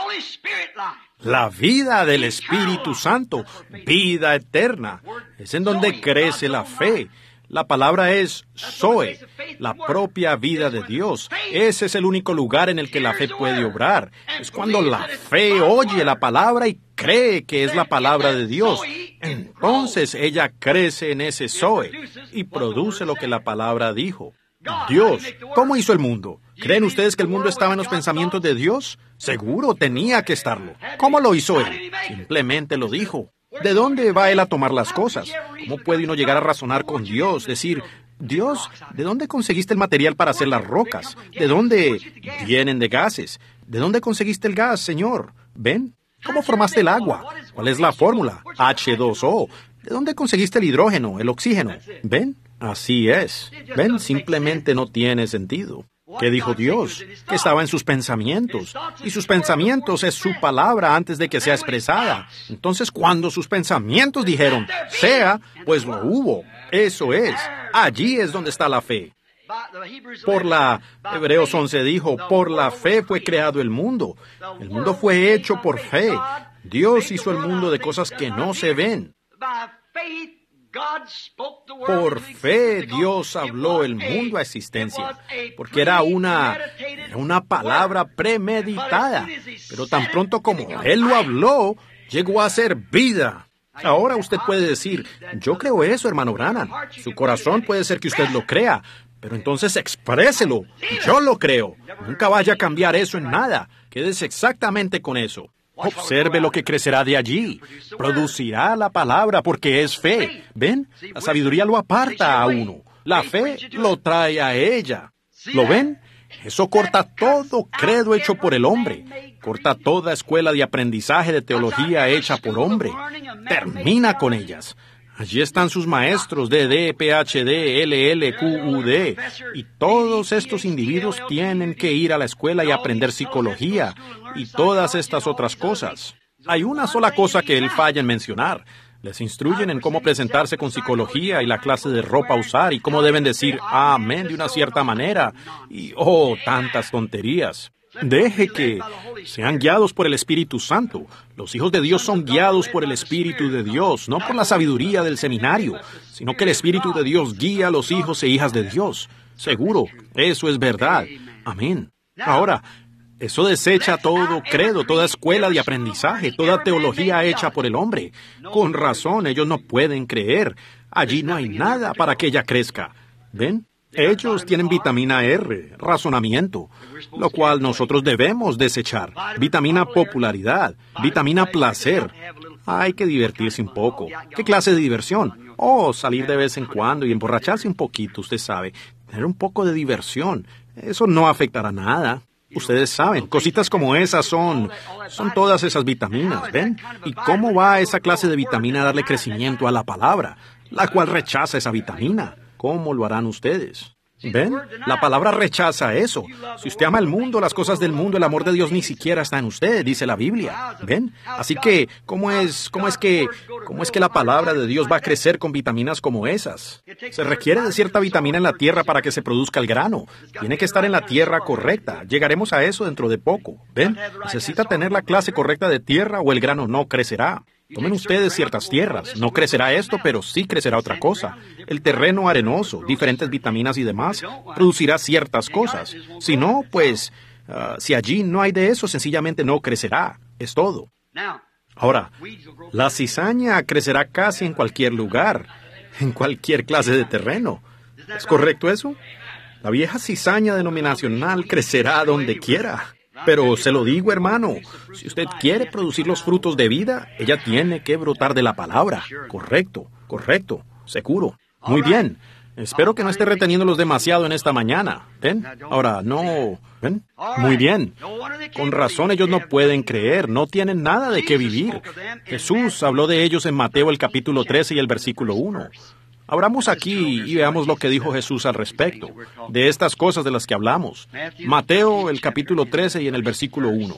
La vida del Espíritu Santo, vida eterna, es en donde crece la fe. La palabra es Zoe, la propia vida de Dios. Ese es el único lugar en el que la fe puede obrar. Es cuando la fe oye la palabra y cree que es la palabra de Dios. Entonces ella crece en ese Zoe y produce lo que la palabra dijo. Dios, ¿cómo hizo el mundo? ¿Creen ustedes que el mundo estaba en los pensamientos de Dios? Seguro, tenía que estarlo. ¿Cómo lo hizo Él? Simplemente lo dijo. ¿De dónde va Él a tomar las cosas? ¿Cómo puede uno llegar a razonar con Dios? Decir, Dios, ¿de dónde conseguiste el material para hacer las rocas? ¿De dónde vienen de gases? ¿De dónde conseguiste el gas, Señor? ¿Ven? ¿Cómo formaste el agua? ¿Cuál es la fórmula? H2O. ¿De dónde conseguiste el hidrógeno, el oxígeno? ¿Ven? Así es. ¿Ven? Simplemente no tiene sentido. ¿Qué dijo Dios? Que estaba en sus pensamientos. Y sus pensamientos es su palabra antes de que sea expresada. Entonces, cuando sus pensamientos dijeron, sea, pues lo hubo. Eso es. Allí es donde está la fe. Hebreos 11 dijo, por la fe fue creado el mundo. El mundo fue hecho por fe. Dios hizo el mundo de cosas que no se ven. Por fe Dios habló el mundo a existencia, porque era una palabra premeditada, pero tan pronto como Él lo habló, llegó a ser vida. Ahora usted puede decir, yo creo eso, hermano Branham. Su corazón puede ser que usted lo crea, pero entonces expréselo. Yo lo creo. Nunca vaya a cambiar eso en nada. Quédese exactamente con eso. Observe lo que crecerá de allí. Producirá la palabra porque es fe. ¿Ven? La sabiduría lo aparta a uno. La fe lo trae a ella. ¿Lo ven? Eso corta todo credo hecho por el hombre. Corta toda escuela de aprendizaje de teología hecha por hombre. Termina con ellas. Allí están sus maestros, D.D., Ph.D., LL.Q.U.D. Y todos estos individuos tienen que ir a la escuela y aprender psicología y todas estas otras cosas. Hay una sola cosa que él falla en mencionar. Les instruyen en cómo presentarse con psicología y la clase de ropa a usar y cómo deben decir amén de una cierta manera. Y, tantas tonterías. Deje que sean guiados por el Espíritu Santo. Los hijos de Dios son guiados por el Espíritu de Dios, no por la sabiduría del seminario, sino que el Espíritu de Dios guía a los hijos e hijas de Dios. Seguro, eso es verdad. Amén. Ahora, eso desecha todo credo, toda escuela de aprendizaje, toda teología hecha por el hombre. Con razón, ellos no pueden creer. Allí no hay nada para que ella crezca. ¿Ven? Ellos tienen vitamina R, razonamiento, lo cual nosotros debemos desechar. Vitamina popularidad, vitamina placer. Hay que divertirse un poco. ¿Qué clase de diversión? Salir de vez en cuando y emborracharse un poquito, usted sabe. Tener un poco de diversión. Eso no afectará nada. Ustedes saben, cositas como esas son todas esas vitaminas, ¿ven? ¿Y cómo va esa clase de vitamina a darle crecimiento a la palabra, la cual rechaza esa vitamina? ¿Cómo lo harán ustedes? ¿Ven? La palabra rechaza eso. Si usted ama el mundo, las cosas del mundo, el amor de Dios ni siquiera está en usted, dice la Biblia. ¿Ven? Así que, ¿cómo es que la palabra de Dios va a crecer con vitaminas como esas? Se requiere de cierta vitamina en la tierra para que se produzca el grano. Tiene que estar en la tierra correcta. Llegaremos a eso dentro de poco. ¿Ven? Necesita tener la clase correcta de tierra o el grano no crecerá. Tomen ustedes ciertas tierras. No crecerá esto, pero sí crecerá otra cosa. El terreno arenoso, diferentes vitaminas y demás, producirá ciertas cosas. Si no, pues, si allí no hay de eso, sencillamente no crecerá. Es todo. Ahora, la cizaña crecerá casi en cualquier lugar, en cualquier clase de terreno. ¿Es correcto eso? La vieja cizaña denominacional crecerá donde quiera. Pero se lo digo, hermano, si usted quiere producir los frutos de vida, ella tiene que brotar de la palabra. Correcto, seguro. Muy bien. Espero que no esté reteniéndolos demasiado en esta mañana. ¿Ven? Ahora, no. ¿Ven? Muy bien. Con razón ellos no pueden creer, no tienen nada de qué vivir. Jesús habló de ellos en Mateo el capítulo 13 y el versículo 1. Abramos aquí y veamos lo que dijo Jesús al respecto, de estas cosas de las que hablamos. Mateo, el capítulo 13 y en el versículo 1.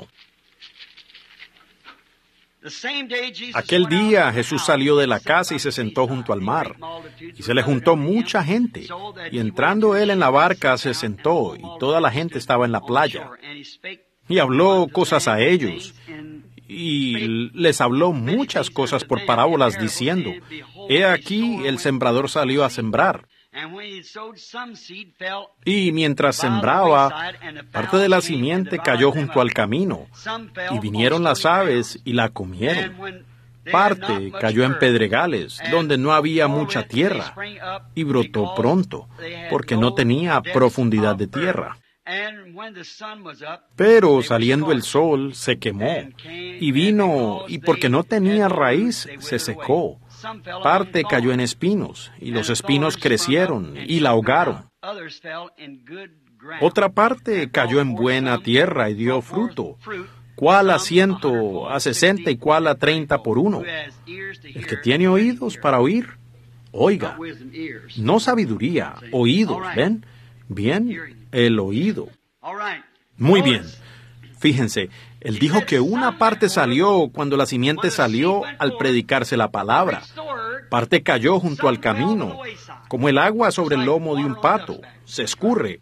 Aquel día Jesús salió de la casa y se sentó junto al mar, y se le juntó mucha gente, y entrando él en la barca se sentó, y toda la gente estaba en la playa, y habló cosas a ellos, y les habló muchas cosas por parábolas diciendo, he aquí el sembrador salió a sembrar. Y mientras sembraba, parte de la simiente cayó junto al camino, y vinieron las aves y la comieron. Parte cayó en pedregales, donde no había mucha tierra, y brotó pronto, porque no tenía profundidad de tierra. Pero saliendo el sol, se quemó, y vino, y porque no tenía raíz, se secó. Parte cayó en espinos, y los espinos crecieron, y la ahogaron. Otra parte cayó en buena tierra, y dio fruto, cuál a 100, a 60, y cuál a 30 por uno. El que tiene oídos para oír, oiga. No sabiduría, oídos, ¿ven? Bien, el oído. Muy bien. Fíjense, él dijo que una parte salió cuando la simiente salió al predicarse la palabra. Parte cayó junto al camino, como el agua sobre el lomo de un pato, se escurre.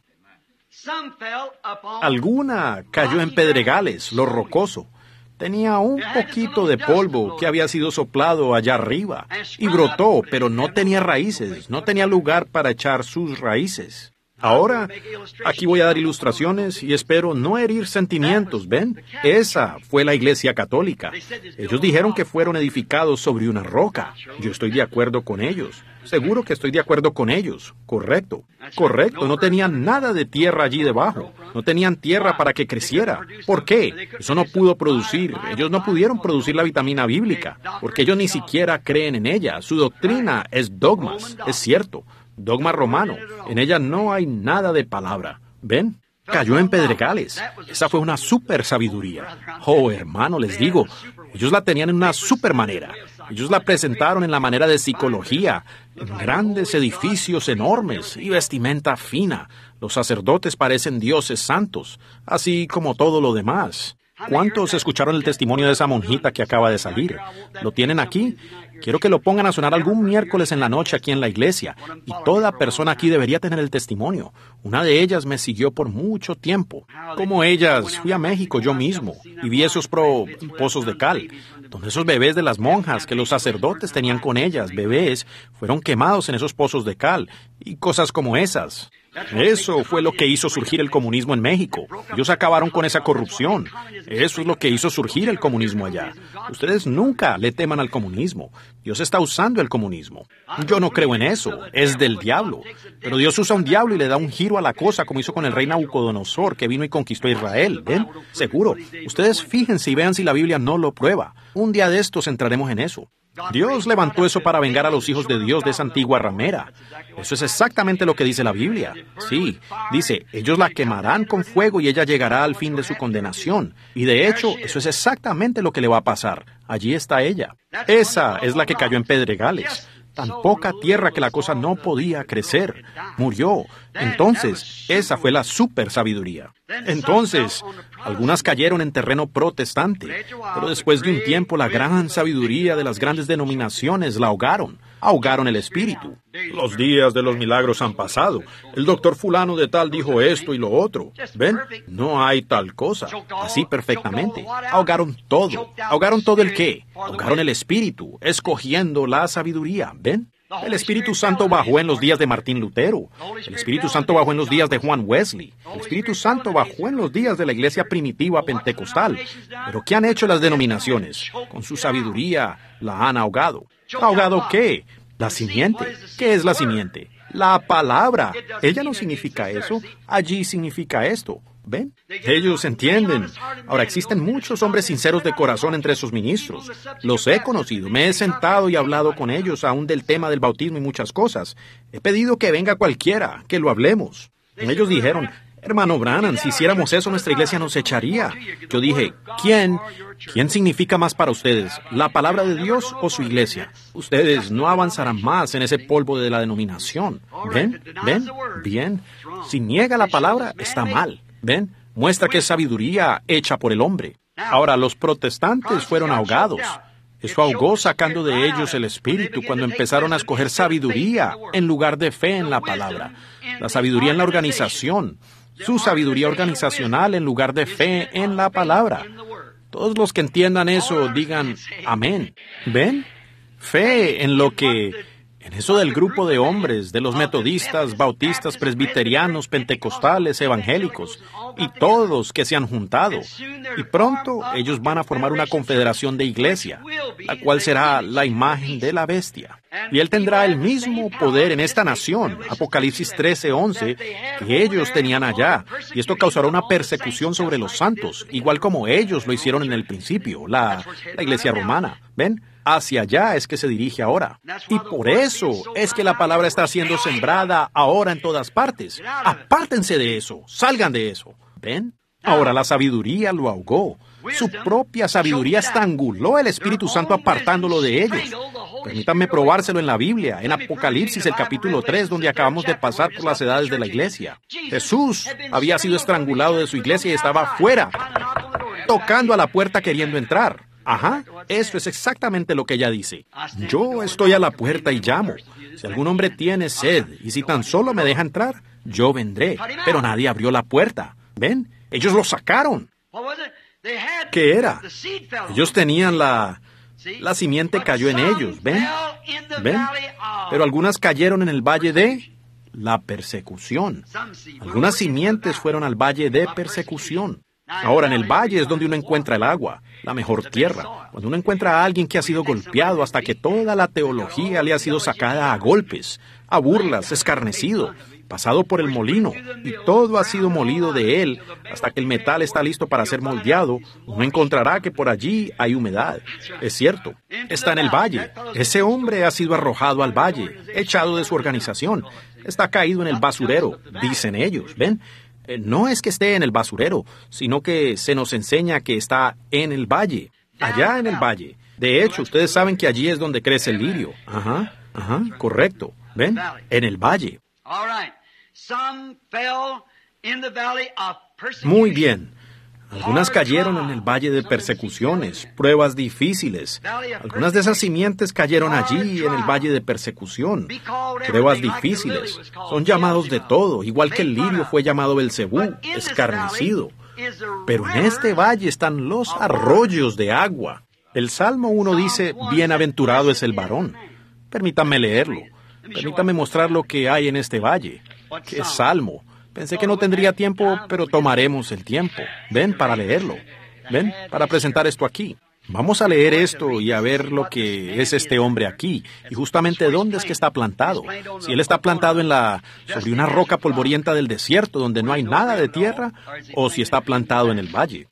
Alguna cayó en pedregales, lo rocoso. Tenía un poquito de polvo que había sido soplado allá arriba, y brotó, pero no tenía raíces, no tenía lugar para echar sus raíces. Ahora, aquí voy a dar ilustraciones y espero no herir sentimientos, ¿ven? Esa fue la Iglesia Católica. Ellos dijeron que fueron edificados sobre una roca. Yo estoy de acuerdo con ellos. Seguro que estoy de acuerdo con ellos. Correcto. Correcto. No tenían nada de tierra allí debajo. No tenían tierra para que creciera. ¿Por qué? Eso no pudo producir. Ellos no pudieron producir la vitamina bíblica, porque ellos ni siquiera creen en ella. Su doctrina es dogmas. Es cierto. Dogma romano. En ella no hay nada de palabra. ¿Ven? Cayó en pedregales. Esa fue una super sabiduría. Oh, hermano, les digo, ellos la tenían en una super manera. Ellos la presentaron en la manera de psicología, en grandes edificios enormes y vestimenta fina. Los sacerdotes parecen dioses santos, así como todo lo demás. ¿Cuántos escucharon el testimonio de esa monjita que acaba de salir? ¿Lo tienen aquí? Quiero que lo pongan a sonar algún miércoles en la noche aquí en la iglesia, y toda persona aquí debería tener el testimonio. Una de ellas me siguió por mucho tiempo. Como ellas, fui a México yo mismo, y vi esos pozos de cal, donde esos bebés de las monjas que los sacerdotes tenían con ellas, bebés, fueron quemados en esos pozos de cal, y cosas como esas. Eso fue lo que hizo surgir el comunismo en México. Ellos acabaron con esa corrupción. Eso es lo que hizo surgir el comunismo allá. Ustedes nunca le teman al comunismo. Dios está usando el comunismo. Yo no creo en eso. Es del diablo. Pero Dios usa un diablo y le da un giro a la cosa, como hizo con el rey Nabucodonosor, que vino y conquistó a Israel. ¿Ven? Seguro. Ustedes fíjense y vean si la Biblia no lo prueba. Un día de estos entraremos en eso. Dios levantó eso para vengar a los hijos de Dios de esa antigua ramera. Eso es exactamente lo que dice la Biblia. Sí, dice, ellos la quemarán con fuego y ella llegará al fin de su condenación. Y de hecho, eso es exactamente lo que le va a pasar. Allí está ella. Esa es la que cayó en pedregales. Tan poca tierra que la cosa no podía crecer. Murió. Entonces, esa fue la super sabiduría. Entonces, algunas cayeron en terreno protestante, pero después de un tiempo la gran sabiduría de las grandes denominaciones la ahogaron el espíritu. Los días de los milagros han pasado. El doctor fulano de tal dijo esto y lo otro. ¿Ven? No hay tal cosa. Así perfectamente. Ahogaron todo. ¿Ahogaron todo el qué? Ahogaron el espíritu, escogiendo la sabiduría. ¿Ven? El Espíritu Santo bajó en los días de Martín Lutero. El Espíritu Santo bajó en los días de Juan Wesley. El Espíritu Santo bajó en los días de la iglesia primitiva pentecostal. Pero ¿qué han hecho las denominaciones? Con su sabiduría la han ahogado. ¿Ahogado qué? La simiente. ¿Qué es la simiente? La palabra. Ella no significa eso. Allí significa esto. ¿Ven? Ellos entienden. Ahora, existen muchos hombres sinceros de corazón entre esos ministros. Los he conocido. Me he sentado y hablado con ellos aún del tema del bautismo y muchas cosas. He pedido que venga cualquiera, que lo hablemos. Ellos dijeron, hermano Branham, si hiciéramos eso, nuestra iglesia nos echaría. Yo dije, ¿quién significa más para ustedes? ¿La palabra de Dios o su iglesia? Ustedes no avanzarán más en ese polvo de la denominación. ¿Ven? ¿Ven? Bien. Si niega la palabra, está mal. ¿Ven? Muestra que es sabiduría hecha por el hombre. Ahora, los protestantes fueron ahogados. Eso ahogó sacando de ellos el espíritu cuando empezaron a escoger sabiduría en lugar de fe en la palabra. La sabiduría en la organización. Su sabiduría organizacional en lugar de fe en la palabra. Todos los que entiendan eso digan amén. ¿Ven? Fe en lo que En eso del grupo de hombres, de los metodistas, bautistas, presbiterianos, pentecostales, evangélicos, y todos que se han juntado. Y pronto ellos van a formar una confederación de iglesia, la cual será la imagen de la bestia. Y él tendrá el mismo poder en esta nación, Apocalipsis 13:11, que ellos tenían allá. Y esto causará una persecución sobre los santos, igual como ellos lo hicieron en el principio, la iglesia romana. ¿Ven? Hacia allá es que se dirige ahora. Y por eso es que la palabra está siendo sembrada ahora en todas partes. Apártense de eso, salgan de eso. ¿Ven? Ahora la sabiduría lo ahogó. Su propia sabiduría estranguló el Espíritu Santo apartándolo de ellos. Permítanme probárselo en la Biblia, en Apocalipsis, el capítulo 3, donde acabamos de pasar por las edades de la iglesia. Jesús había sido estrangulado de su iglesia y estaba afuera, tocando a la puerta queriendo entrar. Ajá, eso es exactamente lo que ella dice. Yo estoy a la puerta y llamo. Si algún hombre tiene sed y si tan solo me deja entrar, yo vendré. Pero nadie abrió la puerta. ¿Ven? Ellos lo sacaron. ¿Qué era? Ellos tenían la simiente cayó en ellos. ¿Ven? ¿Ven? Pero algunas cayeron en el valle de la persecución. Algunas simientes fueron al valle de persecución. Ahora, en el valle es donde uno encuentra el agua, la mejor tierra. Cuando uno encuentra a alguien que ha sido golpeado hasta que toda la teología le ha sido sacada a golpes, a burlas, escarnecido, pasado por el molino, y todo ha sido molido de él hasta que el metal está listo para ser moldeado, uno encontrará que por allí hay humedad. Es cierto, está en el valle. Ese hombre ha sido arrojado al valle, echado de su organización. Está caído en el basurero, dicen ellos, ¿ven? No es que esté en el basurero, sino que se nos enseña que está en el valle, allá en el valle. De hecho, ustedes saben que allí es donde crece el lirio. Ajá, correcto. ¿Ven? En el valle. Muy bien. Algunas cayeron en el valle de persecuciones, pruebas difíciles. Algunas de esas simientes cayeron allí en el valle de persecución, pruebas difíciles. Son llamados de todo, igual que el lirio fue llamado Belcebú, escarnecido. Pero en este valle están los arroyos de agua. El Salmo 1 dice, bienaventurado es el varón. Permítanme leerlo. Permítanme mostrar lo que hay en este valle. ¿Qué salmo? Pensé que no tendría tiempo, pero tomaremos el tiempo. Ven, para leerlo. Ven, para presentar esto aquí. Vamos a leer esto y a ver lo que es este hombre aquí. Y justamente dónde es que está plantado. Si él está plantado sobre una roca polvorienta del desierto, donde no hay nada de tierra, o si está plantado en el valle.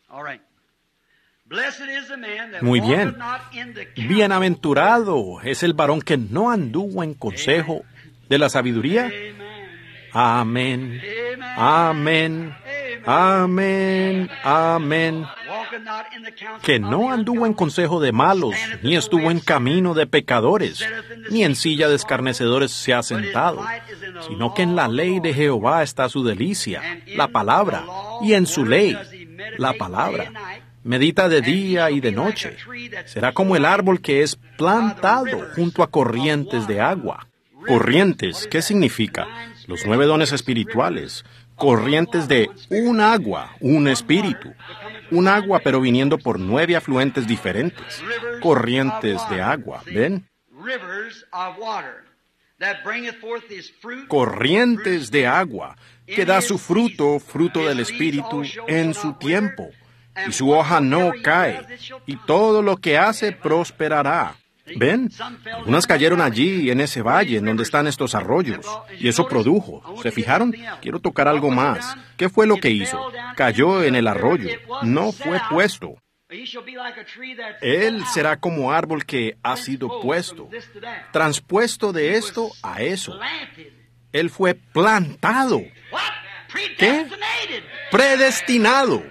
Muy bien. Bienaventurado es el varón que no anduvo en consejo de la sabiduría. Amén, amén, amén, amén. Que no anduvo en consejo de malos, ni estuvo en camino de pecadores, ni en silla de escarnecedores se ha sentado, sino que en la ley de Jehová está su delicia, la palabra, y en su ley, la palabra. Medita de día y de noche. Será como el árbol que es plantado junto a corrientes de agua. Corrientes, ¿qué significa? Los 9 dones espirituales, corrientes de un agua, un espíritu. Un agua, pero viniendo por 9 afluentes diferentes. Corrientes de agua, ¿ven? Corrientes de agua, que da su fruto, fruto del espíritu, en su tiempo. Y su hoja no cae, y todo lo que hace prosperará. ¿Ven? Algunas cayeron allí, en ese valle, en donde están estos arroyos, y eso produjo. ¿Se fijaron? Quiero tocar algo más. ¿Qué fue lo que hizo? Cayó en el arroyo, no fue puesto. Él será como árbol que ha sido puesto, transpuesto de esto a eso. Él fue plantado. ¿Qué? Predestinado.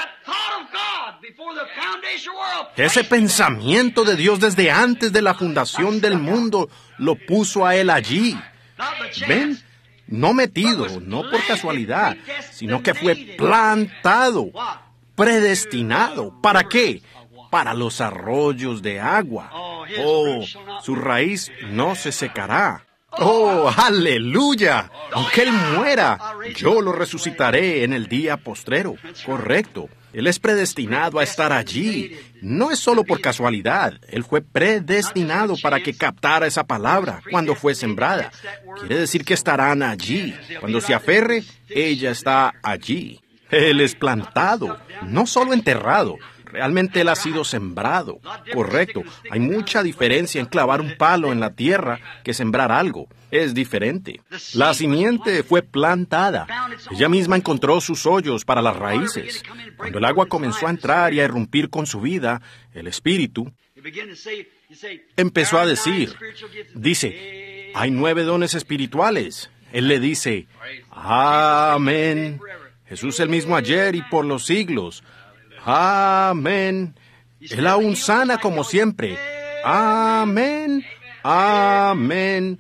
Ese pensamiento de Dios desde antes de la fundación del mundo lo puso a él allí. ¿Ven? No metido, no por casualidad, sino que fue plantado, predestinado. ¿Para qué? Para los arroyos de agua. Oh, su raíz no se secará. ¡Oh, aleluya! Aunque él muera, yo lo resucitaré en el día postrero. Correcto. Él es predestinado a estar allí. No es solo por casualidad. Él fue predestinado para que captara esa palabra cuando fue sembrada. Quiere decir que estarán allí. Cuando se aferre, ella está allí. Él es plantado, no solo enterrado. Realmente él ha sido sembrado. Correcto. Hay mucha diferencia en clavar un palo en la tierra que sembrar algo. Es diferente. La simiente fue plantada. Ella misma encontró sus hoyos para las raíces. Cuando el agua comenzó a entrar y a irrumpir con su vida, el espíritu empezó a decir, dice, hay 9 dones espirituales. Él le dice, amén. Jesús el mismo ayer y por los siglos. Amén. Él aún sana como siempre. Amén. Amén.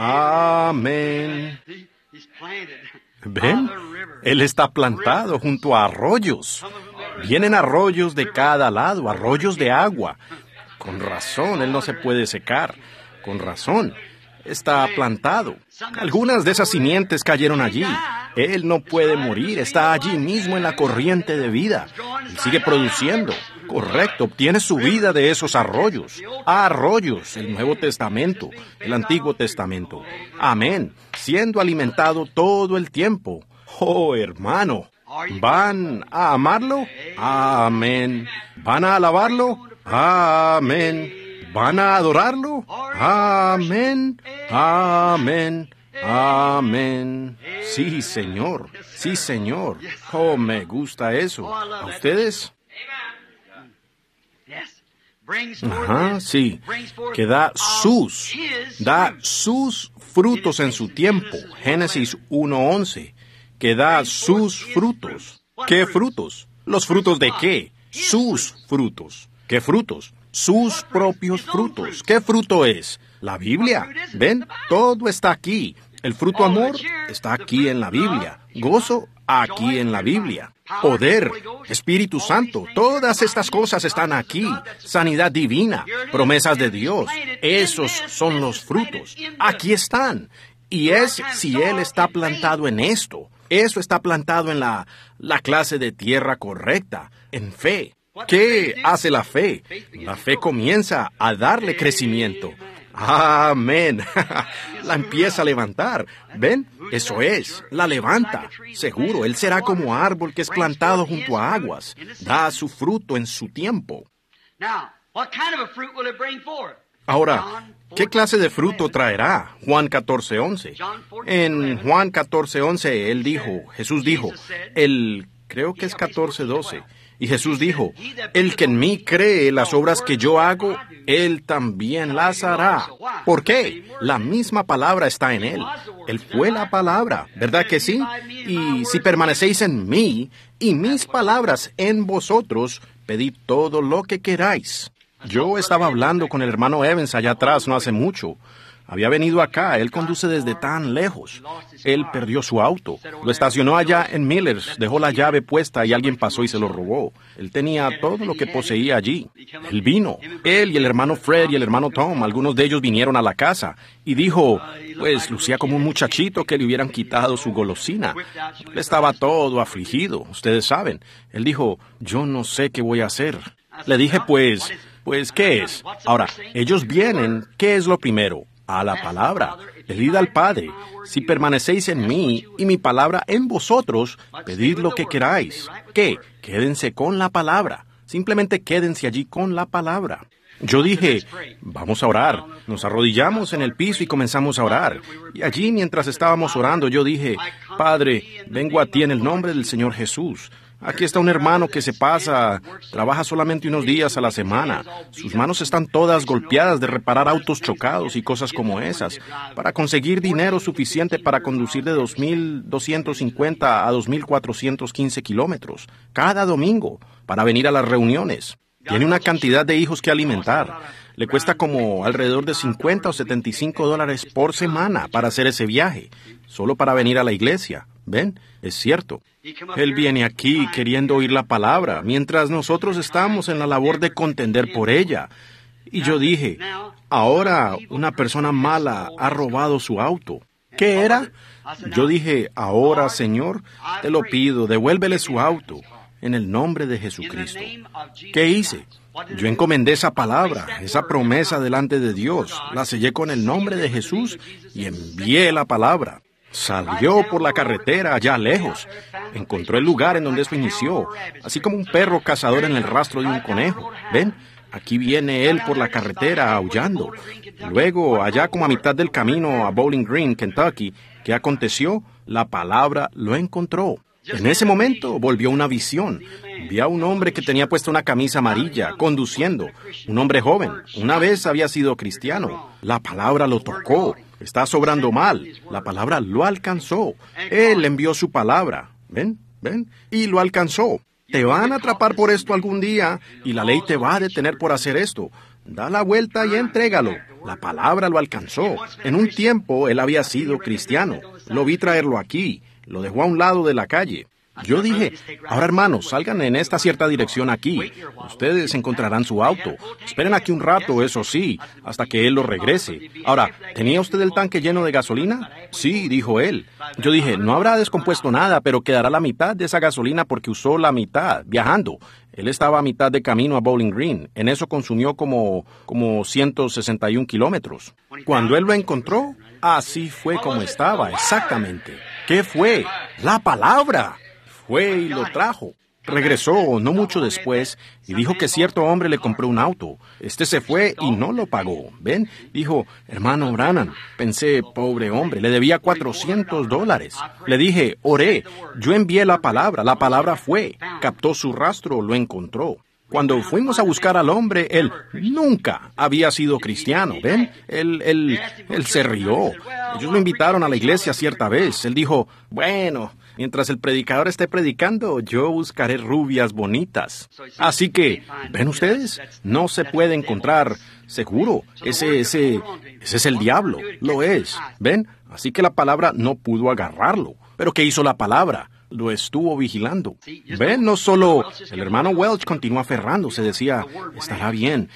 Amén. ¿Ven? Él está plantado junto a arroyos. Vienen arroyos de cada lado, arroyos de agua. Con razón, él no se puede secar. Con razón. Está plantado. Algunas de esas simientes cayeron allí. Él no puede morir, está allí mismo en la corriente de vida. Él sigue produciendo. Correcto, obtiene su vida de esos arroyos. Arroyos, el Nuevo Testamento, el Antiguo Testamento. Amén. Siendo alimentado todo el tiempo. Oh, hermano. ¿Van a amarlo? Amén. ¿Van a alabarlo? Amén. ¿Van a adorarlo? Amén. Amén. Amén. Sí, Señor. Sí, Señor. Oh, me gusta eso. ¿A ustedes? Ajá, sí. Que da sus frutos en su tiempo. Génesis 1:11. Que da sus frutos. ¿Qué frutos? ¿Los frutos de qué? Sus frutos. ¿Qué frutos? Sus propios frutos. ¿Qué fruto es? La Biblia. ¿Ven? Todo está aquí. El fruto amor está aquí en la Biblia. Gozo aquí en la Biblia. Poder, Espíritu Santo, todas estas cosas están aquí. Sanidad divina, promesas de Dios. Esos son los frutos. Aquí están. Y es si Él está plantado en esto. Eso está plantado en la clase de tierra correcta, en fe. ¿Qué hace la fe? La fe comienza a darle crecimiento. Amén. La empieza a levantar. ¿Ven? Eso es. La levanta. Seguro, él será como árbol que es plantado junto a aguas. Da su fruto en su tiempo. Ahora, ¿qué clase de fruto traerá? Juan 14:11. En Juan 14:11, Jesús dijo, creo que es 14:12. Y Jesús dijo, el que en mí cree las obras que yo hago, él también las hará. ¿Por qué? La misma palabra está en él. Él fue la palabra, ¿verdad que sí? Y si permanecéis en mí, y mis palabras en vosotros, pedid todo lo que queráis. Yo estaba hablando con el hermano Evans allá atrás no hace mucho. Había venido acá, él conduce desde tan lejos. Él perdió su auto, lo estacionó allá en Millers, dejó la llave puesta y alguien pasó y se lo robó. Él tenía todo lo que poseía allí. Él vino, él y el hermano Fred y el hermano Tom, algunos de ellos vinieron a la casa y dijo, pues lucía como un muchachito que le hubieran quitado su golosina. Él estaba todo afligido, ustedes saben. Él dijo, yo no sé qué voy a hacer. Le dije, pues, ¿qué es? Ahora, ellos vienen, ¿qué es lo primero? A la palabra. Pedid al Padre. Si permanecéis en mí y mi palabra en vosotros, pedid lo que queráis. ¿Qué? Quédense con la palabra. Simplemente quédense allí con la palabra. Yo dije, vamos a orar. Nos arrodillamos en el piso y comenzamos a orar. Y allí, mientras estábamos orando, yo dije, Padre, vengo a ti en el nombre del Señor Jesús. Aquí está un hermano que se pasa, trabaja solamente unos días a la semana. Sus manos están todas golpeadas de reparar autos chocados y cosas como esas, para conseguir dinero suficiente para conducir de 2.250 a 2.415 kilómetros cada domingo para venir a las reuniones. Tiene una cantidad de hijos que alimentar. Le cuesta como alrededor de $50 o $75 por semana para hacer ese viaje, solo para venir a la iglesia. ¿Ven? Es cierto. Él viene aquí queriendo oír la palabra, mientras nosotros estamos en la labor de contender por ella. Y yo dije, ahora una persona mala ha robado su auto. ¿Qué era? Yo dije, ahora, Señor, te lo pido, devuélvele su auto. en el nombre de Jesucristo. ¿Qué hice? Yo encomendé esa palabra, esa promesa delante de Dios, la sellé con el nombre de Jesús y envié la palabra. Salió por la carretera allá lejos. Encontró el lugar en donde esto inició, así como un perro cazador en el rastro de un conejo. ¿Ven? Aquí viene él por la carretera aullando. Luego, allá como a mitad del camino a Bowling Green, Kentucky, ¿qué aconteció? La palabra lo encontró. En ese momento volvió una visión. Vi a un hombre que tenía puesta una camisa amarilla, conduciendo. Un hombre joven. Una vez había sido cristiano. La palabra lo tocó. Está sobrando mal. La palabra lo alcanzó. Él envió su palabra. ¿Ven? ¿Ven? Y lo alcanzó. Te van a atrapar por esto algún día y la ley te va a detener por hacer esto. Da la vuelta y entrégalo. La palabra lo alcanzó. En un tiempo él había sido cristiano. Lo vi traerlo aquí. Lo dejó a un lado de la calle. Yo dije, ahora hermanos, salgan en esta cierta dirección aquí. Ustedes encontrarán su auto. Esperen aquí un rato, eso sí, hasta que él lo regrese. Ahora, ¿tenía usted el tanque lleno de gasolina? Sí, dijo él. Yo dije, no habrá descompuesto nada, pero quedará la mitad de esa gasolina porque usó la mitad, viajando. Él estaba a mitad de camino a Bowling Green. En eso consumió como 161 kilómetros. Cuando él lo encontró, así fue como estaba, exactamente. ¿Qué fue? La palabra. Fue y lo trajo. Regresó no mucho después y dijo que cierto hombre le compró un auto. Este se fue y no lo pagó. ¿Ven? Dijo, hermano Branham, pensé, pobre hombre, le debía $400. Le dije, oré, yo envié la palabra fue, captó su rastro, lo encontró. Cuando fuimos a buscar al hombre, él nunca había sido cristiano, ¿ven? Él se rió. Ellos lo invitaron a la iglesia cierta vez. Él dijo, bueno, mientras el predicador esté predicando, yo buscaré rubias bonitas. Así que, ¿ven ustedes? No se puede encontrar, seguro. Ese es el diablo, lo es. ¿Ven? Así que la palabra no pudo agarrarlo. ¿Pero qué hizo la palabra? Lo estuvo vigilando. ¿Ven? No solo el hermano Welch continuó aferrándose, decía, estará bien.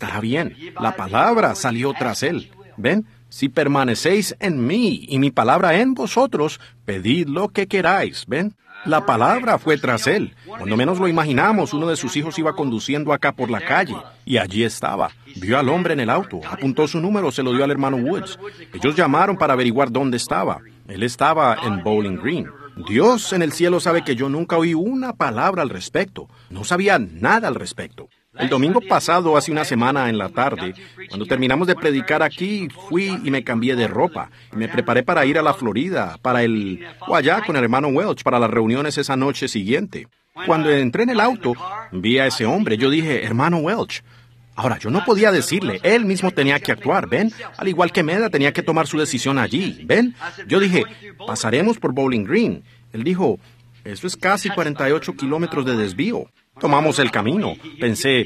La palabra salió tras él. ¿Ven? Si permanecéis en mí y mi palabra en vosotros, pedid lo que queráis. ¿Ven? La palabra fue tras él. Cuando menos lo imaginamos, uno de sus hijos iba conduciendo acá por la calle, y allí estaba. Vio al hombre en el auto, apuntó su número, se lo dio al hermano Woods. Ellos llamaron para averiguar dónde estaba. Él estaba en Bowling Green. Dios en el cielo sabe que yo nunca oí una palabra al respecto. No sabía nada al respecto. El domingo pasado, hace una semana en la tarde, cuando terminamos de predicar aquí, fui y me cambié de ropa. Y me preparé para ir a la Florida, o allá con el hermano Welch, para las reuniones esa noche siguiente. Cuando entré en el auto, vi a ese hombre. Yo dije, hermano Welch. Ahora, yo no podía decirle, él mismo tenía que actuar, ¿ven? Al igual que Meda tenía que tomar su decisión allí, ¿ven? Yo dije, pasaremos por Bowling Green. Él dijo, eso es casi 48 kilómetros de desvío. Tomamos el camino. Pensé,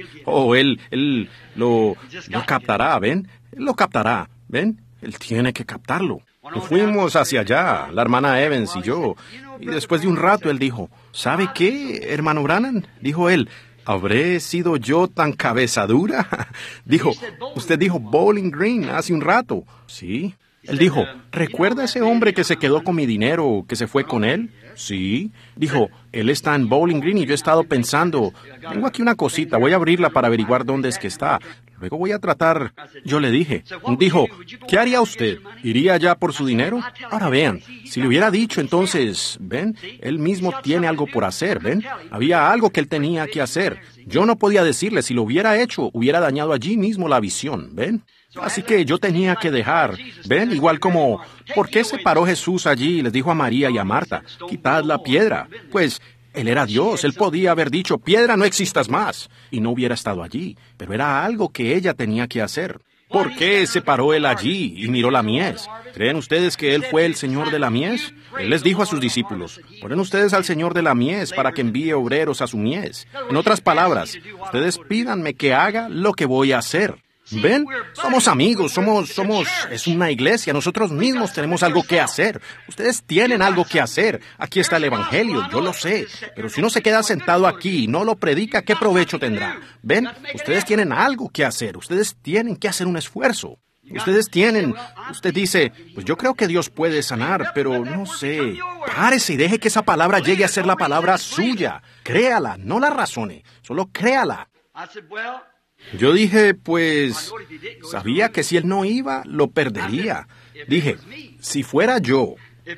él lo captará, ¿ven? Él lo captará, ¿ven? Él tiene que captarlo. Y fuimos hacia allá, la hermana Evans y yo. Y después de un rato él dijo, ¿sabe qué, hermano Branham? Dijo él, ¿habré sido yo tan cabezadura? Dijo, usted dijo Bowling Green hace un rato. Sí. Él dijo, ¿recuerda ese hombre que se quedó con mi dinero, que se fue con él? Sí. Dijo, él está en Bowling Green y yo he estado pensando, tengo aquí una cosita, voy a abrirla para averiguar dónde es que está. Luego voy a tratar. Yo le dije. Dijo, ¿qué haría usted? ¿Iría allá por su dinero? Ahora vean, si le hubiera dicho entonces, ¿ven? Él mismo tiene algo por hacer, ¿ven? Había algo que él tenía que hacer. Yo no podía decirle, si lo hubiera hecho, hubiera dañado allí mismo la visión, ¿ven? Así que yo tenía que dejar, ¿ven? Igual como, ¿por qué se paró Jesús allí y les dijo a María y a Marta, quitad la piedra? Pues, él era Dios, él podía haber dicho, piedra, no existas más, y no hubiera estado allí, pero era algo que ella tenía que hacer. ¿Por qué se paró él allí y miró la mies? ¿Creen ustedes que él fue el Señor de la mies? Él les dijo a sus discípulos, ponen ustedes al Señor de la mies para que envíe obreros a su mies. En otras palabras, ustedes pídanme que haga lo que voy a hacer. ¿Ven? Somos amigos, es una iglesia, nosotros mismos tenemos algo que hacer. Ustedes tienen algo que hacer. Aquí está el Evangelio, yo lo sé. Pero si uno se queda sentado aquí y no lo predica, ¿qué provecho tendrá? ¿Ven? Ustedes tienen algo que hacer, ustedes tienen que hacer un esfuerzo. Usted dice, pues yo creo que Dios puede sanar, pero no sé. Párese y deje que esa palabra llegue a ser la palabra suya. Créala, no la razone, solo créala. Yo dije, pues, sabía que si él no iba, lo perdería. Dije, si fuera yo,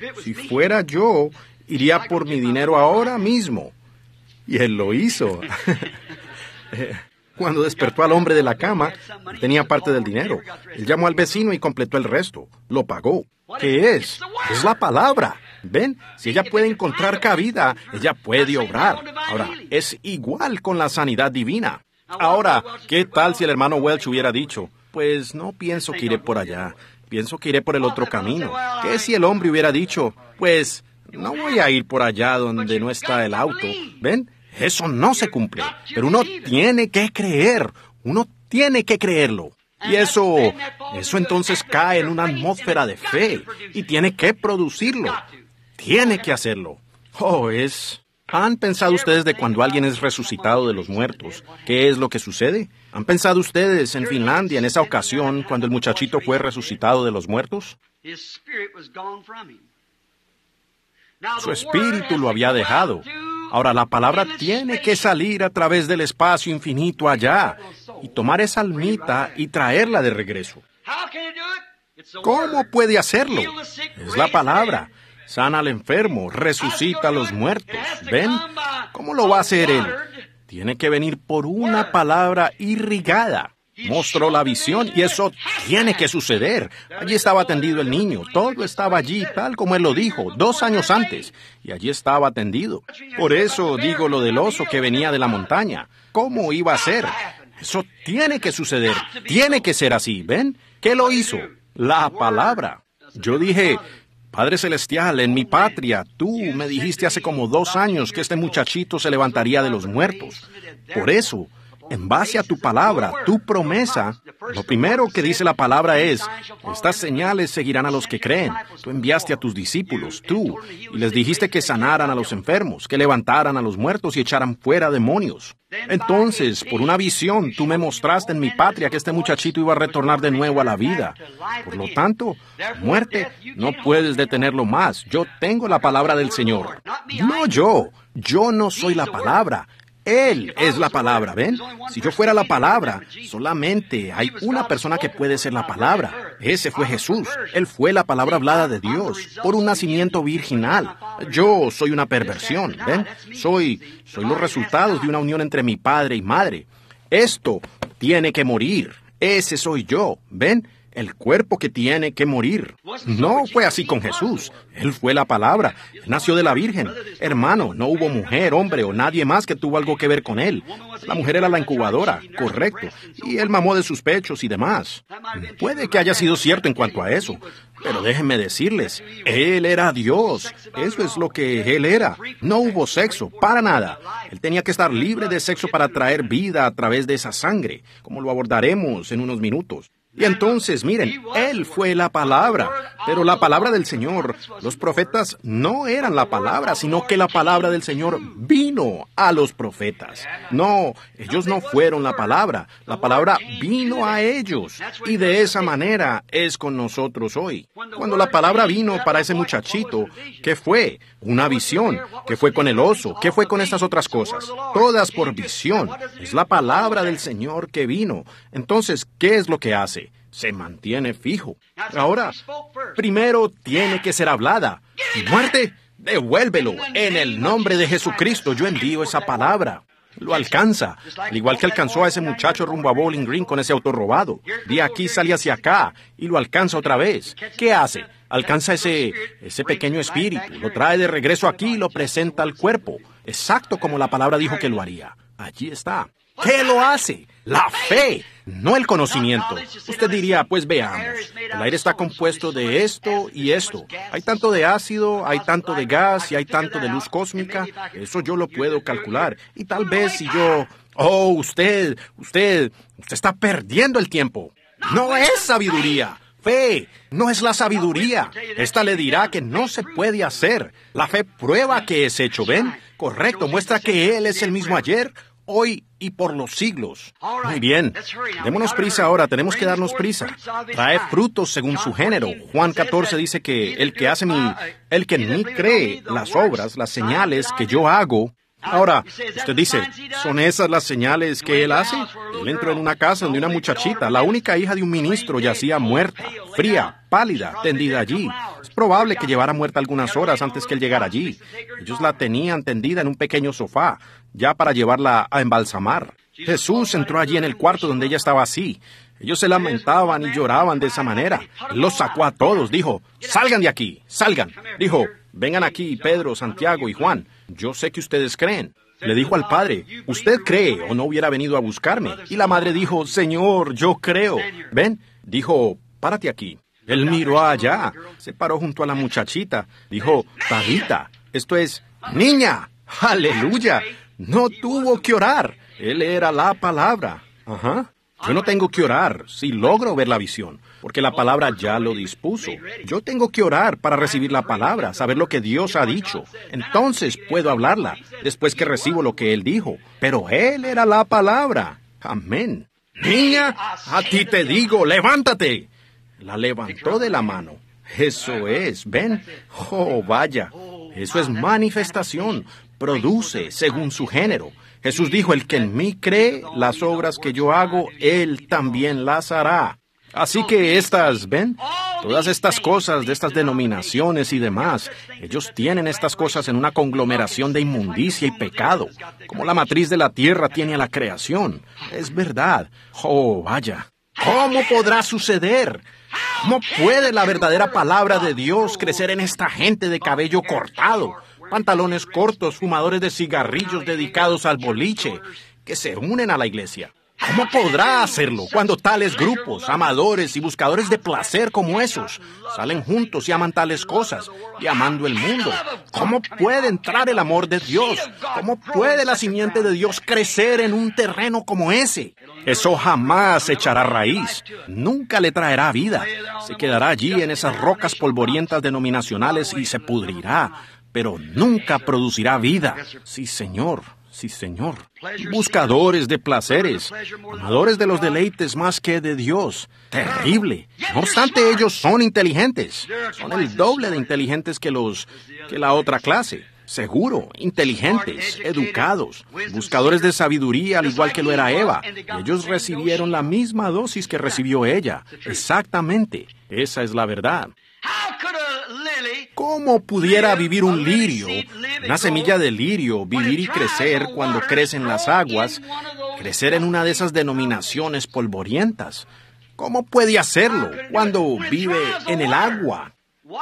iría por mi dinero ahora mismo. Y él lo hizo. Cuando despertó al hombre de la cama, tenía parte del dinero. Él llamó al vecino y completó el resto. Lo pagó. ¿Qué es? Es la palabra. ¿Ven? Si ella puede encontrar cabida, ella puede obrar. Ahora, es igual con la sanidad divina. Ahora, ¿qué tal si el hermano Welch hubiera dicho, pues no pienso que iré por allá, pienso que iré por el otro camino? ¿Qué si el hombre hubiera dicho, pues no voy a ir por allá donde no está el auto? ¿Ven? Eso no se cumple, pero uno tiene que creer, uno tiene que creerlo. Y eso entonces cae en una atmósfera de fe y tiene que producirlo, tiene que hacerlo. ¿Han pensado ustedes de cuando alguien es resucitado de los muertos? ¿Qué es lo que sucede? ¿Han pensado ustedes en Finlandia en esa ocasión cuando el muchachito fue resucitado de los muertos? Su espíritu lo había dejado. Ahora la palabra tiene que salir a través del espacio infinito allá y tomar esa almita y traerla de regreso. ¿Cómo puede hacerlo? Es la palabra. Sana al enfermo, resucita a los muertos. ¿Ven? ¿Cómo lo va a hacer él? Tiene que venir por una palabra irrigada. Mostró la visión y eso tiene que suceder. Allí estaba tendido el niño. Todo estaba allí, tal como él lo dijo, 2 años antes. Y allí estaba tendido. Por eso digo lo del oso que venía de la montaña. ¿Cómo iba a ser? Eso tiene que suceder. Tiene que ser así. ¿Ven? ¿Qué lo hizo? La palabra. Yo dije, Padre Celestial, en mi patria, tú me dijiste hace como 2 años que este muchachito se levantaría de los muertos. Por eso, en base a tu palabra, tu promesa, lo primero que dice la palabra es, estas señales seguirán a los que creen. Tú enviaste a tus discípulos, y les dijiste que sanaran a los enfermos, que levantaran a los muertos y echaran fuera demonios. Entonces, por una visión, tú me mostraste en mi patria que este muchachito iba a retornar de nuevo a la vida. Por lo tanto, muerte, no puedes detenerlo más. Yo tengo la palabra del Señor. No yo no soy la palabra. Él es la palabra, ¿ven? Si yo fuera la palabra, solamente hay una persona que puede ser la palabra. Ese fue Jesús. Él fue la palabra hablada de Dios, por un nacimiento virginal. Yo soy una perversión, ¿ven? Soy los resultados de una unión entre mi padre y madre. Esto tiene que morir. Ese soy yo, ¿ven? El cuerpo que tiene que morir. No fue así con Jesús. Él fue la palabra. Él nació de la Virgen. Hermano, no hubo mujer, hombre o nadie más que tuvo algo que ver con él. La mujer era la incubadora, correcto. Y él mamó de sus pechos y demás. Puede que haya sido cierto en cuanto a eso. Pero déjenme decirles, Él era Dios. Eso es lo que Él era. No hubo sexo, para nada. Él tenía que estar libre de sexo para traer vida a través de esa sangre, como lo abordaremos en unos minutos. Y entonces, miren, Él fue la palabra, pero la palabra del Señor, los profetas no eran la palabra, sino que la palabra del Señor vino a los profetas. No, ellos no fueron la palabra vino a ellos. Y de esa manera es con nosotros hoy. Cuando la palabra vino para ese muchachito, ¿qué fue? Una visión. ¿Qué fue con el oso? ¿Qué fue con estas otras cosas? Todas por visión. Es la palabra del Señor que vino. Entonces, ¿qué es lo que hace? Se mantiene fijo. Ahora, primero tiene que ser hablada. Muerte, devuélvelo. En el nombre de Jesucristo yo envío esa palabra. Lo alcanza, al igual que alcanzó a ese muchacho rumbo a Bowling Green con ese auto robado. De aquí sale hacia acá y lo alcanza otra vez. ¿Qué hace? Alcanza ese pequeño espíritu, lo trae de regreso aquí y lo presenta al cuerpo, exacto como la palabra dijo que lo haría. Allí está. ¿Qué lo hace? La fe, no el conocimiento. Usted diría, pues veamos, el aire está compuesto de esto y esto. Hay tanto de ácido, hay tanto de gas y hay tanto de luz cósmica. Eso yo lo puedo calcular. Y tal vez si yo... usted está perdiendo el tiempo. No es sabiduría. Fe, no es la sabiduría. Esta le dirá que no se puede hacer. La fe prueba que es hecho, ¿ven? Correcto, muestra que Él es el mismo ayer, hoy y por los siglos. Muy bien, démonos prisa ahora, tenemos que darnos prisa. Trae frutos según su género. Juan 14 dice que el que en mí cree las obras, las señales que yo hago. Ahora, usted dice, ¿son esas las señales que él hace? Él entró en una casa donde una muchachita, la única hija de un ministro, yacía muerta, fría, pálida, tendida allí. Es probable que llevara muerta algunas horas antes que él llegara allí. Ellos la tenían tendida en un pequeño sofá, ya para llevarla a embalsamar. Jesús entró allí en el cuarto donde ella estaba así. Ellos se lamentaban y lloraban de esa manera. Él los sacó a todos, dijo, salgan de aquí, salgan. Dijo, vengan aquí Pedro, Santiago y Juan. Yo sé que ustedes creen. Le dijo al padre, usted cree o no hubiera venido a buscarme. Y la madre dijo, Señor, yo creo. ¿Ven? Dijo, párate aquí. Él miró allá, se paró junto a la muchachita. Dijo, Tabita, esto es, niña. Aleluya. No tuvo que orar. Él era la palabra. Ajá. Yo no tengo que orar si logro ver la visión, porque la palabra ya lo dispuso. Yo tengo que orar para recibir la palabra, saber lo que Dios ha dicho. Entonces puedo hablarla, después que recibo lo que Él dijo. Pero Él era la palabra. Amén. Niña, a ti te digo, levántate. La levantó de la mano. Eso es, ven. Oh, vaya. Eso es manifestación. Produce según su género. Jesús dijo, el que en mí cree, las obras que yo hago, él también las hará. Así que ven, todas estas cosas de estas denominaciones y demás, ellos tienen estas cosas en una conglomeración de inmundicia y pecado, como la matriz de la tierra tiene a la creación. Es verdad. Oh, vaya. ¿Cómo podrá suceder? ¿Cómo puede la verdadera palabra de Dios crecer en esta gente de cabello cortado? Pantalones cortos, fumadores de cigarrillos dedicados al boliche, que se unen a la iglesia. ¿Cómo podrá hacerlo cuando tales grupos, amadores y buscadores de placer como esos, salen juntos y aman tales cosas, y amando el mundo? ¿Cómo puede entrar el amor de Dios? ¿Cómo puede la simiente de Dios crecer en un terreno como ese? Eso jamás echará raíz, nunca le traerá vida. Se quedará allí en esas rocas polvorientas denominacionales y se pudrirá, pero nunca producirá vida. Sí, Señor. Sí, Señor. Buscadores de placeres, amadores de los deleites más que de Dios. Terrible. No obstante, ellos son inteligentes. Son el doble de inteligentes que la otra clase. Seguro, inteligentes, educados, buscadores de sabiduría al igual que lo era Eva. Y ellos recibieron la misma dosis que recibió ella. Exactamente. Esa es la verdad. ¿Cómo pudiera vivir un lirio, una semilla de lirio, vivir y crecer cuando crece en las aguas, crecer en una de esas denominaciones polvorientas? ¿Cómo puede hacerlo cuando vive en el agua?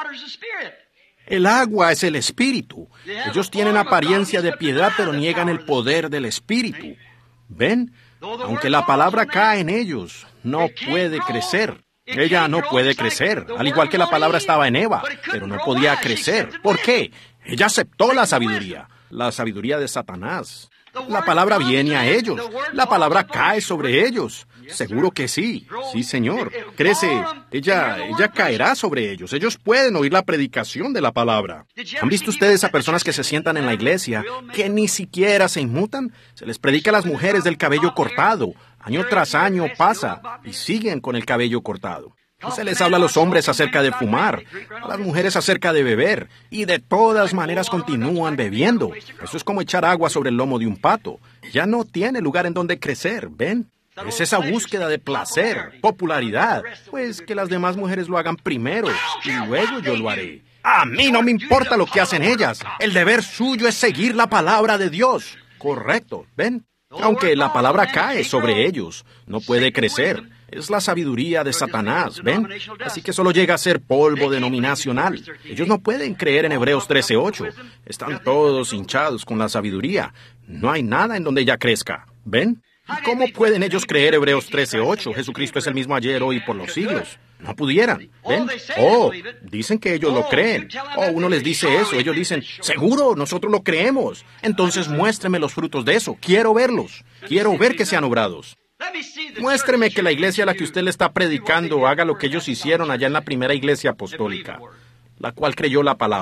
El agua es el espíritu. Ellos tienen apariencia de piedad, pero niegan el poder del espíritu. ¿Ven? Aunque la palabra cae en ellos, no puede crecer. Ella no puede crecer, al igual que la palabra estaba en Eva, pero no podía crecer. ¿Por qué? Ella aceptó la sabiduría de Satanás. La palabra viene a ellos, la palabra cae sobre ellos. Seguro que sí, sí, Señor. Crece, ella caerá sobre ellos. Ellos pueden oír la predicación de la palabra. ¿Han visto ustedes a personas que se sientan en la iglesia que ni siquiera se inmutan? Se les predica a las mujeres del cabello cortado. Año tras año pasa y siguen con el cabello cortado. Se les habla a los hombres acerca de fumar, a las mujeres acerca de beber, y de todas maneras continúan bebiendo. Eso es como echar agua sobre el lomo de un pato. Ya no tiene lugar en donde crecer, ¿ven? Es esa búsqueda de placer, popularidad. Pues que las demás mujeres lo hagan primero y luego yo lo haré. A mí no me importa lo que hacen ellas. El deber suyo es seguir la palabra de Dios. Correcto, ¿ven? Aunque la palabra cae sobre ellos, no puede crecer. Es la sabiduría de Satanás, ¿ven? Así que solo llega a ser polvo denominacional. Ellos no pueden creer en Hebreos 13:8. Están todos hinchados con la sabiduría. No hay nada en donde ella crezca, ¿ven? ¿Cómo pueden ellos creer Hebreos 13:8? Jesucristo es el mismo ayer, hoy y por los siglos. No pudieran, ¿ven? Dicen que ellos lo creen. Uno les dice eso. Ellos dicen, seguro, nosotros lo creemos. Entonces muéstreme los frutos de eso. Quiero verlos. Quiero ver que sean obrados. Muéstreme que la iglesia a la que usted le está predicando haga lo que ellos hicieron allá en la primera iglesia apostólica, la cual creyó la palabra.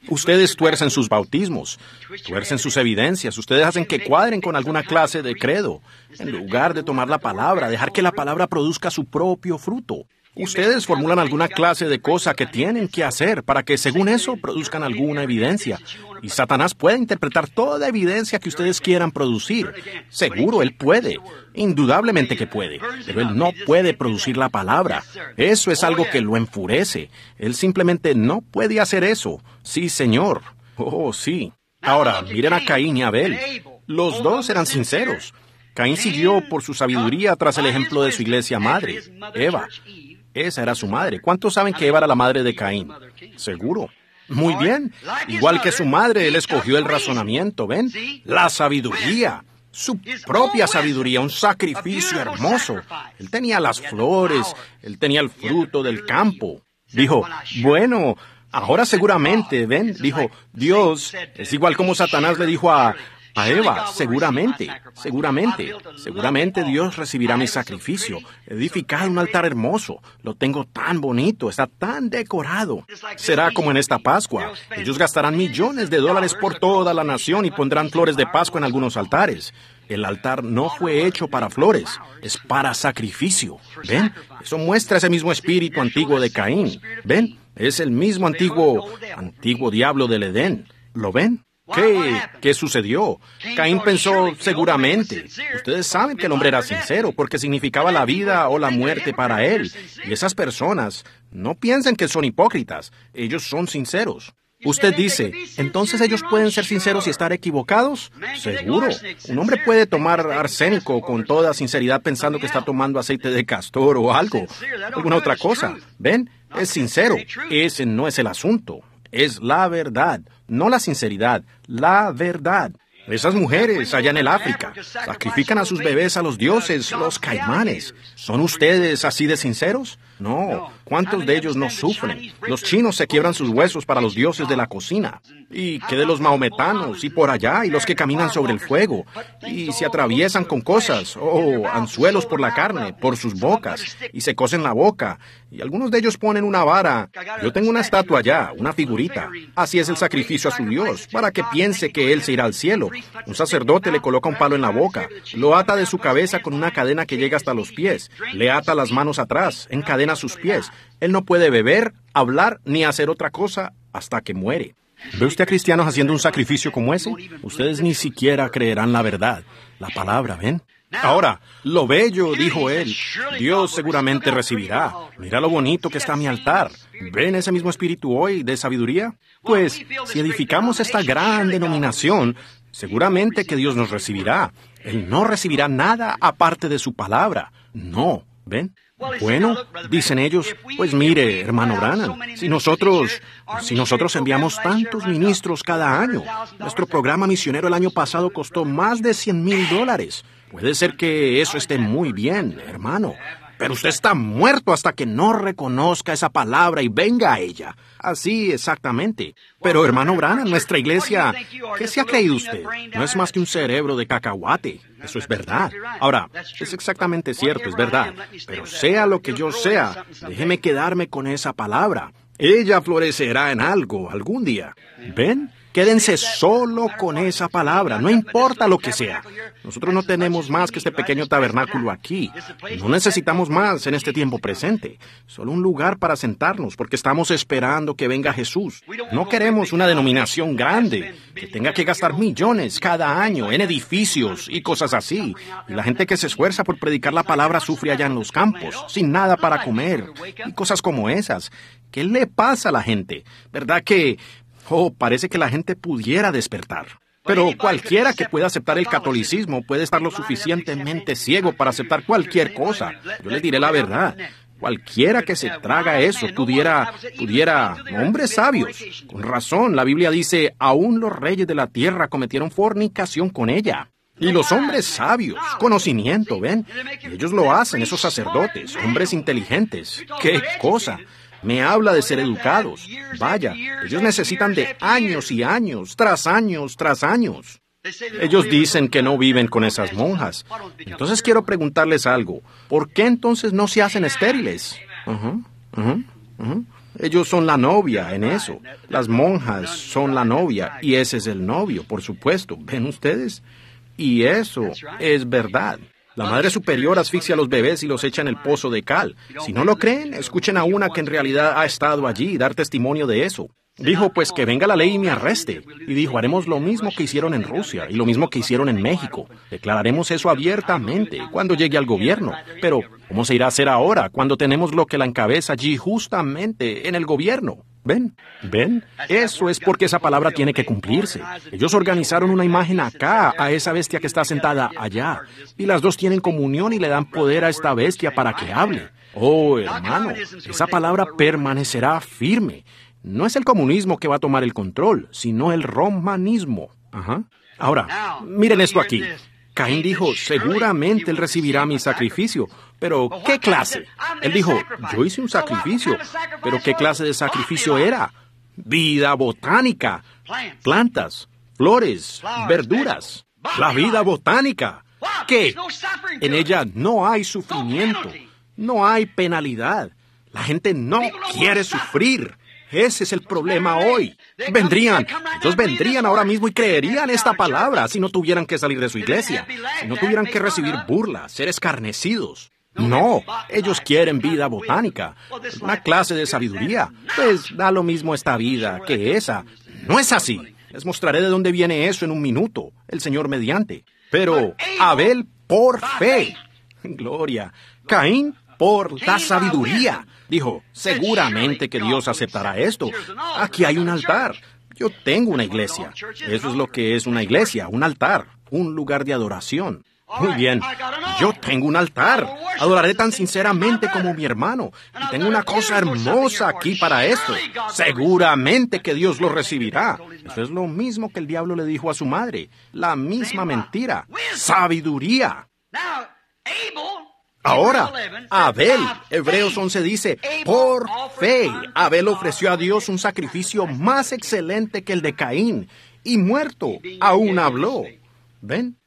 Ustedes tuercen sus bautismos, tuercen sus evidencias, ustedes hacen que cuadren con alguna clase de credo, en lugar de tomar la palabra, dejar que la palabra produzca su propio fruto. Ustedes formulan alguna clase de cosa que tienen que hacer para que, según eso, produzcan alguna evidencia. Y Satanás puede interpretar toda evidencia que ustedes quieran producir. Seguro, él puede. Indudablemente que puede. Pero él no puede producir la palabra. Eso es algo que lo enfurece. Él simplemente no puede hacer eso. Sí, señor. Oh, sí. Ahora, miren a Caín y Abel. Los dos eran sinceros. Caín siguió por su sabiduría tras el ejemplo de su iglesia madre, Eva. Esa era su madre. ¿Cuántos saben que Eva era la madre de Caín? Seguro. Muy bien. Igual que su madre, él escogió el razonamiento, ¿ven? La sabiduría. Su propia sabiduría, un sacrificio hermoso. Él tenía las flores, él tenía el fruto del campo. Dijo, bueno, ahora seguramente, ¿ven? Dijo, Dios, es igual como Satanás le dijo a Eva, seguramente Dios recibirá mi sacrificio. He edificado un altar hermoso, lo tengo tan bonito, está tan decorado. Será como en esta Pascua. Ellos gastarán millones de dólares por toda la nación y pondrán flores de Pascua en algunos altares. El altar no fue hecho para flores, es para sacrificio. ¿Ven? Eso muestra ese mismo espíritu antiguo de Caín. ¿Ven? Es el mismo antiguo diablo del Edén. ¿Lo ven? ¿Qué sucedió? Caín pensó seguramente. Ustedes saben que el hombre era sincero porque significaba la vida o la muerte para él. Y esas personas no piensen que son hipócritas. Ellos son sinceros. Usted dice, ¿entonces ellos pueden ser sinceros y estar equivocados? Seguro. Un hombre puede tomar arsénico con toda sinceridad pensando que está tomando aceite de castor o algo. Alguna otra cosa. ¿Ven? Es sincero. Ese no es el asunto. Es la verdad, no la sinceridad, la verdad. Esas mujeres allá en el África sacrifican a sus bebés a los dioses, los caimanes. ¿Son ustedes así de sinceros? No. ¿Cuántos de ellos no sufren? Los chinos se quiebran sus huesos para los dioses de la cocina. ¿Y qué de los maometanos y por allá y los que caminan sobre el fuego? Y se atraviesan con cosas, anzuelos por la carne, por sus bocas, y se cosen la boca. Y algunos de ellos ponen una vara. Yo tengo una estatua allá, una figurita. Así es el sacrificio a su Dios, para que piense que él se irá al cielo. Un sacerdote le coloca un palo en la boca, lo ata de su cabeza con una cadena que llega hasta los pies, le ata las manos atrás, encadena sus pies. Él no puede beber, hablar ni hacer otra cosa hasta que muere. ¿Ve usted a cristianos haciendo un sacrificio como ese? Ustedes ni siquiera creerán la verdad, la palabra, ¿ven? Ahora, lo bello, dijo él, Dios seguramente recibirá. Mira lo bonito que está mi altar. ¿Ven ese mismo espíritu hoy de sabiduría? Pues, si edificamos esta gran denominación, seguramente que Dios nos recibirá. Él no recibirá nada aparte de su palabra. No, ¿ven? Bueno, dicen ellos, pues mire, hermano Branham, si nosotros enviamos tantos ministros cada año, nuestro programa misionero el año pasado costó más de $100,000. Puede ser que eso esté muy bien, hermano, pero usted está muerto hasta que no reconozca esa palabra y venga a ella. Así exactamente. Pero, hermano Branham, nuestra iglesia, ¿qué se ha creído usted? No es más que un cerebro de cacahuate. Eso es verdad. Ahora, es exactamente cierto, es verdad. Pero sea lo que yo sea, déjeme quedarme con esa palabra. Ella florecerá en algo algún día. ¿Ven? Quédense solo con esa palabra, no importa lo que sea. Nosotros no tenemos más que este pequeño tabernáculo aquí. No necesitamos más en este tiempo presente. Solo un lugar para sentarnos, porque estamos esperando que venga Jesús. No queremos una denominación grande, que tenga que gastar millones cada año en edificios y cosas así. Y la gente que se esfuerza por predicar la palabra sufre allá en los campos, sin nada para comer, y cosas como esas. ¿Qué le pasa a la gente? ¿Verdad que... parece que la gente pudiera despertar. Pero cualquiera que pueda aceptar el catolicismo puede estar lo suficientemente ciego para aceptar cualquier cosa. Yo les diré la verdad. Cualquiera que se traga eso pudiera, hombres sabios. Con razón, la Biblia dice, aún los reyes de la tierra cometieron fornicación con ella. Y los hombres sabios, conocimiento, ¿ven? Y ellos lo hacen, esos sacerdotes, hombres inteligentes. ¡Qué cosa! Me habla de ser educados. Vaya, ellos necesitan de años y años, tras años, tras años. Ellos dicen que no viven con esas monjas. Entonces quiero Ellos son la novia en eso. Las monjas son la novia y ese es el novio, por supuesto. ¿Ven ustedes? Y eso es verdad. La Madre Superior asfixia a los bebés y los echa en el pozo de cal. Si no lo creen, escuchen a una que en realidad ha estado allí y dar testimonio de eso. Dijo, pues que venga la ley y me arreste. Y dijo, haremos lo mismo que hicieron en Rusia y lo mismo que hicieron en México. Declararemos eso abiertamente cuando llegue al gobierno. Pero, ¿cómo se irá a hacer ahora cuando tenemos lo que la encabeza allí justamente en el gobierno? ¿Ven? ¿Ven? Eso es porque esa palabra tiene que cumplirse. Ellos organizaron una imagen acá a esa bestia que está sentada allá. Y las dos tienen comunión y le dan poder a esta bestia para que hable. Oh, hermano, esa palabra permanecerá firme. No es el comunismo que va a tomar el control, sino el romanismo. Ajá. Ahora, miren esto aquí. Caín dijo, seguramente él recibirá mi sacrificio. Pero, ¿qué clase? Él dijo, yo hice un sacrificio. Pero, ¿qué clase de sacrificio era? Vida botánica. Plantas, flores, verduras. La vida botánica. ¿Qué? En ella no hay sufrimiento. No hay penalidad. La gente no quiere sufrir. Ese es el problema hoy. Ellos vendrían ahora mismo y creerían esta palabra si no tuvieran que salir de su iglesia, si no tuvieran que recibir burlas, ser escarnecidos. No, ellos quieren vida botánica, una clase de sabiduría. Pues da lo mismo esta vida que esa. No es así. Les mostraré de dónde viene eso en un minuto, el Señor mediante. Pero Abel por fe. Gloria. Caín por la sabiduría. Dijo, seguramente que Dios aceptará esto. Aquí hay un altar. Yo tengo una iglesia. Eso es lo que es una iglesia, un altar, un lugar de adoración. Muy bien, yo tengo un altar. Adoraré tan sinceramente como mi hermano. Y tengo una cosa hermosa aquí para esto. Seguramente que Dios lo recibirá. Eso es lo mismo que el diablo le dijo a su madre. La misma mentira. Sabiduría. Ahora, Abel, Hebreos 11 dice, por fe, Abel ofreció a Dios un sacrificio más excelente que el de Caín, y muerto, aún habló. ¿Ven?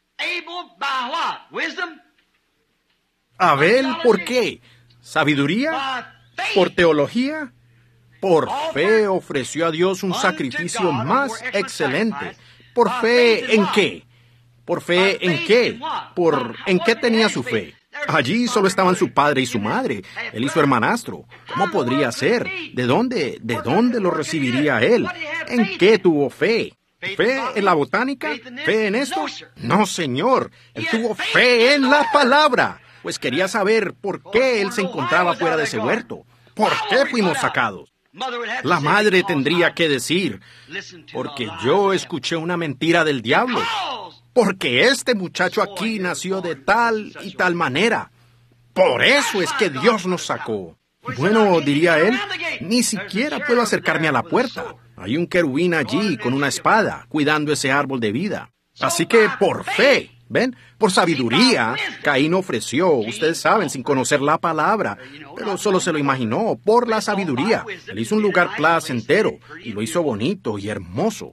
Abel, ¿por qué? ¿Sabiduría? ¿Por teología? Por fe ofreció a Dios un sacrificio más excelente. ¿Por fe en qué? ¿Por fe en qué? ¿En qué tenía su fe? Allí solo estaban su padre y su madre, él y su hermanastro. ¿Cómo podría ser? ¿De dónde lo recibiría él? ¿En qué tuvo fe? ¿Fe en la botánica? ¿Fe en esto? No, señor. Él tuvo fe en la palabra. Pues quería saber por qué él se encontraba fuera de ese huerto. ¿Por qué fuimos sacados? La madre tendría que decir, porque yo escuché una mentira del diablo. Porque este muchacho aquí nació de tal y tal manera. Por eso es que Dios nos sacó. Bueno, diría él, ni siquiera puedo acercarme a la puerta. Hay un querubín allí con una espada, cuidando ese árbol de vida. Así que por fe, ¿ven? Por sabiduría, Caín ofreció, ustedes saben, sin conocer la palabra, pero solo se lo imaginó, por la sabiduría. Él hizo un lugar placentero y lo hizo bonito y hermoso.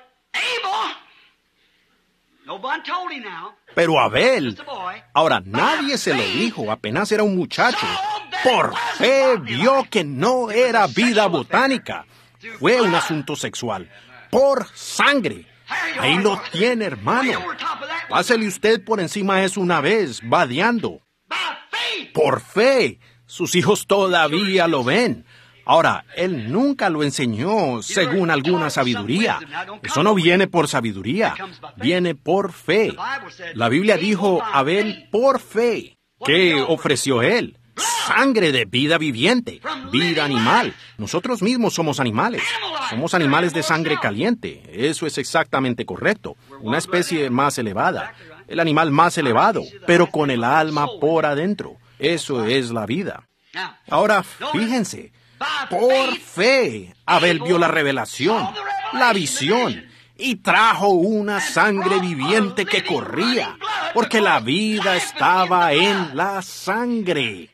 Pero Abel, ahora nadie se lo dijo, apenas era un muchacho. Por fe vio que no era vida botánica, fue un asunto sexual, por sangre. Ahí lo tiene, hermano. Pásele usted por encima de eso una vez, vadeando. Por fe, sus hijos todavía lo ven. Ahora, él nunca lo enseñó según alguna sabiduría. Eso no viene por sabiduría, viene por fe. La Biblia dijo, Abel por fe. ¿Qué ofreció él? Sangre de vida viviente, vida animal. Nosotros mismos somos animales. Somos animales de sangre caliente. Eso es exactamente correcto. Una especie más elevada. El animal más elevado, pero con el alma por adentro. Eso es la vida. Ahora, fíjense. Por fe, Abel vio la revelación, la visión, y trajo una sangre viviente que corría, porque la vida estaba en la sangre.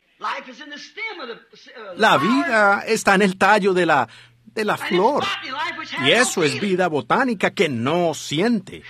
La vida está en el tallo de la flor, y eso es vida botánica que no siente.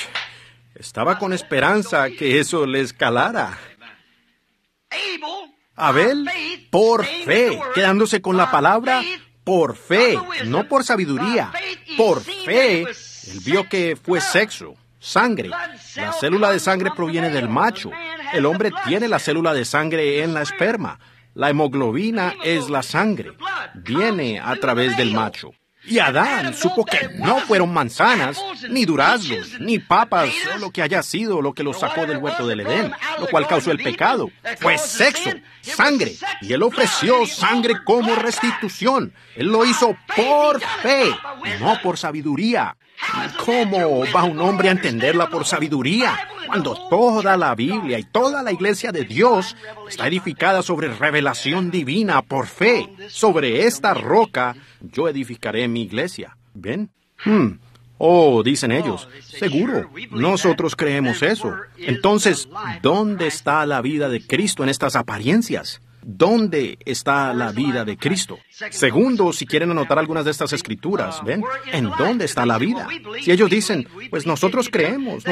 Estaba con esperanza que eso le escalara. Abel, por fe, quedándose con la palabra, por fe, no por sabiduría, por fe. Él vio que fue sexo, sangre. La célula de sangre proviene del macho. El hombre tiene la célula de sangre en la esperma. La hemoglobina es la sangre. Viene a través del macho. Y Adán supo que no fueron manzanas, ni duraznos, ni papas, o lo que haya sido lo que los sacó del huerto del Edén, lo cual causó el pecado. Fue sexo, sangre, y él ofreció sangre como restitución. Él lo hizo por fe, no por sabiduría. ¿Cómo va un hombre a entenderla por sabiduría cuando toda la Biblia y toda la iglesia de Dios está edificada sobre revelación divina por fe? Sobre esta roca yo edificaré mi iglesia. ¿Ven? Oh, dicen ellos, seguro, nosotros creemos eso. Entonces, ¿dónde está la vida de Cristo en estas apariencias? ¿Dónde está la vida de Cristo? Segundo, si quieren anotar algunas de estas escrituras, ¿ven? ¿En dónde está la vida? Si ellos dicen, pues nosotros creemos.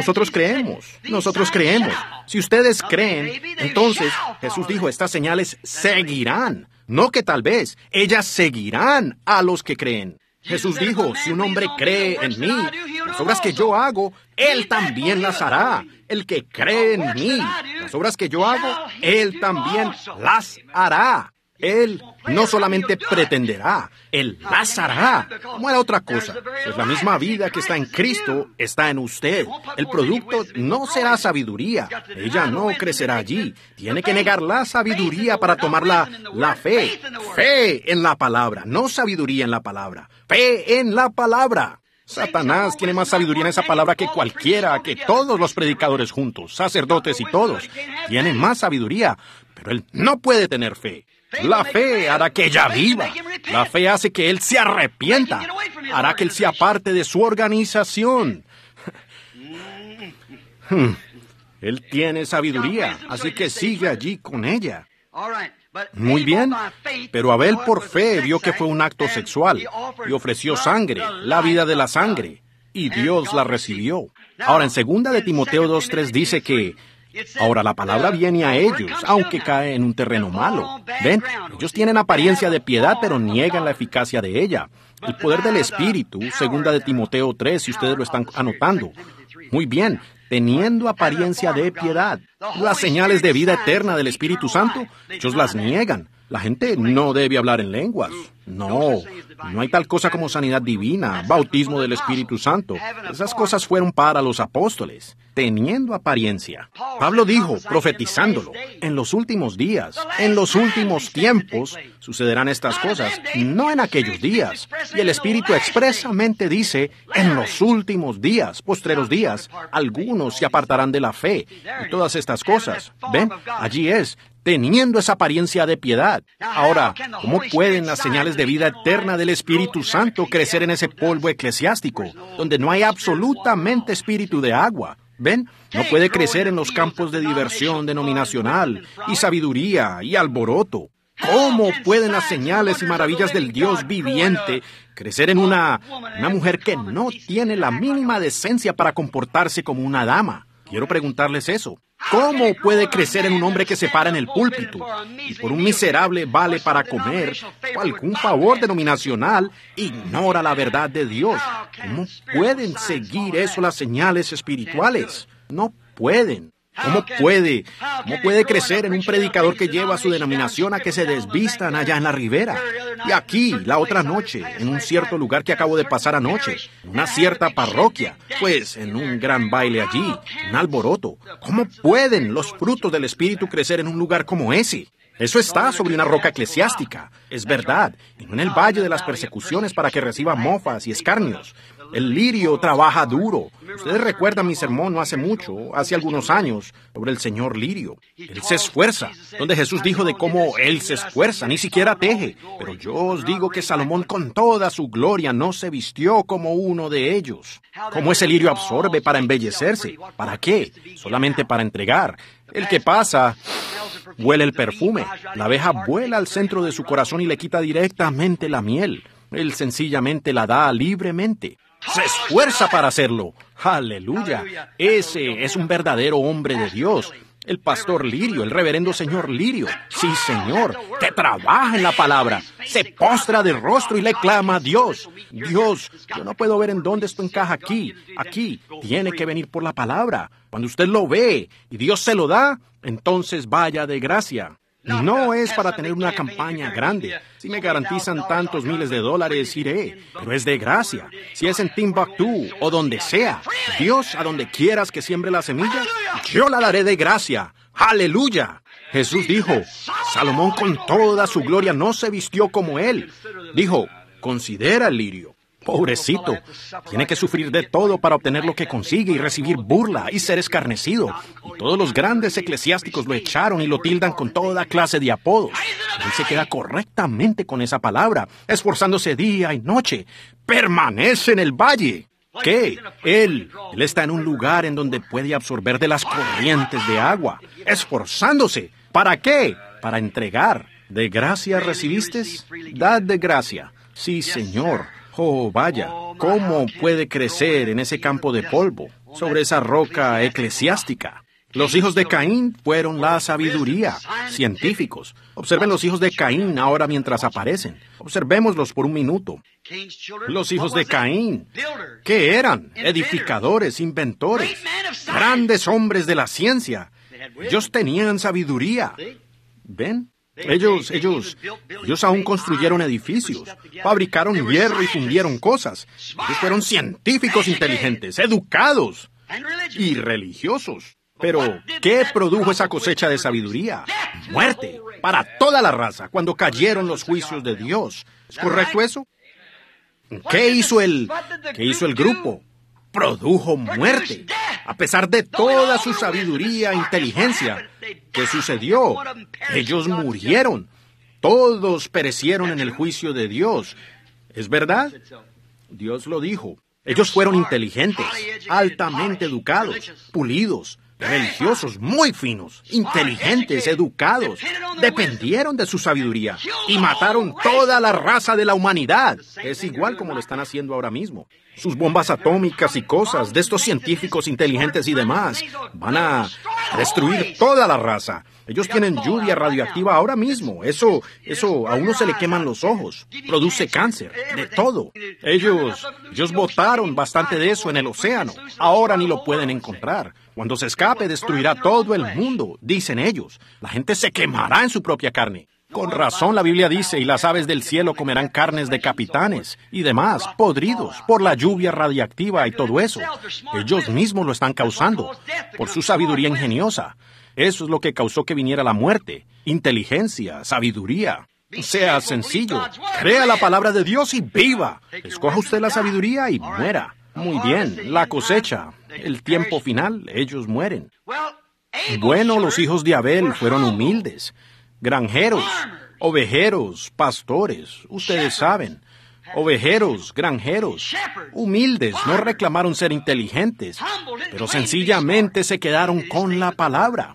Si ustedes creen, entonces Jesús dijo, estas señales seguirán. No que tal vez, ellas seguirán a los que creen. Jesús dijo, si un hombre cree en mí, las obras que yo hago, él también las hará. El que cree en mí, las obras que yo hago, él también las hará. Él no solamente pretenderá, él las hará. No era otra cosa. Pues la misma vida que está en Cristo está en usted. El producto no será sabiduría. Ella no crecerá allí. Tiene que negar la sabiduría para tomar la fe. Fe en la palabra, no sabiduría en la palabra. Fe en la palabra. Satanás tiene más sabiduría en esa palabra que cualquiera, que todos los predicadores juntos, sacerdotes y todos. Tienen más sabiduría, pero él no puede tener fe. La fe hará que ella viva. La fe hace que él se arrepienta. Hará que él se aparte de su organización. Él tiene sabiduría, así que sigue allí con ella. Muy bien, pero Abel por fe vio que fue un acto sexual y ofreció sangre, la vida de la sangre, y Dios la recibió. Ahora, en 2 de Timoteo 2:3 dice que ahora la palabra viene a ellos, aunque cae en un terreno malo. ¿Ven? Ellos tienen apariencia de piedad, pero niegan la eficacia de ella. El poder del Espíritu, 2 de Timoteo 3, si ustedes lo están anotando. Muy bien, teniendo apariencia de piedad. Las señales de vida eterna del Espíritu Santo, ellos las niegan. La gente no debe hablar en lenguas. No hay tal cosa como sanidad divina, bautismo del Espíritu Santo. Esas cosas fueron para los apóstoles, teniendo apariencia. Pablo dijo, profetizándolo, en los últimos días, en los últimos tiempos, sucederán estas cosas, no en aquellos días. Y el Espíritu expresamente dice, en los últimos días, postreros días, algunos se apartarán de la fe. Y todas estas cosas, ¿ven? Allí es, teniendo esa apariencia de piedad. Ahora, ¿cómo pueden las señales de vida eterna del Espíritu Santo crecer en ese polvo eclesiástico, donde no hay absolutamente espíritu de agua? ¿Ven? No puede crecer en los campos de diversión denominacional, y sabiduría, y alboroto. ¿Cómo pueden las señales y maravillas del Dios viviente crecer en una mujer que no tiene la mínima decencia para comportarse como una dama? Quiero preguntarles eso. ¿Cómo puede crecer en un hombre que se para en el púlpito y por un miserable vale para comer o algún favor denominacional ignora la verdad de Dios? ¿Cómo pueden seguir eso las señales espirituales? No pueden. ¿Cómo puede crecer en un predicador que lleva a su denominación a que se desvistan allá en la ribera? Y aquí, la otra noche, en un cierto lugar que acabo de pasar anoche, en una cierta parroquia, pues en un gran baile allí, un alboroto. ¿Cómo pueden los frutos del Espíritu crecer en un lugar como ese? Eso está sobre una roca eclesiástica, es verdad, y no en el valle de las persecuciones para que reciba mofas y escarnios. El lirio trabaja duro. Ustedes recuerdan mi sermón no hace mucho, hace algunos años, sobre el señor lirio. Él se esfuerza, donde Jesús dijo de cómo él se esfuerza, ni siquiera teje. Pero yo os digo que Salomón con toda su gloria no se vistió como uno de ellos. ¿Cómo ese lirio absorbe para embellecerse? ¿Para qué? Solamente para entregar. El que pasa huele el perfume. La abeja vuela al centro de su corazón y le quita directamente la miel. Él sencillamente la da libremente. Se esfuerza para hacerlo. ¡Aleluya! Ese es un verdadero hombre de Dios. El pastor Lirio, el reverendo señor Lirio. Sí, señor, que trabaja en la palabra. Se postra de rostro y le clama a Dios. Dios, yo no puedo ver en dónde esto encaja aquí. Aquí, tiene que venir por la palabra. Cuando usted lo ve y Dios se lo da, entonces vaya de gracia. No es para tener una campaña grande. Si me garantizan tantos miles de dólares, iré. Pero es de gracia. Si es en Timbuktu o donde sea, Dios, a donde quieras que siembre la semilla, yo la daré de gracia. ¡Aleluya! Jesús dijo, Salomón con toda su gloria no se vistió como él. Dijo, considera el lirio. Pobrecito, tiene que sufrir de todo para obtener lo que consigue y recibir burla y ser escarnecido. Y todos los grandes eclesiásticos lo echaron y lo tildan con toda clase de apodos. Pero él se queda correctamente con esa palabra, esforzándose día y noche. Permanece en el valle. ¿Qué? Él está en un lugar en donde puede absorber de las corrientes de agua, esforzándose. ¿Para qué? Para entregar. ¿De gracia recibiste? Dad de gracia. Sí, Señor. Oh, vaya, ¿cómo puede crecer en ese campo de polvo, sobre esa roca eclesiástica? Los hijos de Caín fueron la sabiduría, científicos. Observen los hijos de Caín ahora mientras aparecen. Observémoslos por un minuto. Los hijos de Caín, ¿qué eran? Edificadores, inventores, grandes hombres de la ciencia. Ellos tenían sabiduría. ¿Ven? Ellos aún construyeron edificios, fabricaron hierro y fundieron cosas. Ellos fueron científicos inteligentes, educados y religiosos. Pero, ¿qué produjo esa cosecha de sabiduría? Muerte para toda la raza cuando cayeron los juicios de Dios. ¿Es correcto eso? ¿Qué hizo el grupo? Produjo muerte. A pesar de toda su sabiduría e inteligencia, ¿qué sucedió? Ellos murieron. Todos perecieron en el juicio de Dios. ¿Es verdad? Dios lo dijo. Ellos fueron inteligentes, altamente educados, pulidos, religiosos, muy finos, inteligentes, educados. Dependieron de su sabiduría y mataron toda la raza de la humanidad. Es igual como lo están haciendo ahora mismo. Sus bombas atómicas y cosas de estos científicos inteligentes y demás van a destruir toda la raza. Ellos tienen lluvia radioactiva ahora mismo. Eso a uno se le queman los ojos. Produce cáncer, de todo. Ellos botaron bastante de eso en el océano. Ahora ni lo pueden encontrar. Cuando se escape destruirá todo el mundo, dicen ellos. La gente se quemará en su propia carne. Con razón la Biblia dice, y las aves del cielo comerán carnes de capitanes y demás, podridos por la lluvia radiactiva y todo eso. Ellos mismos lo están causando, por su sabiduría ingeniosa. Eso es lo que causó que viniera la muerte. Inteligencia, sabiduría. Sea sencillo, crea la palabra de Dios y viva. Escoja usted la sabiduría y muera. Muy bien, la cosecha, el tiempo final, ellos mueren. Bueno, los hijos de Abel fueron humildes. Granjeros, ovejeros, pastores, ustedes saben. Ovejeros, granjeros, humildes, no reclamaron ser inteligentes, pero sencillamente se quedaron con la palabra.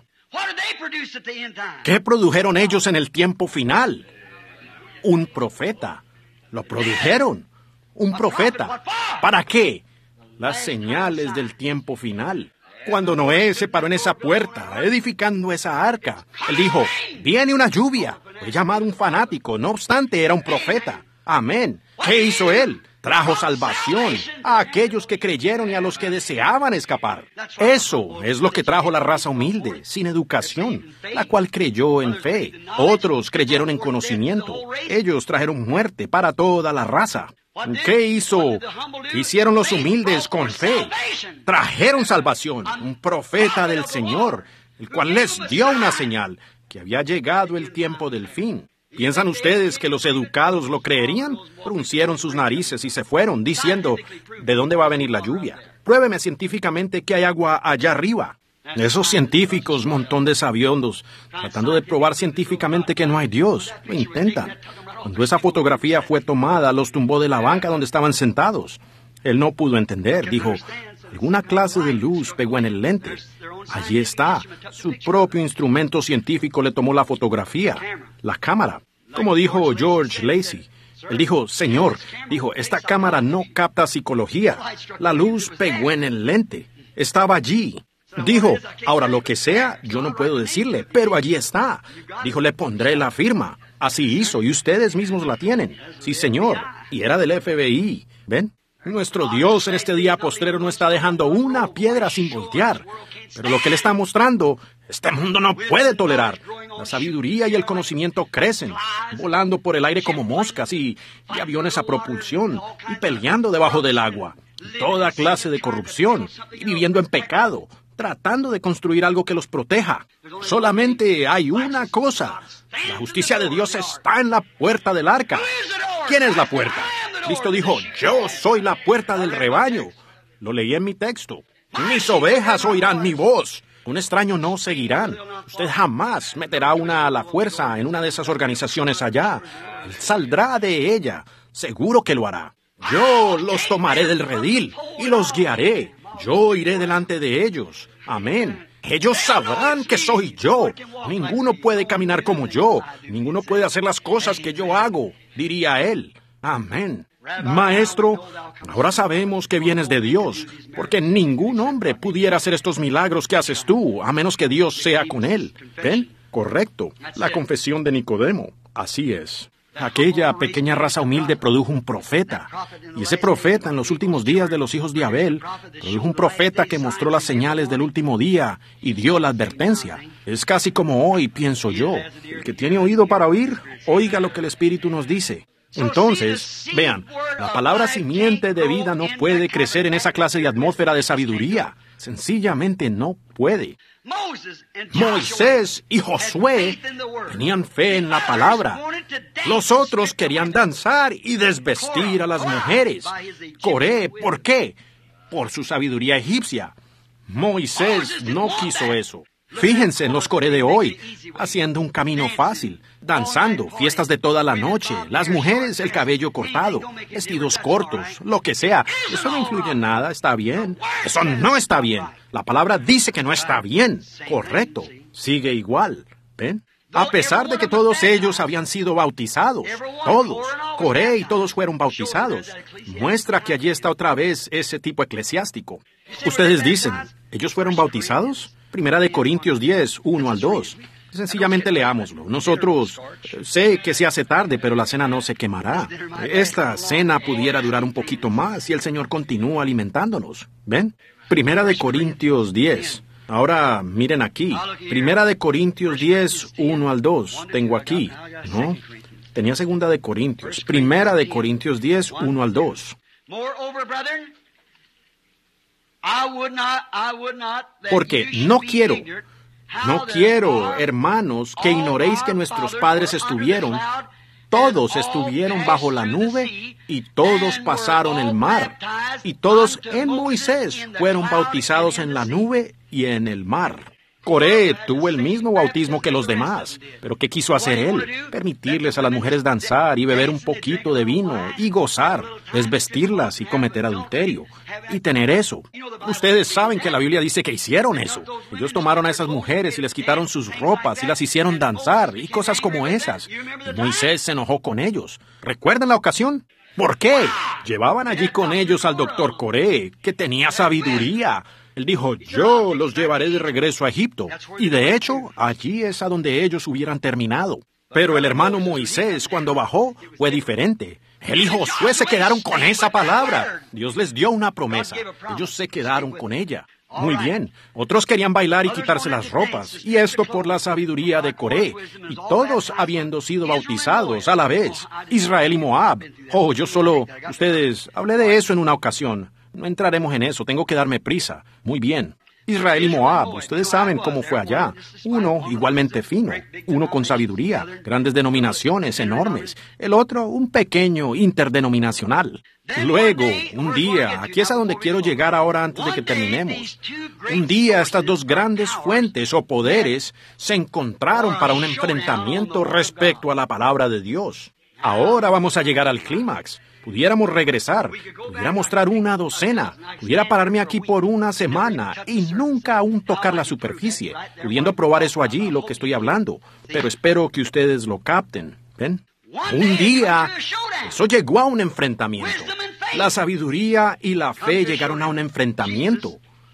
¿Qué produjeron ellos en el tiempo final? Un profeta. Lo produjeron. Un profeta. ¿Para qué? Las señales del tiempo final. Cuando Noé se paró en esa puerta, edificando esa arca, él dijo, viene una lluvia. Fue llamado un fanático, no obstante era un profeta. Amén. ¿Qué hizo él? Trajo salvación a aquellos que creyeron y a los que deseaban escapar. Eso es lo que trajo la raza humilde, sin educación, la cual creyó en fe. Otros creyeron en conocimiento. Ellos trajeron muerte para toda la raza. ¿Qué hicieron los humildes con fe? Trajeron salvación, un profeta del Señor, el cual les dio una señal, que había llegado el tiempo del fin. ¿Piensan ustedes que los educados lo creerían? Fruncieron sus narices y se fueron, diciendo, ¿de dónde va a venir la lluvia? Pruébeme científicamente que hay agua allá arriba. Esos científicos, montón de sabiondos, tratando de probar científicamente que no hay Dios, lo intentan. Cuando esa fotografía fue tomada, los tumbó de la banca donde estaban sentados. Él no pudo entender, dijo, alguna clase de luz pegó en el lente. Allí está, su propio instrumento científico le tomó la fotografía, la cámara. Como dijo George Lacy, él dijo, Señor, esta cámara no capta psicología. La luz pegó en el lente, estaba allí. Dijo, ahora lo que sea, yo no puedo decirle, pero allí está. Dijo, le pondré la firma. Así hizo, y ustedes mismos la tienen. Sí, señor, y era del FBI. ¿Ven? Nuestro Dios en este día postrero no está dejando una piedra sin voltear. Pero lo que le está mostrando, este mundo no puede tolerar. La sabiduría y el conocimiento crecen, volando por el aire como moscas y aviones a propulsión, y peleando debajo del agua. Toda clase de corrupción, y viviendo en pecado, tratando de construir algo que los proteja. Solamente hay una cosa. La justicia de Dios está en la puerta del arca. ¿Quién es la puerta? Cristo dijo, yo soy la puerta del rebaño. Lo leí en mi texto. Mis ovejas oirán mi voz. Un extraño no seguirán. Usted jamás meterá una a la fuerza en una de esas organizaciones allá. Él saldrá de ella. Seguro que lo hará. Yo los tomaré del redil y los guiaré. Yo iré delante de ellos. Amén. Ellos sabrán que soy yo. Ninguno puede caminar como yo. Ninguno puede hacer las cosas que yo hago, diría él. Amén. Maestro, ahora sabemos que vienes de Dios, porque ningún hombre pudiera hacer estos milagros que haces tú, a menos que Dios sea con él. ¿Ven? Correcto. La confesión de Nicodemo. Así es. Aquella pequeña raza humilde produjo un profeta. Y ese profeta, en los últimos días de los hijos de Abel, produjo un profeta que mostró las señales del último día y dio la advertencia. Es casi como hoy, pienso yo. El que tiene oído para oír, oiga lo que el Espíritu nos dice. Entonces, vean, la palabra simiente de vida no puede crecer en esa clase de atmósfera de sabiduría. Sencillamente no puede. Moisés y Josué tenían fe en la palabra. Los otros querían danzar y desvestir a las mujeres. Coré, ¿por qué? Por su sabiduría egipcia. Moisés no quiso eso. Fíjense en los Coré de hoy, haciendo un camino fácil, danzando, fiestas de toda la noche, las mujeres el cabello cortado, vestidos cortos, lo que sea. Eso no influye en nada, está bien. Eso no está bien. La palabra dice que no está bien. Correcto. Sigue igual. ¿Ven? A pesar de que todos ellos habían sido bautizados, todos, Coré y todos fueron bautizados, muestra que allí está otra vez ese tipo eclesiástico. Ustedes dicen, ¿ellos fueron bautizados? Primera de Corintios 10, 1 al 2. Sencillamente leámoslo. Nosotros, sé que se hace tarde, pero la cena no se quemará. Esta cena pudiera durar un poquito más y el Señor continúa alimentándonos. ¿Ven? Primera de Corintios 10. Ahora, miren aquí. Primera de Corintios 10, 1 al 2. Tengo aquí, ¿no? Tenía segunda de Corintios. Primera de Corintios 10, 1 al 2. Porque no quiero, hermanos, que ignoréis que nuestros padres todos estuvieron bajo la nube y todos pasaron el mar. Y todos en Moisés fueron bautizados en la nube y en el mar. Coré tuvo el mismo bautismo que los demás, pero ¿qué quiso hacer él? Permitirles a las mujeres danzar y beber un poquito de vino y gozar, desvestirlas y cometer adulterio, y tener eso. Ustedes saben que la Biblia dice que hicieron eso. Ellos tomaron a esas mujeres y les quitaron sus ropas y las hicieron danzar y cosas como esas. Y Moisés se enojó con ellos. ¿Recuerdan la ocasión? ¿Por qué? Llevaban allí con ellos al doctor Coré, que tenía sabiduría. Él dijo, yo los llevaré de regreso a Egipto. Y de hecho, allí es a donde ellos hubieran terminado. Pero el hermano Moisés, cuando bajó, fue diferente. Él y Josué se quedaron con esa palabra. Dios les dio una promesa. Ellos se quedaron con ella. Muy bien. Otros querían bailar y quitarse las ropas. Y esto por la sabiduría de Coré. Y todos habiendo sido bautizados a la vez. Israel y Moab. Ustedes, hablé de eso en una ocasión. No entraremos en eso, tengo que darme prisa. Muy bien. Israel y Moab, ustedes saben cómo fue allá. Uno igualmente fino, uno con sabiduría, grandes denominaciones enormes. El otro, un pequeño interdenominacional. Luego, un día, aquí es a donde quiero llegar ahora antes de que terminemos. Un día estas dos grandes fuentes o poderes se encontraron para un enfrentamiento respecto a la palabra de Dios. Ahora vamos a llegar al clímax. Pudiéramos regresar, pudiera mostrar una docena, pudiera pararme aquí por una semana y nunca aún tocar la superficie, pudiendo probar eso allí, lo que estoy hablando. Pero espero que ustedes lo capten. ¿Ven? Un día, eso llegó a un enfrentamiento. La sabiduría y la fe llegaron a un enfrentamiento.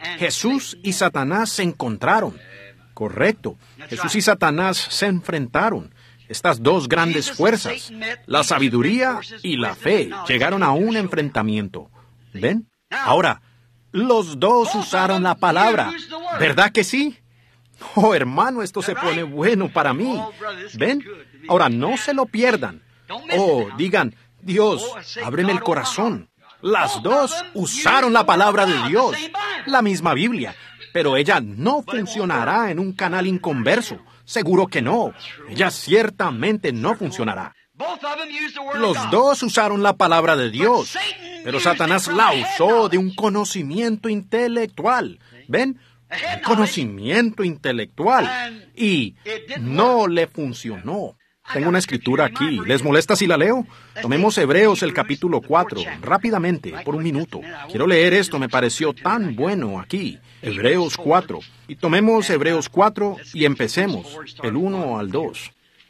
Jesús y Satanás se encontraron. Correcto. Jesús y Satanás se enfrentaron. Estas dos grandes fuerzas, la sabiduría y la fe, llegaron a un enfrentamiento. ¿Ven? Ahora, los dos usaron la palabra. ¿Verdad que sí? Oh, hermano, esto se pone bueno para mí. ¿Ven? Ahora, no se lo pierdan. Oh, digan, Dios, ábreme el corazón. Las dos usaron la palabra de Dios, la misma Biblia, pero ella no funcionará en un canal inconverso. Seguro que no. Ella ciertamente no funcionará. Los dos usaron la palabra de Dios, pero Satanás la usó de un conocimiento intelectual. ¿Ven? Un conocimiento intelectual. Y no le funcionó. Tengo una escritura aquí. ¿Les molesta si la leo? Tomemos Hebreos el capítulo 4, rápidamente, por un minuto. Quiero leer esto, me pareció tan bueno aquí. Hebreos 4. Y tomemos Hebreos 4 y empecemos, el 1 al 2.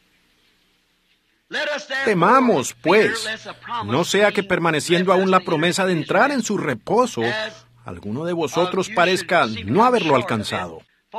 Temamos, pues, no sea que permaneciendo aún la promesa de entrar en su reposo, alguno de vosotros parezca no haberlo alcanzado.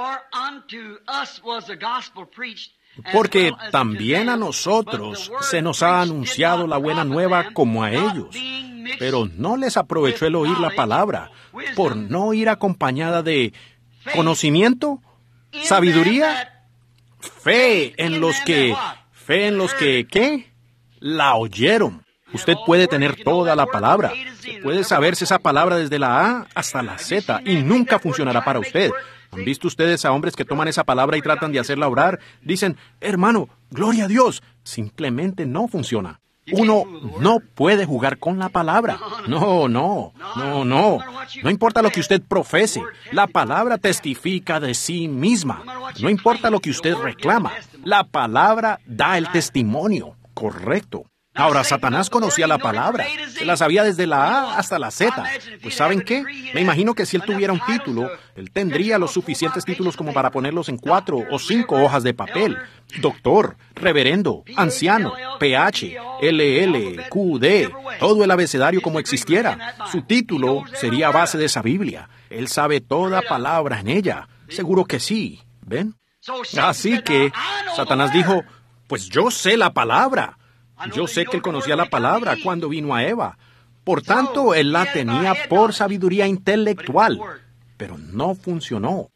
Porque también a nosotros se nos ha anunciado la buena nueva como a ellos, pero no les aprovechó el oír la palabra, por no ir acompañada de conocimiento, sabiduría, fe en los que, ¿qué? La oyeron. Usted puede tener toda la palabra, puede saberse esa palabra desde la A hasta la Z y nunca funcionará para usted. ¿Han visto ustedes a hombres que toman esa palabra y tratan de hacerla obrar? Dicen, hermano, gloria a Dios. Simplemente no funciona. Uno no puede jugar con la palabra. No. No importa lo que usted profese. La palabra testifica de sí misma. No importa lo que usted reclama. La palabra da el testimonio. Correcto. Ahora, Satanás conocía la palabra, se la sabía desde la A hasta la Z. Pues ¿saben qué? Me imagino que si él tuviera un título, él tendría los suficientes títulos como para ponerlos en 4 o 5 hojas de papel. Doctor, reverendo, anciano, PH, LL, QD, todo el abecedario como existiera. Su título sería a base de esa Biblia. Él sabe toda palabra en ella. Seguro que sí. ¿Ven? Así que Satanás dijo, pues yo sé la palabra. Yo sé que él conocía la palabra cuando vino a Eva. Por tanto, él la tenía por sabiduría intelectual, pero no funcionó.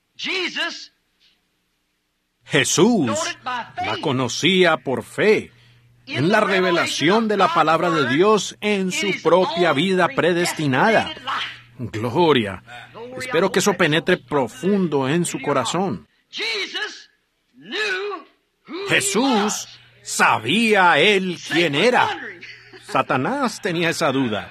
Jesús la conocía por fe, en la revelación de la palabra de Dios en su propia vida predestinada. Gloria. Espero que eso penetre profundo en su corazón. Jesús sabía él quién era. Satanás tenía esa duda.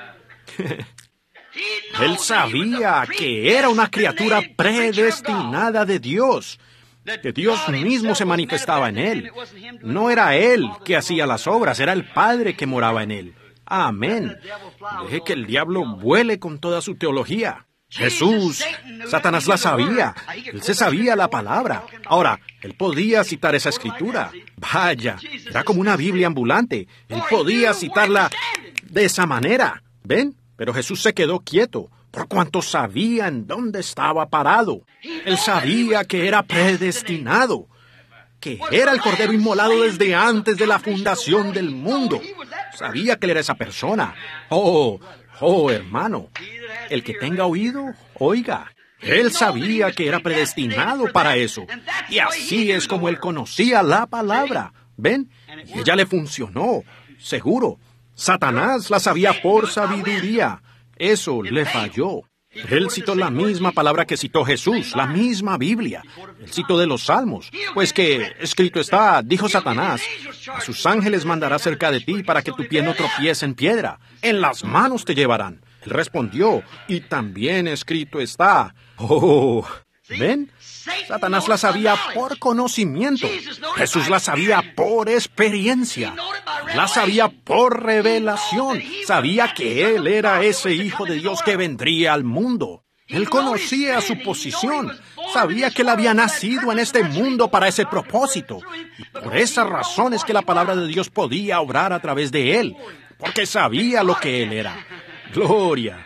Él sabía que era una criatura predestinada de Dios, que Dios mismo se manifestaba en él. No era él que hacía las obras, era el Padre que moraba en él. Amén. Deje que el diablo vuele con toda su teología. Jesús, Satanás la sabía, él se sabía la palabra. Ahora, él podía citar esa escritura. Vaya, era como una Biblia ambulante. Él podía citarla de esa manera. ¿Ven? Pero Jesús se quedó quieto, por cuanto sabía en dónde estaba parado. Él sabía que era predestinado, que era el Cordero inmolado desde antes de la fundación del mundo. Sabía que él era esa persona. Oh, hermano. El que tenga oído, oiga. Él sabía que era predestinado para eso. Y así es como él conocía la palabra. ¿Ven? Y ella le funcionó. Seguro. Satanás la sabía por sabiduría. Eso le falló. Él citó la misma palabra que citó Jesús, la misma Biblia. Él citó de los Salmos. Pues que escrito está, dijo Satanás, a sus ángeles mandará cerca de ti para que tu pie no tropiece en piedra. En las manos te llevarán. Él respondió, y también escrito está. Oh, ¿ven? Satanás la sabía por conocimiento. Jesús la sabía por experiencia. La sabía por revelación. Sabía que Él era ese Hijo de Dios que vendría al mundo. Él conocía su posición. Sabía que Él había nacido en este mundo para ese propósito. Y por esas razones que la palabra de Dios podía obrar a través de Él. Porque sabía lo que Él era. Gloria.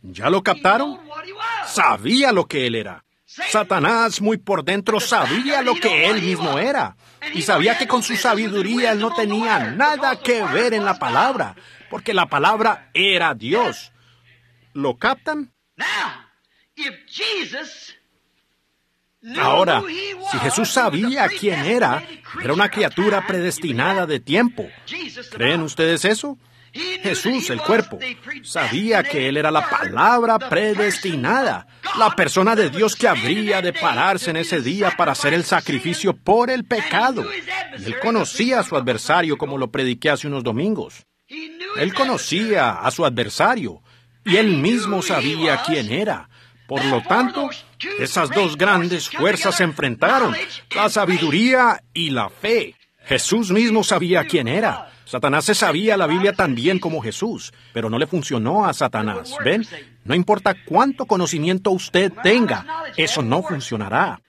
¿Ya lo captaron? Sabía lo que él era. Satanás muy por dentro sabía lo que él mismo era. Y sabía que con su sabiduría él no tenía nada que ver en la palabra, porque la palabra era Dios. ¿Lo captan? Ahora, si Jesús sabía quién era una criatura predestinada de tiempo. ¿Creen ustedes eso? Jesús, el cuerpo, sabía que Él era la palabra predestinada, la persona de Dios que habría de pararse en ese día para hacer el sacrificio por el pecado. Y Él conocía a su adversario, como lo prediqué hace unos domingos. Él conocía a su adversario y Él mismo sabía quién era. Por lo tanto, esas dos grandes fuerzas se enfrentaron, la sabiduría y la fe. Jesús mismo sabía quién era. Satanás se sabía la Biblia tan bien como Jesús, pero no le funcionó a Satanás. ¿Ven? No importa cuánto conocimiento usted tenga, eso no funcionará.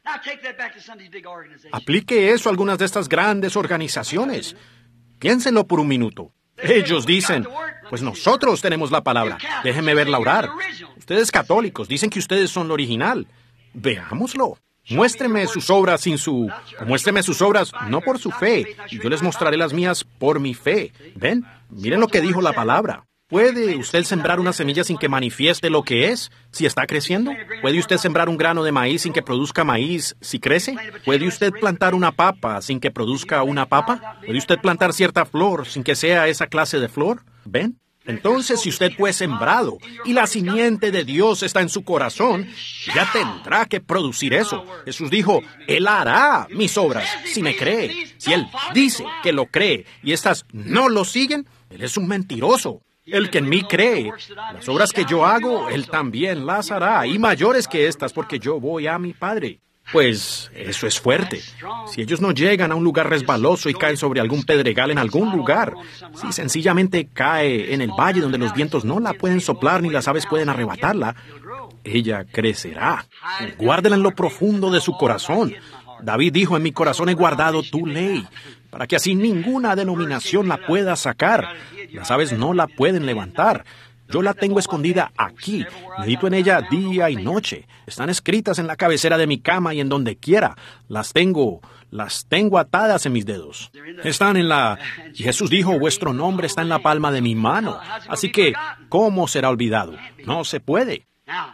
Aplique eso a algunas de estas grandes organizaciones. Piénsenlo por un minuto. Ellos dicen, pues nosotros tenemos la palabra, déjenme verla orar. Ustedes católicos dicen que ustedes son lo original. Veámoslo. Muéstreme sus obras muéstreme sus obras no por su fe, y yo les mostraré las mías por mi fe. ¿Ven? Miren lo que dijo la palabra. ¿Puede usted sembrar una semilla sin que manifieste lo que es, si está creciendo? ¿Puede usted sembrar un grano de maíz sin que produzca maíz, si crece? ¿Puede usted plantar una papa sin que produzca una papa? ¿Puede usted plantar cierta flor sin que sea esa clase de flor? ¿Ven? Entonces, si usted fue sembrado y la simiente de Dios está en su corazón, ya tendrá que producir eso. Jesús dijo, Él hará mis obras si me cree. Si Él dice que lo cree y estas no lo siguen, Él es un mentiroso. El que en mí cree, las obras que yo hago, Él también las hará, y mayores que estas, porque yo voy a mi Padre. Pues eso es fuerte. Si ellos no llegan a un lugar resbaloso y caen sobre algún pedregal en algún lugar, si sencillamente cae en el valle donde los vientos no la pueden soplar ni las aves pueden arrebatarla, ella crecerá. Guárdela en lo profundo de su corazón. David dijo, en mi corazón he guardado tu ley, para que así ninguna denominación la pueda sacar. Las aves no la pueden levantar. Yo la tengo escondida aquí, medito en ella día y noche. Están escritas en la cabecera de mi cama y en donde quiera. Las tengo atadas en mis dedos. Están en la... Y Jesús dijo, vuestro nombre está en la palma de mi mano. Así que, ¿cómo será olvidado? No se puede.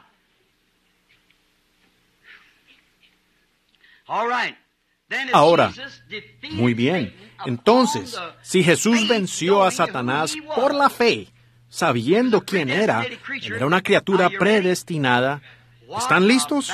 Ahora, muy bien. Entonces, si Jesús venció a Satanás por la fe, sabiendo quién era una criatura predestinada, ¿están listos?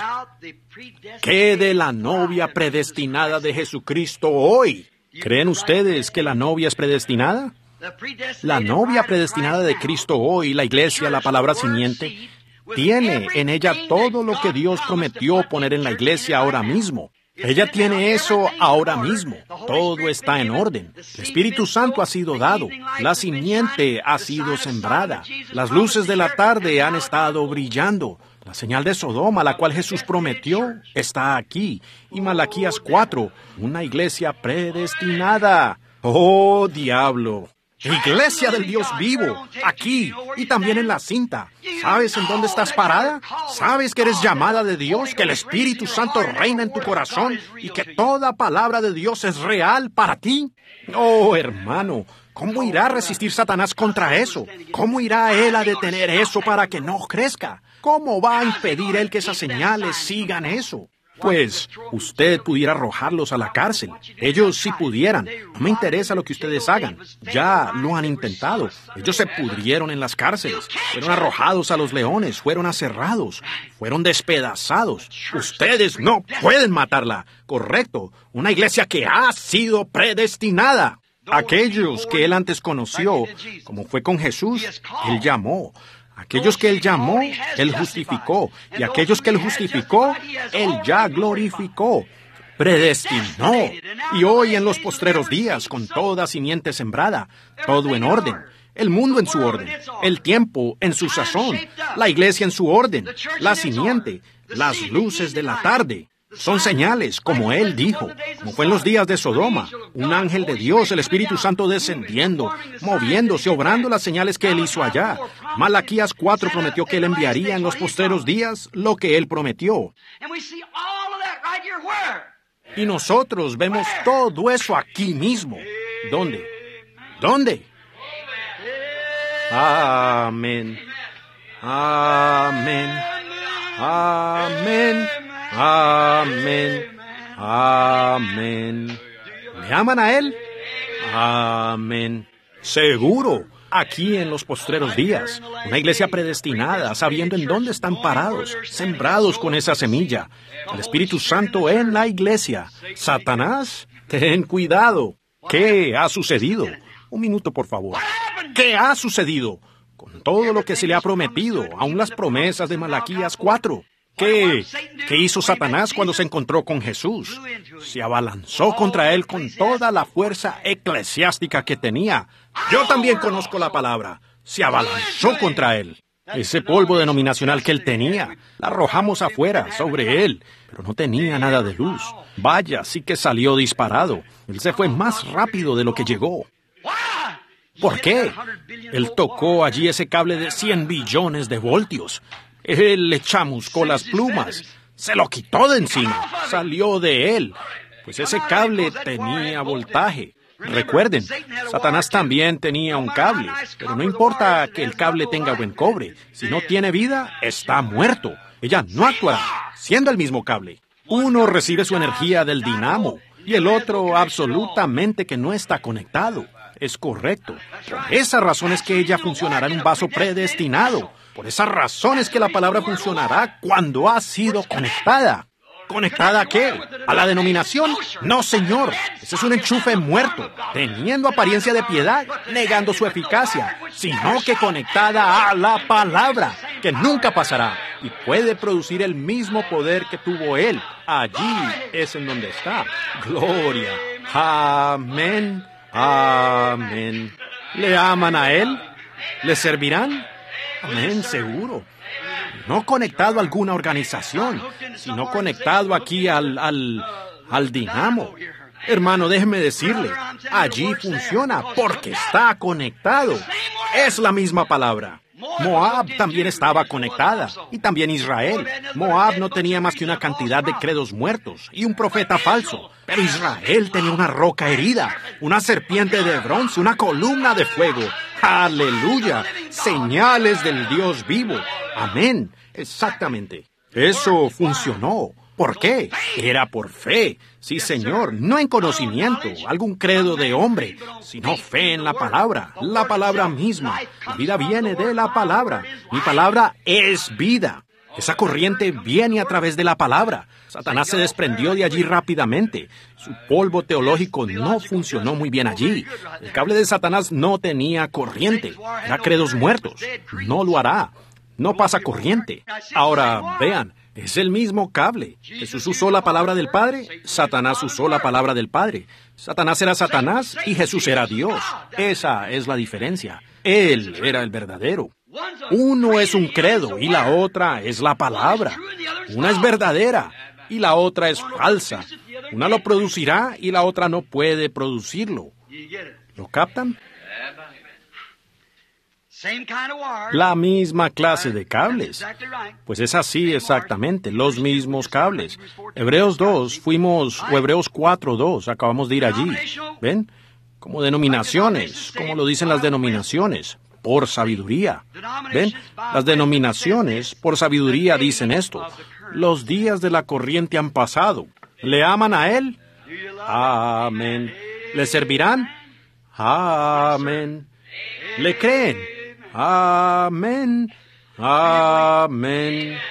¿Qué de la novia predestinada de Jesucristo hoy? ¿Creen ustedes que la novia es predestinada? La novia predestinada de Cristo hoy, la iglesia, la palabra simiente, tiene en ella todo lo que Dios prometió poner en la iglesia ahora mismo. Ella tiene eso ahora mismo. Todo está en orden. El Espíritu Santo ha sido dado. La simiente ha sido sembrada. Las luces de la tarde han estado brillando. La señal de Sodoma, la cual Jesús prometió, está aquí. Y Malaquías 4, una iglesia predestinada. ¡Oh, diablo! Iglesia del Dios vivo, aquí y también en la cinta. ¿Sabes en dónde estás parada? ¿Sabes que eres llamada de Dios, que el Espíritu Santo reina en tu corazón y que toda palabra de Dios es real para ti? Oh, hermano, ¿cómo irá a resistir Satanás contra eso? ¿Cómo irá él a detener eso para que no crezca? ¿Cómo va a impedir él que esas señales sigan eso? Pues usted pudiera arrojarlos a la cárcel. Ellos sí pudieran. No me interesa lo que ustedes hagan. Ya lo han intentado. Ellos se pudrieron en las cárceles. Fueron arrojados a los leones. Fueron aserrados. Fueron despedazados. Ustedes no pueden matarla. Correcto. Una iglesia que ha sido predestinada. Aquellos que él antes conoció, como fue con Jesús, él llamó. Aquellos que él llamó, él justificó. Y aquellos que él justificó, él ya glorificó. Predestinó. Y hoy en los postreros días, con toda simiente sembrada, todo en orden. El mundo en su orden. El tiempo en su sazón. La iglesia en su orden. La simiente. Las luces de la tarde. Son señales, como Él dijo, como fue en los días de Sodoma. Un ángel de Dios, el Espíritu Santo descendiendo, moviéndose, obrando las señales que Él hizo allá. Malaquías 4 prometió que Él enviaría en los postreros días lo que Él prometió. Y nosotros vemos todo eso aquí mismo. ¿Dónde? ¿Dónde? Amén. Amén. Amén. Amén. Amén. ¿Me aman a Él? Amén. Seguro, aquí en los postreros días, una iglesia predestinada, sabiendo en dónde están parados, sembrados con esa semilla. El Espíritu Santo en la iglesia. Satanás, ten cuidado. ¿Qué ha sucedido? Un minuto, por favor. ¿Qué ha sucedido? Con todo lo que se le ha prometido, aún las promesas de Malaquías 4. ¿Qué hizo Satanás cuando se encontró con Jesús? Se abalanzó contra él con toda la fuerza eclesiástica que tenía. Yo también conozco la palabra. Se abalanzó contra él. Ese polvo denominacional que él tenía, la arrojamos afuera, sobre él, pero no tenía nada de luz. Vaya, sí que salió disparado. Él se fue más rápido de lo que llegó. ¿Por qué? Él tocó allí ese cable de 100 billones de voltios. Él le chamuscó las plumas, se lo quitó de encima, salió de él, pues ese cable tenía voltaje. Recuerden, Satanás también tenía un cable, pero no importa que el cable tenga buen cobre, si no tiene vida, está muerto. Ella no actuará, siendo el mismo cable. Uno recibe su energía del dinamo y el otro absolutamente que no está conectado. Es correcto. Por esa razón es que ella funcionará en un vaso predestinado. Por esa razón es que la palabra funcionará cuando ha sido conectada. ¿Conectada a qué? ¿A la denominación? No, señor. Ese es un enchufe muerto, teniendo apariencia de piedad, negando su eficacia, sino que conectada a la palabra, que nunca pasará, y puede producir el mismo poder que tuvo él. Allí es en donde está. Gloria. Amén. Amén. ¿Le aman a él? ¿Le servirán? Amén, seguro. No conectado a alguna organización, sino conectado aquí al dinamo. Hermano, déjeme decirle, allí funciona porque está conectado. Es la misma palabra. Moab también estaba conectada, y también Israel. Moab no tenía más que una cantidad de credos muertos y un profeta falso, pero Israel tenía una roca herida, una serpiente de bronce, una columna de fuego. ¡Aleluya! Señales del Dios vivo. Amén. Exactamente. Eso funcionó. ¿Por qué? Era por fe. Sí, Señor, no en conocimiento, algún credo de hombre, sino fe en la palabra misma. La vida viene de la palabra. Mi palabra es vida. Esa corriente viene a través de la palabra. Satanás se desprendió de allí rápidamente. Su polvo teológico no funcionó muy bien allí. El cable de Satanás no tenía corriente. Era credos muertos. No lo hará. No pasa corriente. Ahora, vean. Es el mismo cable. Jesús usó la palabra del Padre, Satanás usó la palabra del Padre. Satanás era Satanás y Jesús era Dios. Esa es la diferencia. Él era el verdadero. Uno es un credo y la otra es la palabra. Una es verdadera y la otra es falsa. Una lo producirá y la otra no puede producirlo. ¿Lo captan? La misma clase de cables. Pues es así exactamente, los mismos cables. Hebreos 2, o Hebreos 4:2, acabamos de ir allí. ¿Ven? Como denominaciones, como lo dicen las denominaciones, por sabiduría. ¿Ven? Las denominaciones, por sabiduría, dicen esto. Los días de la corriente han pasado. ¿Le aman a él? Amén. ¿Le servirán? Amén. ¿Le creen? Amén, amén,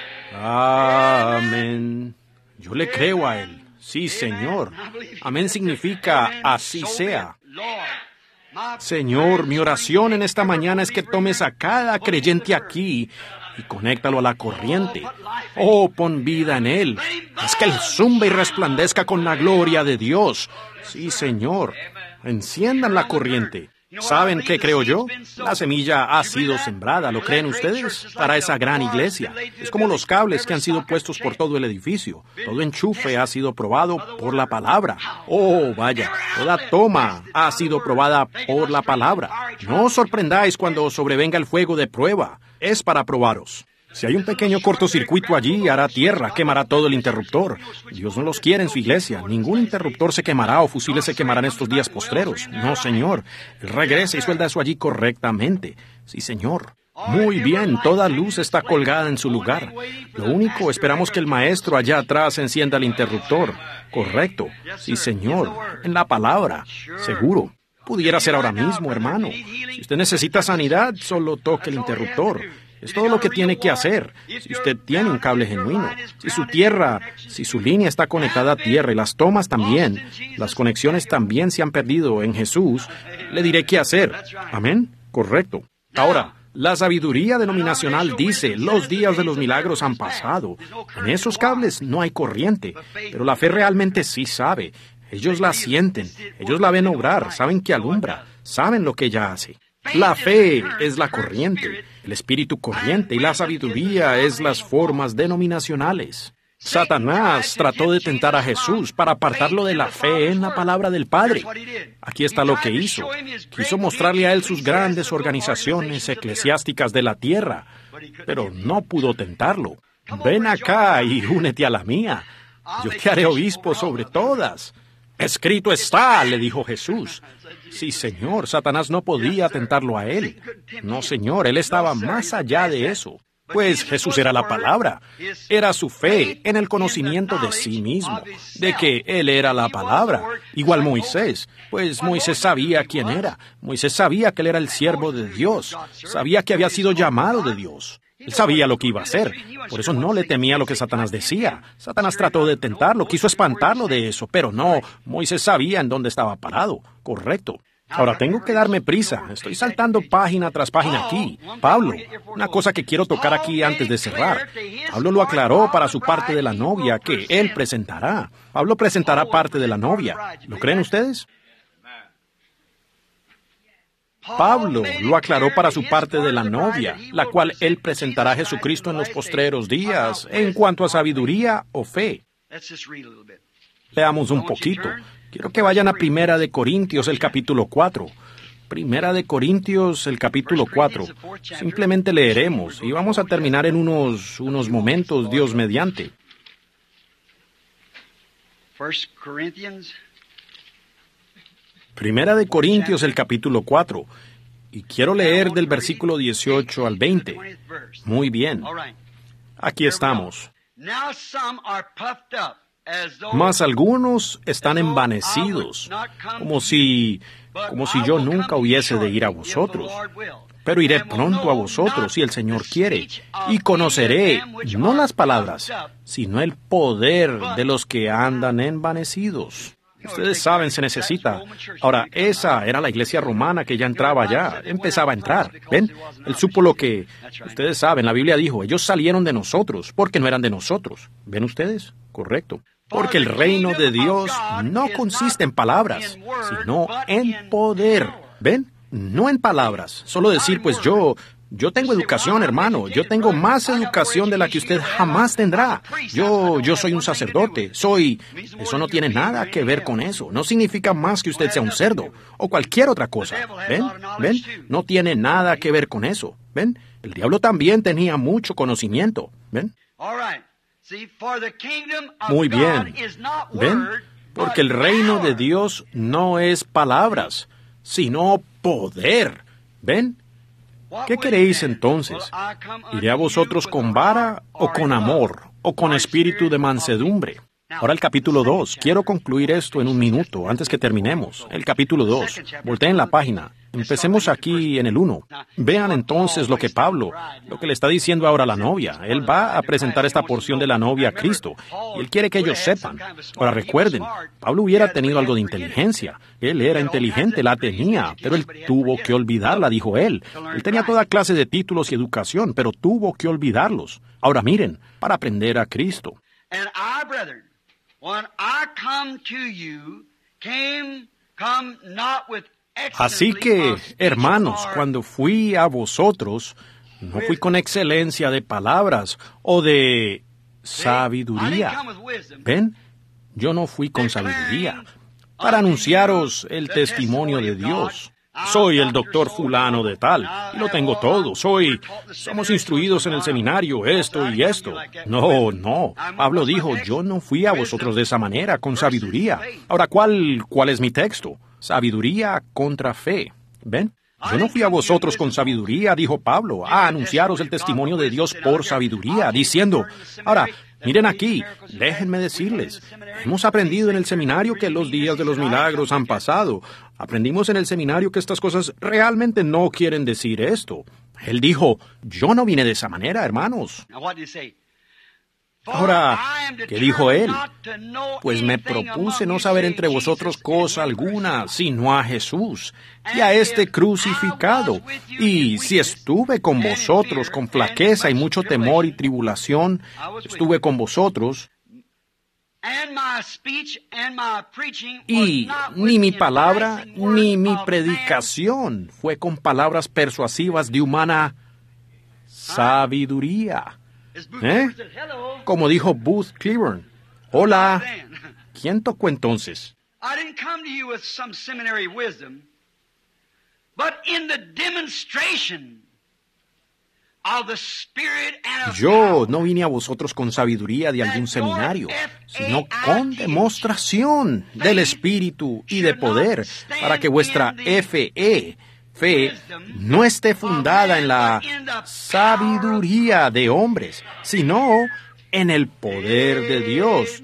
amén. Yo le creo a él. Sí, Señor. Amén significa así sea. Señor, mi oración en esta mañana es que tomes a cada creyente aquí y conéctalo a la corriente. Oh, pon vida en él. Haz que él zumbe y resplandezca con la gloria de Dios. Sí, Señor. Enciendan la corriente. ¿Saben qué creo yo? La semilla ha sido sembrada, ¿lo creen ustedes? Para esa gran iglesia. Es como los cables que han sido puestos por todo el edificio. Todo enchufe ha sido probado por la palabra. Oh, vaya, toda toma ha sido probada por la palabra. No os sorprendáis cuando sobrevenga el fuego de prueba. Es para probaros. Si hay un pequeño cortocircuito allí, hará tierra, quemará todo el interruptor. Dios no los quiere en su iglesia. Ningún interruptor se quemará o fusiles se quemarán estos días postreros. No, Señor. Él regresa y suelda eso allí correctamente. Sí, Señor. Muy bien, toda luz está colgada en su lugar. Lo único, esperamos que el maestro allá atrás encienda el interruptor. Correcto. Sí, Señor. En la palabra. Seguro. Pudiera ser ahora mismo, hermano. Si usted necesita sanidad, solo toque el interruptor. Es todo lo que tiene que hacer. Si usted tiene un cable genuino, si su línea está conectada a tierra y las tomas también, las conexiones también se han perdido en Jesús, le diré qué hacer. Amén. Correcto. Ahora, la sabiduría denominacional dice, los días de los milagros han pasado. En esos cables no hay corriente, pero la fe realmente sí sabe. Ellos la sienten, ellos la ven obrar, saben que alumbra, saben lo que ella hace. La fe es la corriente, el espíritu corriente y la sabiduría es las formas denominacionales. Satanás trató de tentar a Jesús para apartarlo de la fe en la palabra del Padre. Aquí está lo que hizo. Quiso mostrarle a él sus grandes organizaciones eclesiásticas de la tierra, pero no pudo tentarlo. Ven acá y únete a la mía. Yo te haré obispo sobre todas. Escrito está, le dijo Jesús. Sí, Señor, Satanás no podía tentarlo a él. No, Señor, él estaba más allá de eso. Pues Jesús era la palabra. Era su fe en el conocimiento de sí mismo, de que él era la palabra. Igual Moisés, pues Moisés sabía quién era. Moisés sabía que él era el siervo de Dios. Sabía que había sido llamado de Dios. Él sabía lo que iba a hacer. Por eso no le temía lo que Satanás decía. Satanás trató de tentarlo, quiso espantarlo de eso, pero no, Moisés sabía en dónde estaba parado. Correcto. Ahora tengo que darme prisa. Estoy saltando página tras página aquí. Pablo, una cosa que quiero tocar aquí antes de cerrar. Pablo lo aclaró para su parte de la novia que él presentará. Pablo presentará parte de la novia. ¿Lo creen ustedes? Pablo lo aclaró para su parte de la novia, la cual él presentará a Jesucristo en los postreros días, en cuanto a sabiduría o fe. Leamos un poquito. Quiero que vayan a Primera de Corintios, el capítulo 4. Primera de Corintios, el capítulo 4. Simplemente leeremos y vamos a terminar en unos momentos, Dios mediante. Primera de Corintios, el capítulo 4. Y quiero leer del versículo 18 al 20. Muy bien. Aquí estamos. Mas algunos están envanecidos, como si yo nunca hubiese de ir a vosotros. Pero iré pronto a vosotros, si el Señor quiere, y conoceré, no las palabras, sino el poder de los que andan envanecidos. Ustedes saben, se necesita. Ahora, esa era la iglesia romana que ya entraba allá, empezaba a entrar. ¿Ven? Él supo lo que... Ustedes saben, la Biblia dijo, ellos salieron de nosotros, porque no eran de nosotros. ¿Ven ustedes? Correcto. Porque el reino de Dios no consiste en palabras, sino en poder. ¿Ven? No en palabras. Solo decir, pues yo tengo educación, hermano. Yo tengo más educación de la que usted jamás tendrá. Yo soy un sacerdote. Eso no tiene nada que ver con eso. No significa más que usted sea un cerdo o cualquier otra cosa. ¿Ven? ¿Ven? No tiene nada que ver con eso. ¿Ven? El diablo también tenía mucho conocimiento. ¿Ven? Muy bien. ¿Ven? Porque el reino de Dios no es palabras, sino poder. ¿Ven? ¿Qué queréis entonces? ¿Iré a vosotros con vara o con amor o con espíritu de mansedumbre? Ahora el capítulo 2. Quiero concluir esto en un minuto, antes que terminemos. El capítulo 2. Volteen la página. Empecemos aquí en el 1. Vean entonces lo que le está diciendo ahora a la novia. Él va a presentar esta porción de la novia a Cristo. Y él quiere que ellos sepan. Ahora recuerden, Pablo hubiera tenido algo de inteligencia. Él era inteligente, la tenía, pero él tuvo que olvidarla, dijo él. Él tenía toda clase de títulos y educación, pero tuvo que olvidarlos. Ahora miren, para aprender a Cristo. And I, brethren, when I come to you, come not with Así que, hermanos, cuando fui a vosotros, no fui con excelencia de palabras o de sabiduría. ¿Ven? Yo no fui con sabiduría para anunciaros el testimonio de Dios. Soy el doctor fulano de tal, y lo tengo todo. Somos instruidos en el seminario, esto y esto. No. Pablo dijo, yo no fui a vosotros de esa manera, con sabiduría. Ahora, ¿cuál es mi texto? Sabiduría contra fe. ¿Ven? Yo no fui a vosotros con sabiduría, dijo Pablo, a anunciaros el testimonio de Dios por sabiduría, diciendo, ahora, miren aquí, déjenme decirles, hemos aprendido en el seminario que los días de los milagros han pasado. Aprendimos en el seminario que estas cosas realmente no quieren decir esto. Él dijo, yo no vine de esa manera, hermanos. Ahora, ¿qué dijo él? Pues me propuse no saber entre vosotros cosa alguna, sino a Jesús, y a este crucificado. Y si estuve con vosotros con flaqueza y mucho temor y tribulación, estuve con vosotros, y ni mi palabra ni mi predicación fue con palabras persuasivas de humana sabiduría. Como dijo Booth Cliburn. Hola. ¿Quién tocó entonces? Yo no vine a vosotros con sabiduría de algún seminario, sino con demostración del Espíritu y de poder, para que vuestra fe no esté fundada en la sabiduría de hombres, sino en el poder de Dios.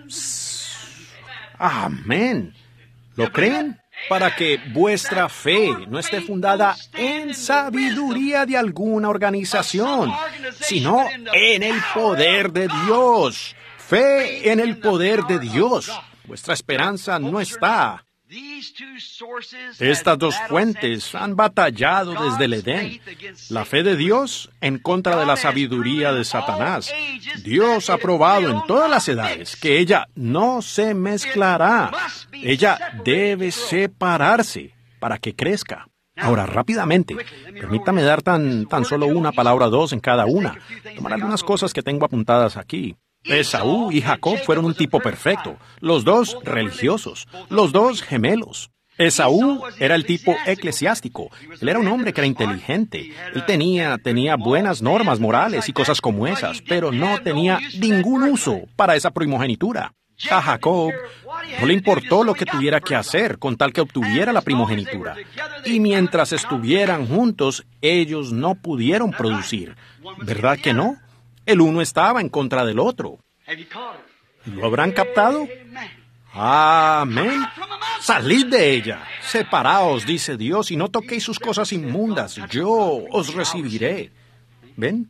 Amén. ¿Lo creen? Para que vuestra fe no esté fundada en sabiduría de alguna organización, sino en el poder de Dios. Fe en el poder de Dios. Vuestra esperanza no está. Estas dos fuentes han batallado desde el Edén. La fe de Dios en contra de la sabiduría de Satanás. Dios ha probado en todas las edades que ella no se mezclará. Ella debe separarse para que crezca. Ahora, rápidamente, permítame dar tan solo una palabra o dos en cada una. Tomar algunas cosas que tengo apuntadas aquí. Esaú y Jacob fueron un tipo perfecto, los dos religiosos, los dos gemelos. Esaú era el tipo eclesiástico, él era un hombre que era inteligente, él tenía buenas normas morales y cosas como esas, pero no tenía ningún uso para esa primogenitura. A Jacob no le importó lo que tuviera que hacer con tal que obtuviera la primogenitura. Y mientras estuvieran juntos, ellos no pudieron producir. ¿Verdad que no? El uno estaba en contra del otro. ¿Lo habrán captado? Amén. Salid de ella. Separaos, dice Dios, y no toquéis sus cosas inmundas. Yo os recibiré. ¿Ven?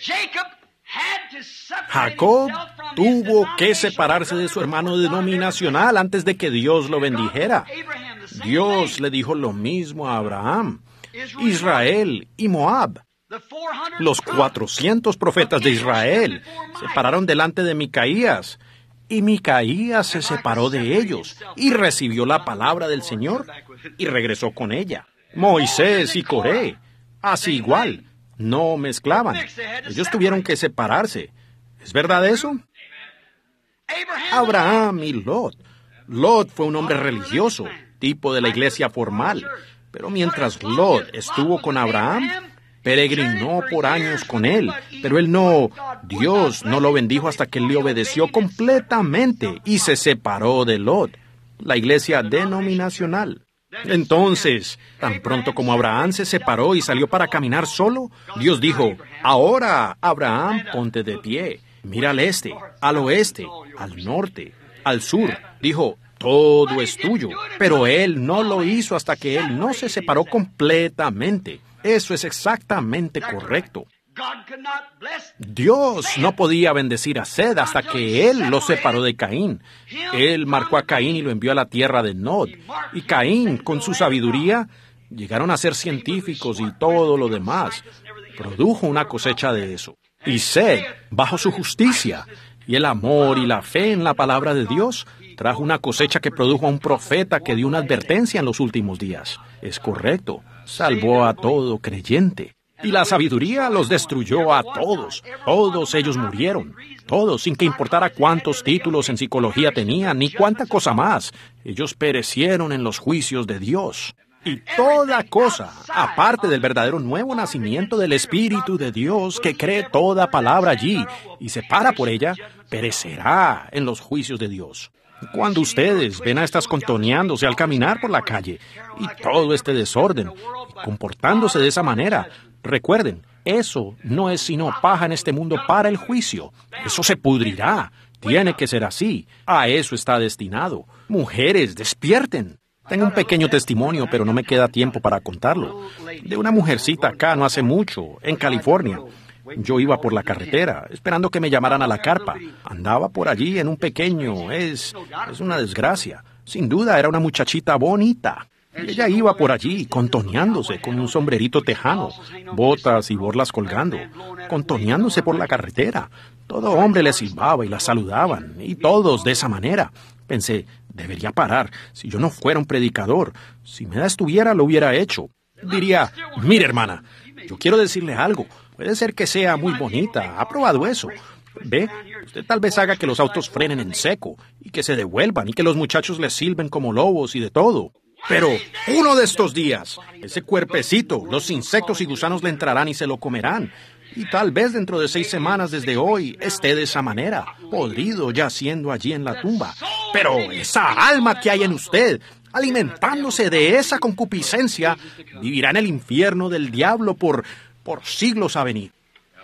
Jacob tuvo que separarse de su hermano denominacional antes de que Dios lo bendijera. Dios le dijo lo mismo a Abraham, Israel y Moab. Los 400 profetas de Israel se pararon delante de Micaías, y Micaías se separó de ellos y recibió la palabra del Señor y regresó con ella. Moisés y Coré, así igual, no mezclaban. Ellos tuvieron que separarse. ¿Es verdad eso? Abraham y Lot. Lot fue un hombre religioso, tipo de la iglesia formal, pero mientras Lot estuvo con Abraham, peregrinó por años con él, pero Dios no lo bendijo hasta que él le obedeció completamente y se separó de Lot, la iglesia denominacional. Entonces, tan pronto como Abraham se separó y salió para caminar solo, Dios dijo, ahora, Abraham, ponte de pie, mira al este, al oeste, al norte, al sur. Dijo, todo es tuyo, pero él no lo hizo hasta que él no se separó completamente. Eso es exactamente correcto. Dios no podía bendecir a Sed hasta que él lo separó de Caín. Él marcó a Caín y lo envió a la tierra de Nod. Y Caín, con su sabiduría, llegaron a ser científicos y todo lo demás. Produjo una cosecha de eso. Y Sed, bajo su justicia y el amor y la fe en la palabra de Dios, trajo una cosecha que produjo a un profeta que dio una advertencia en los últimos días. Es correcto. Salvó a todo creyente. Y la sabiduría los destruyó a todos. Todos ellos murieron. Todos, sin que importara cuántos títulos en psicología tenían, ni cuánta cosa más. Ellos perecieron en los juicios de Dios. Y toda cosa, aparte del verdadero nuevo nacimiento del Espíritu de Dios, que cree toda palabra allí y se para por ella, perecerá en los juicios de Dios. Cuando ustedes ven a estas contoneándose al caminar por la calle y todo este desorden, comportándose de esa manera, recuerden, eso no es sino paja en este mundo para el juicio. Eso se pudrirá. Tiene que ser así. A eso está destinado. Mujeres, despierten. Tengo un pequeño testimonio, pero no me queda tiempo para contarlo. De una mujercita acá no hace mucho, en California. Yo iba por la carretera, esperando que me llamaran a la carpa. Andaba por allí en un pequeño, es una desgracia. Sin duda era una muchachita bonita. Y ella iba por allí, contoneándose, con un sombrerito tejano, botas y borlas colgando, contoneándose por la carretera. Todo hombre le silbaba y la saludaban, y todos de esa manera. Pensé, debería parar. Si yo no fuera un predicador, si me estuviera, lo hubiera hecho. Diría, mire hermana, yo quiero decirle algo. Puede ser que sea muy bonita, ha probado eso. Ve, usted tal vez haga que los autos frenen en seco, y que se devuelvan, y que los muchachos les silben como lobos y de todo. Pero uno de estos días, ese cuerpecito, los insectos y gusanos le entrarán y se lo comerán. Y tal vez dentro de 6 semanas desde hoy esté de esa manera, podrido yaciendo allí en la tumba. Pero esa alma que hay en usted, alimentándose de esa concupiscencia, vivirá en el infierno del diablo por siglos a venir.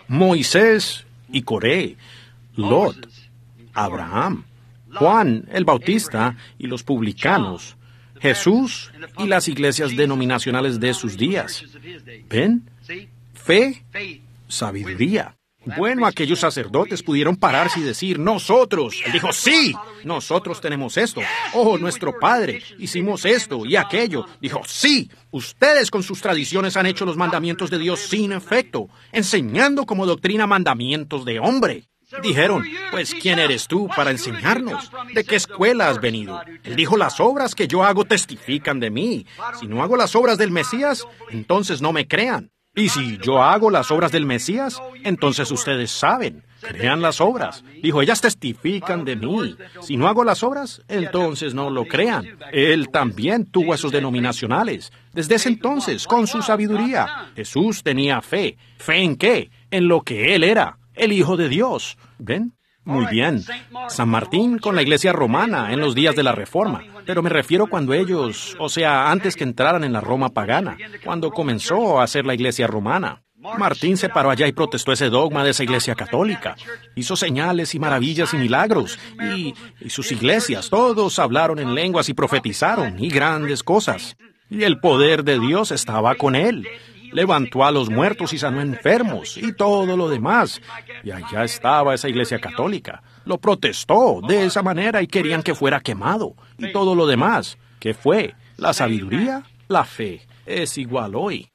Moisés y Coré, Lot, Abraham, Juan el Bautista y los publicanos, Jesús y las iglesias denominacionales de sus días. ¿Ven? Fe, sabiduría. Bueno, aquellos sacerdotes pudieron pararse y decir, nosotros. Él dijo, sí, nosotros tenemos esto. Oh, nuestro padre, hicimos esto y aquello. Dijo, sí, ustedes con sus tradiciones han hecho los mandamientos de Dios sin efecto, enseñando como doctrina mandamientos de hombre. Dijeron, pues, ¿quién eres tú para enseñarnos? ¿De qué escuela has venido? Él dijo, las obras que yo hago testifican de mí. Si no hago las obras del Mesías, entonces no me crean. Y si yo hago las obras del Mesías, entonces ustedes saben, crean las obras. Dijo, ellas testifican de mí. Si no hago las obras, entonces no lo crean. Él también tuvo esos denominacionales. Desde ese entonces, con su sabiduría, Jesús tenía fe. ¿Fe en qué? En lo que Él era, el Hijo de Dios. ¿Ven? Muy bien. San Martín con la Iglesia romana en los días de la Reforma. Pero me refiero cuando ellos, o sea, antes que entraran en la Roma pagana, cuando comenzó a hacer la Iglesia romana. Martín se paró allá y protestó ese dogma de esa Iglesia católica. Hizo señales y maravillas y milagros. Y sus iglesias, todos hablaron en lenguas y profetizaron, y grandes cosas. Y el poder de Dios estaba con él. Levantó a los muertos y sanó enfermos, y todo lo demás. Y allá estaba esa Iglesia católica. Lo protestó de esa manera y querían que fuera quemado. Y todo lo demás. ¿Qué fue? La sabiduría, la fe. Es igual hoy.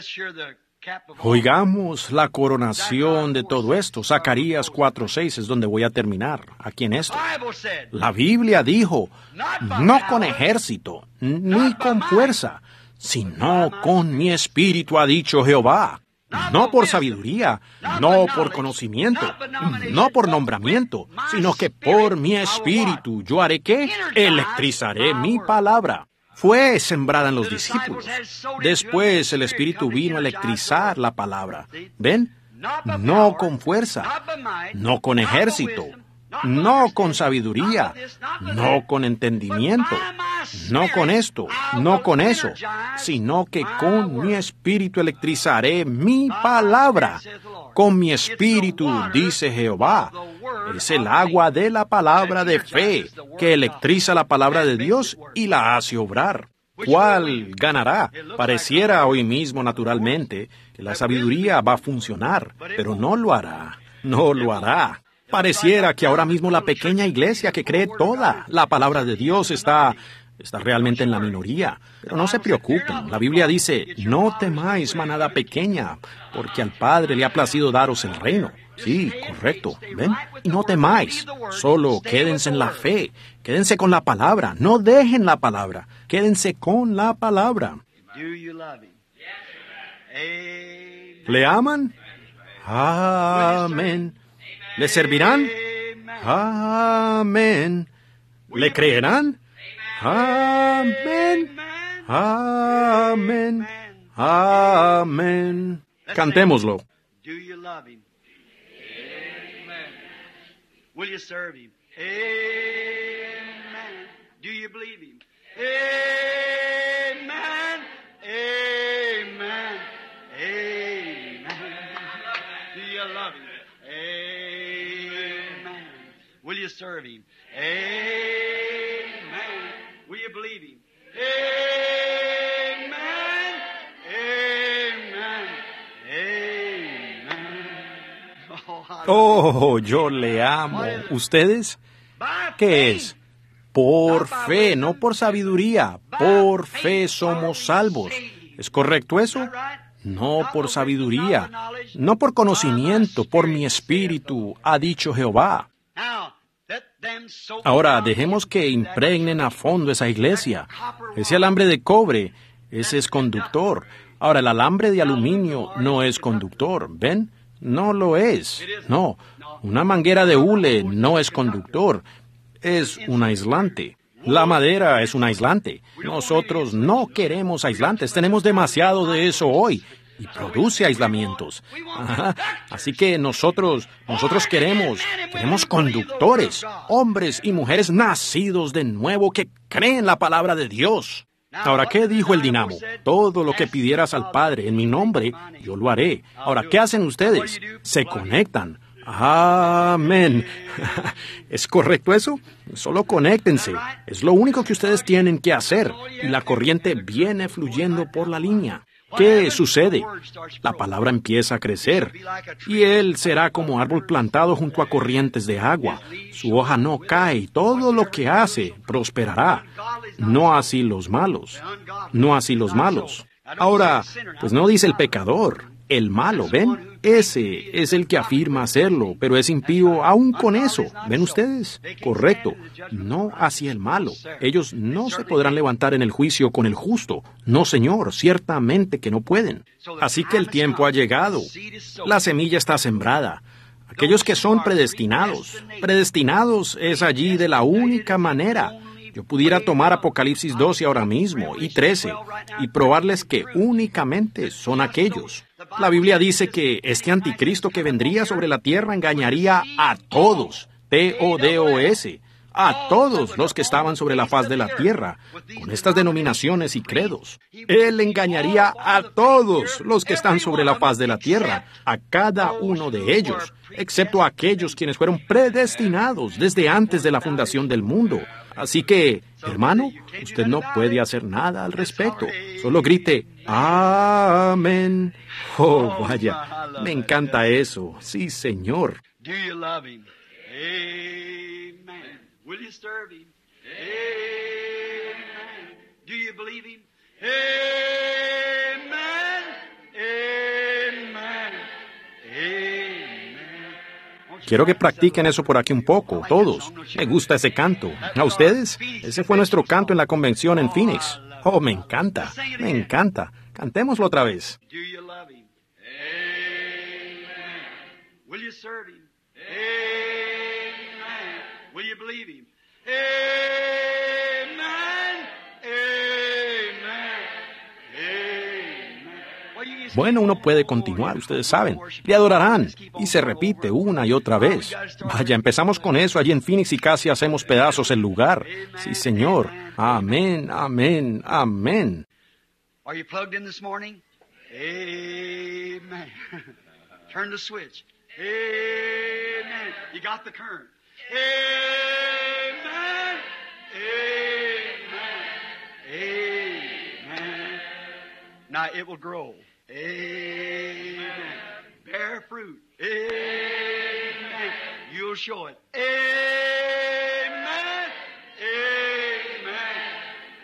Oigamos la coronación de todo esto. Zacarías 4:6 es donde voy a terminar, aquí en esto. La Biblia dijo, no con ejército, ni con fuerza, sino con mi espíritu, ha dicho Jehová. No por sabiduría, no por conocimiento, no por nombramiento, sino que por mi espíritu yo haré ¿qué? Electrizaré mi palabra. Fue sembrada en los discípulos. Después el Espíritu vino a electrizar la palabra. ¿Ven? No con fuerza, no con ejército, no con sabiduría, no con entendimiento, no con esto, no con eso, sino que con mi espíritu electrizaré mi palabra. Con mi espíritu, dice Jehová. Es el agua de la palabra de fe que electriza la palabra de Dios y la hace obrar. ¿Cuál ganará? Pareciera hoy mismo naturalmente que la sabiduría va a funcionar, pero no lo hará, no lo hará. Pareciera que ahora mismo la pequeña iglesia que cree toda la palabra de Dios está Está realmente en la minoría. Pero no se preocupen. La Biblia dice, no temáis, manada pequeña, porque al Padre le ha placido daros el reino. Sí, correcto. ¿Ven? Y no temáis. Solo quédense en la fe. Quédense con la palabra. No dejen la palabra. Quédense con la palabra. ¿Le aman? Amén. ¿Le servirán? Amén. ¿Le creerán? Amén. Amén. Amén. Cantémoslo. Do you love him? Amen. Will you serve him? Amen. Do you believe him? Amen. Amen. Amen. Do you love him? Amen. Will you serve him? Amen. Will you believe him? Amen. Amen. Amen. Oh, yo le amo. ¿Ustedes? ¿Qué es? Por fe, no por sabiduría. Por fe somos salvos. ¿Es correcto eso? No por sabiduría, no por conocimiento, por mi espíritu, ha dicho Jehová. Ahora, dejemos que impregnen a fondo esa iglesia. Ese alambre de cobre, ese es conductor. Ahora, el alambre de aluminio no es conductor, ¿ven? No lo es. No, una manguera de hule no es conductor, es un aislante. La madera es un aislante. Nosotros no queremos aislantes, tenemos demasiado de eso hoy y produce aislamientos. Ajá. Así que nosotros queremos conductores, hombres y mujeres nacidos de nuevo que creen la palabra de Dios. Ahora, ¿qué dijo el dinamo? Todo lo que pidieras al Padre en mi nombre, yo lo haré. Ahora, ¿qué hacen ustedes? Se conectan. Amén. ¿Es correcto eso? Solo conéctense. Es lo único que ustedes tienen que hacer. Y la corriente viene fluyendo por la línea. ¿Qué sucede? La palabra empieza a crecer. Y él será como árbol plantado junto a corrientes de agua. Su hoja no cae y todo lo que hace prosperará. No así los malos. No así los malos. Ahora, pues no dice el pecador. El malo, ¿ven? Ese es el que afirma hacerlo, pero es impío aún con eso. ¿Ven ustedes? Correcto. No hacia el malo. Ellos no se podrán levantar en el juicio con el justo. No, Señor, ciertamente que no pueden. Así que el tiempo ha llegado. La semilla está sembrada. Aquellos que son predestinados. Predestinados es allí de la única manera. Yo pudiera tomar Apocalipsis 12 ahora mismo y 13 y probarles que únicamente son aquellos. La Biblia dice que este anticristo que vendría sobre la tierra engañaría a todos, T-O-D-O-S, a todos los que estaban sobre la faz de la tierra, con estas denominaciones y credos. Él engañaría a todos los que están sobre la faz de la tierra, a cada uno de ellos, excepto a aquellos quienes fueron predestinados desde antes de la fundación del mundo. Así que, hermano, usted no puede hacer nada al respecto. Solo grite, amén. Oh, vaya, me encanta eso. Sí, Señor. Do you love him? Amen. Will you serve him? Amen. Do you believe him? Amen. Amen. Amen. Quiero que practiquen eso por aquí un poco, todos. Me gusta ese canto. ¿A ustedes? Ese fue nuestro canto en la convención en Phoenix. Oh, me encanta, me encanta. Cantémoslo otra vez. Do you love him? Amen. Will you serve him? Amen. Will you believe him? Amen. Bueno, uno puede continuar, ustedes saben. Le adorarán. Y se repite una y otra vez. Vaya, empezamos con eso allí en Phoenix y casi hacemos pedazos el lugar. Sí, Señor. Amén, amén, amén. Are you plugged in this morning? Amen. Turn the switch. Amen. You got the current. Amen. Amen. Amen. Now it will grow. Amen. Bear fruit. Amen. You'll show it. Amen.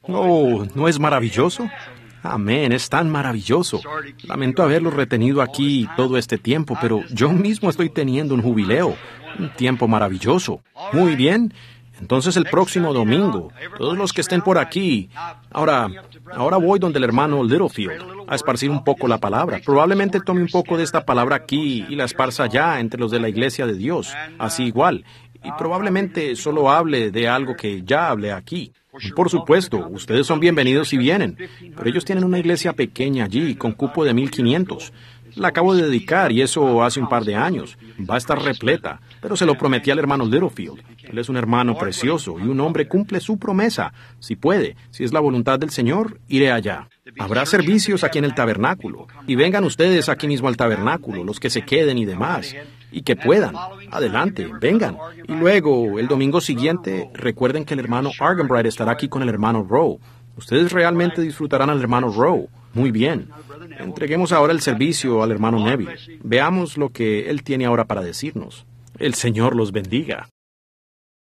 Oh, ¿no es maravilloso? Amén, es tan maravilloso. Lamento haberlo retenido aquí todo este tiempo, pero yo mismo estoy teniendo un jubileo, un tiempo maravilloso. Muy bien, entonces el próximo domingo, todos los que estén por aquí. Ahora voy donde el hermano Littlefield a esparcir un poco la palabra. Probablemente tome un poco de esta palabra aquí y la esparza allá entre los de la iglesia de Dios, así igual. Y probablemente solo hable de algo que ya hablé aquí. Por supuesto, ustedes son bienvenidos si vienen, pero ellos tienen una iglesia pequeña allí, con cupo de 1,500. La acabo de dedicar y eso hace un par de años. Va a estar repleta, pero se lo prometí al hermano Littlefield. Él es un hermano precioso y un hombre cumple su promesa. Si puede, si es la voluntad del Señor, iré allá. Habrá servicios aquí en el tabernáculo, y vengan ustedes aquí mismo al tabernáculo, los que se queden y demás, y que puedan. Adelante, vengan. Y luego, el domingo siguiente, recuerden que el hermano Argenbright estará aquí con el hermano Rowe. Ustedes realmente disfrutarán al hermano Rowe. Muy bien. Entreguemos ahora el servicio al hermano Neville. Veamos lo que él tiene ahora para decirnos. El Señor los bendiga.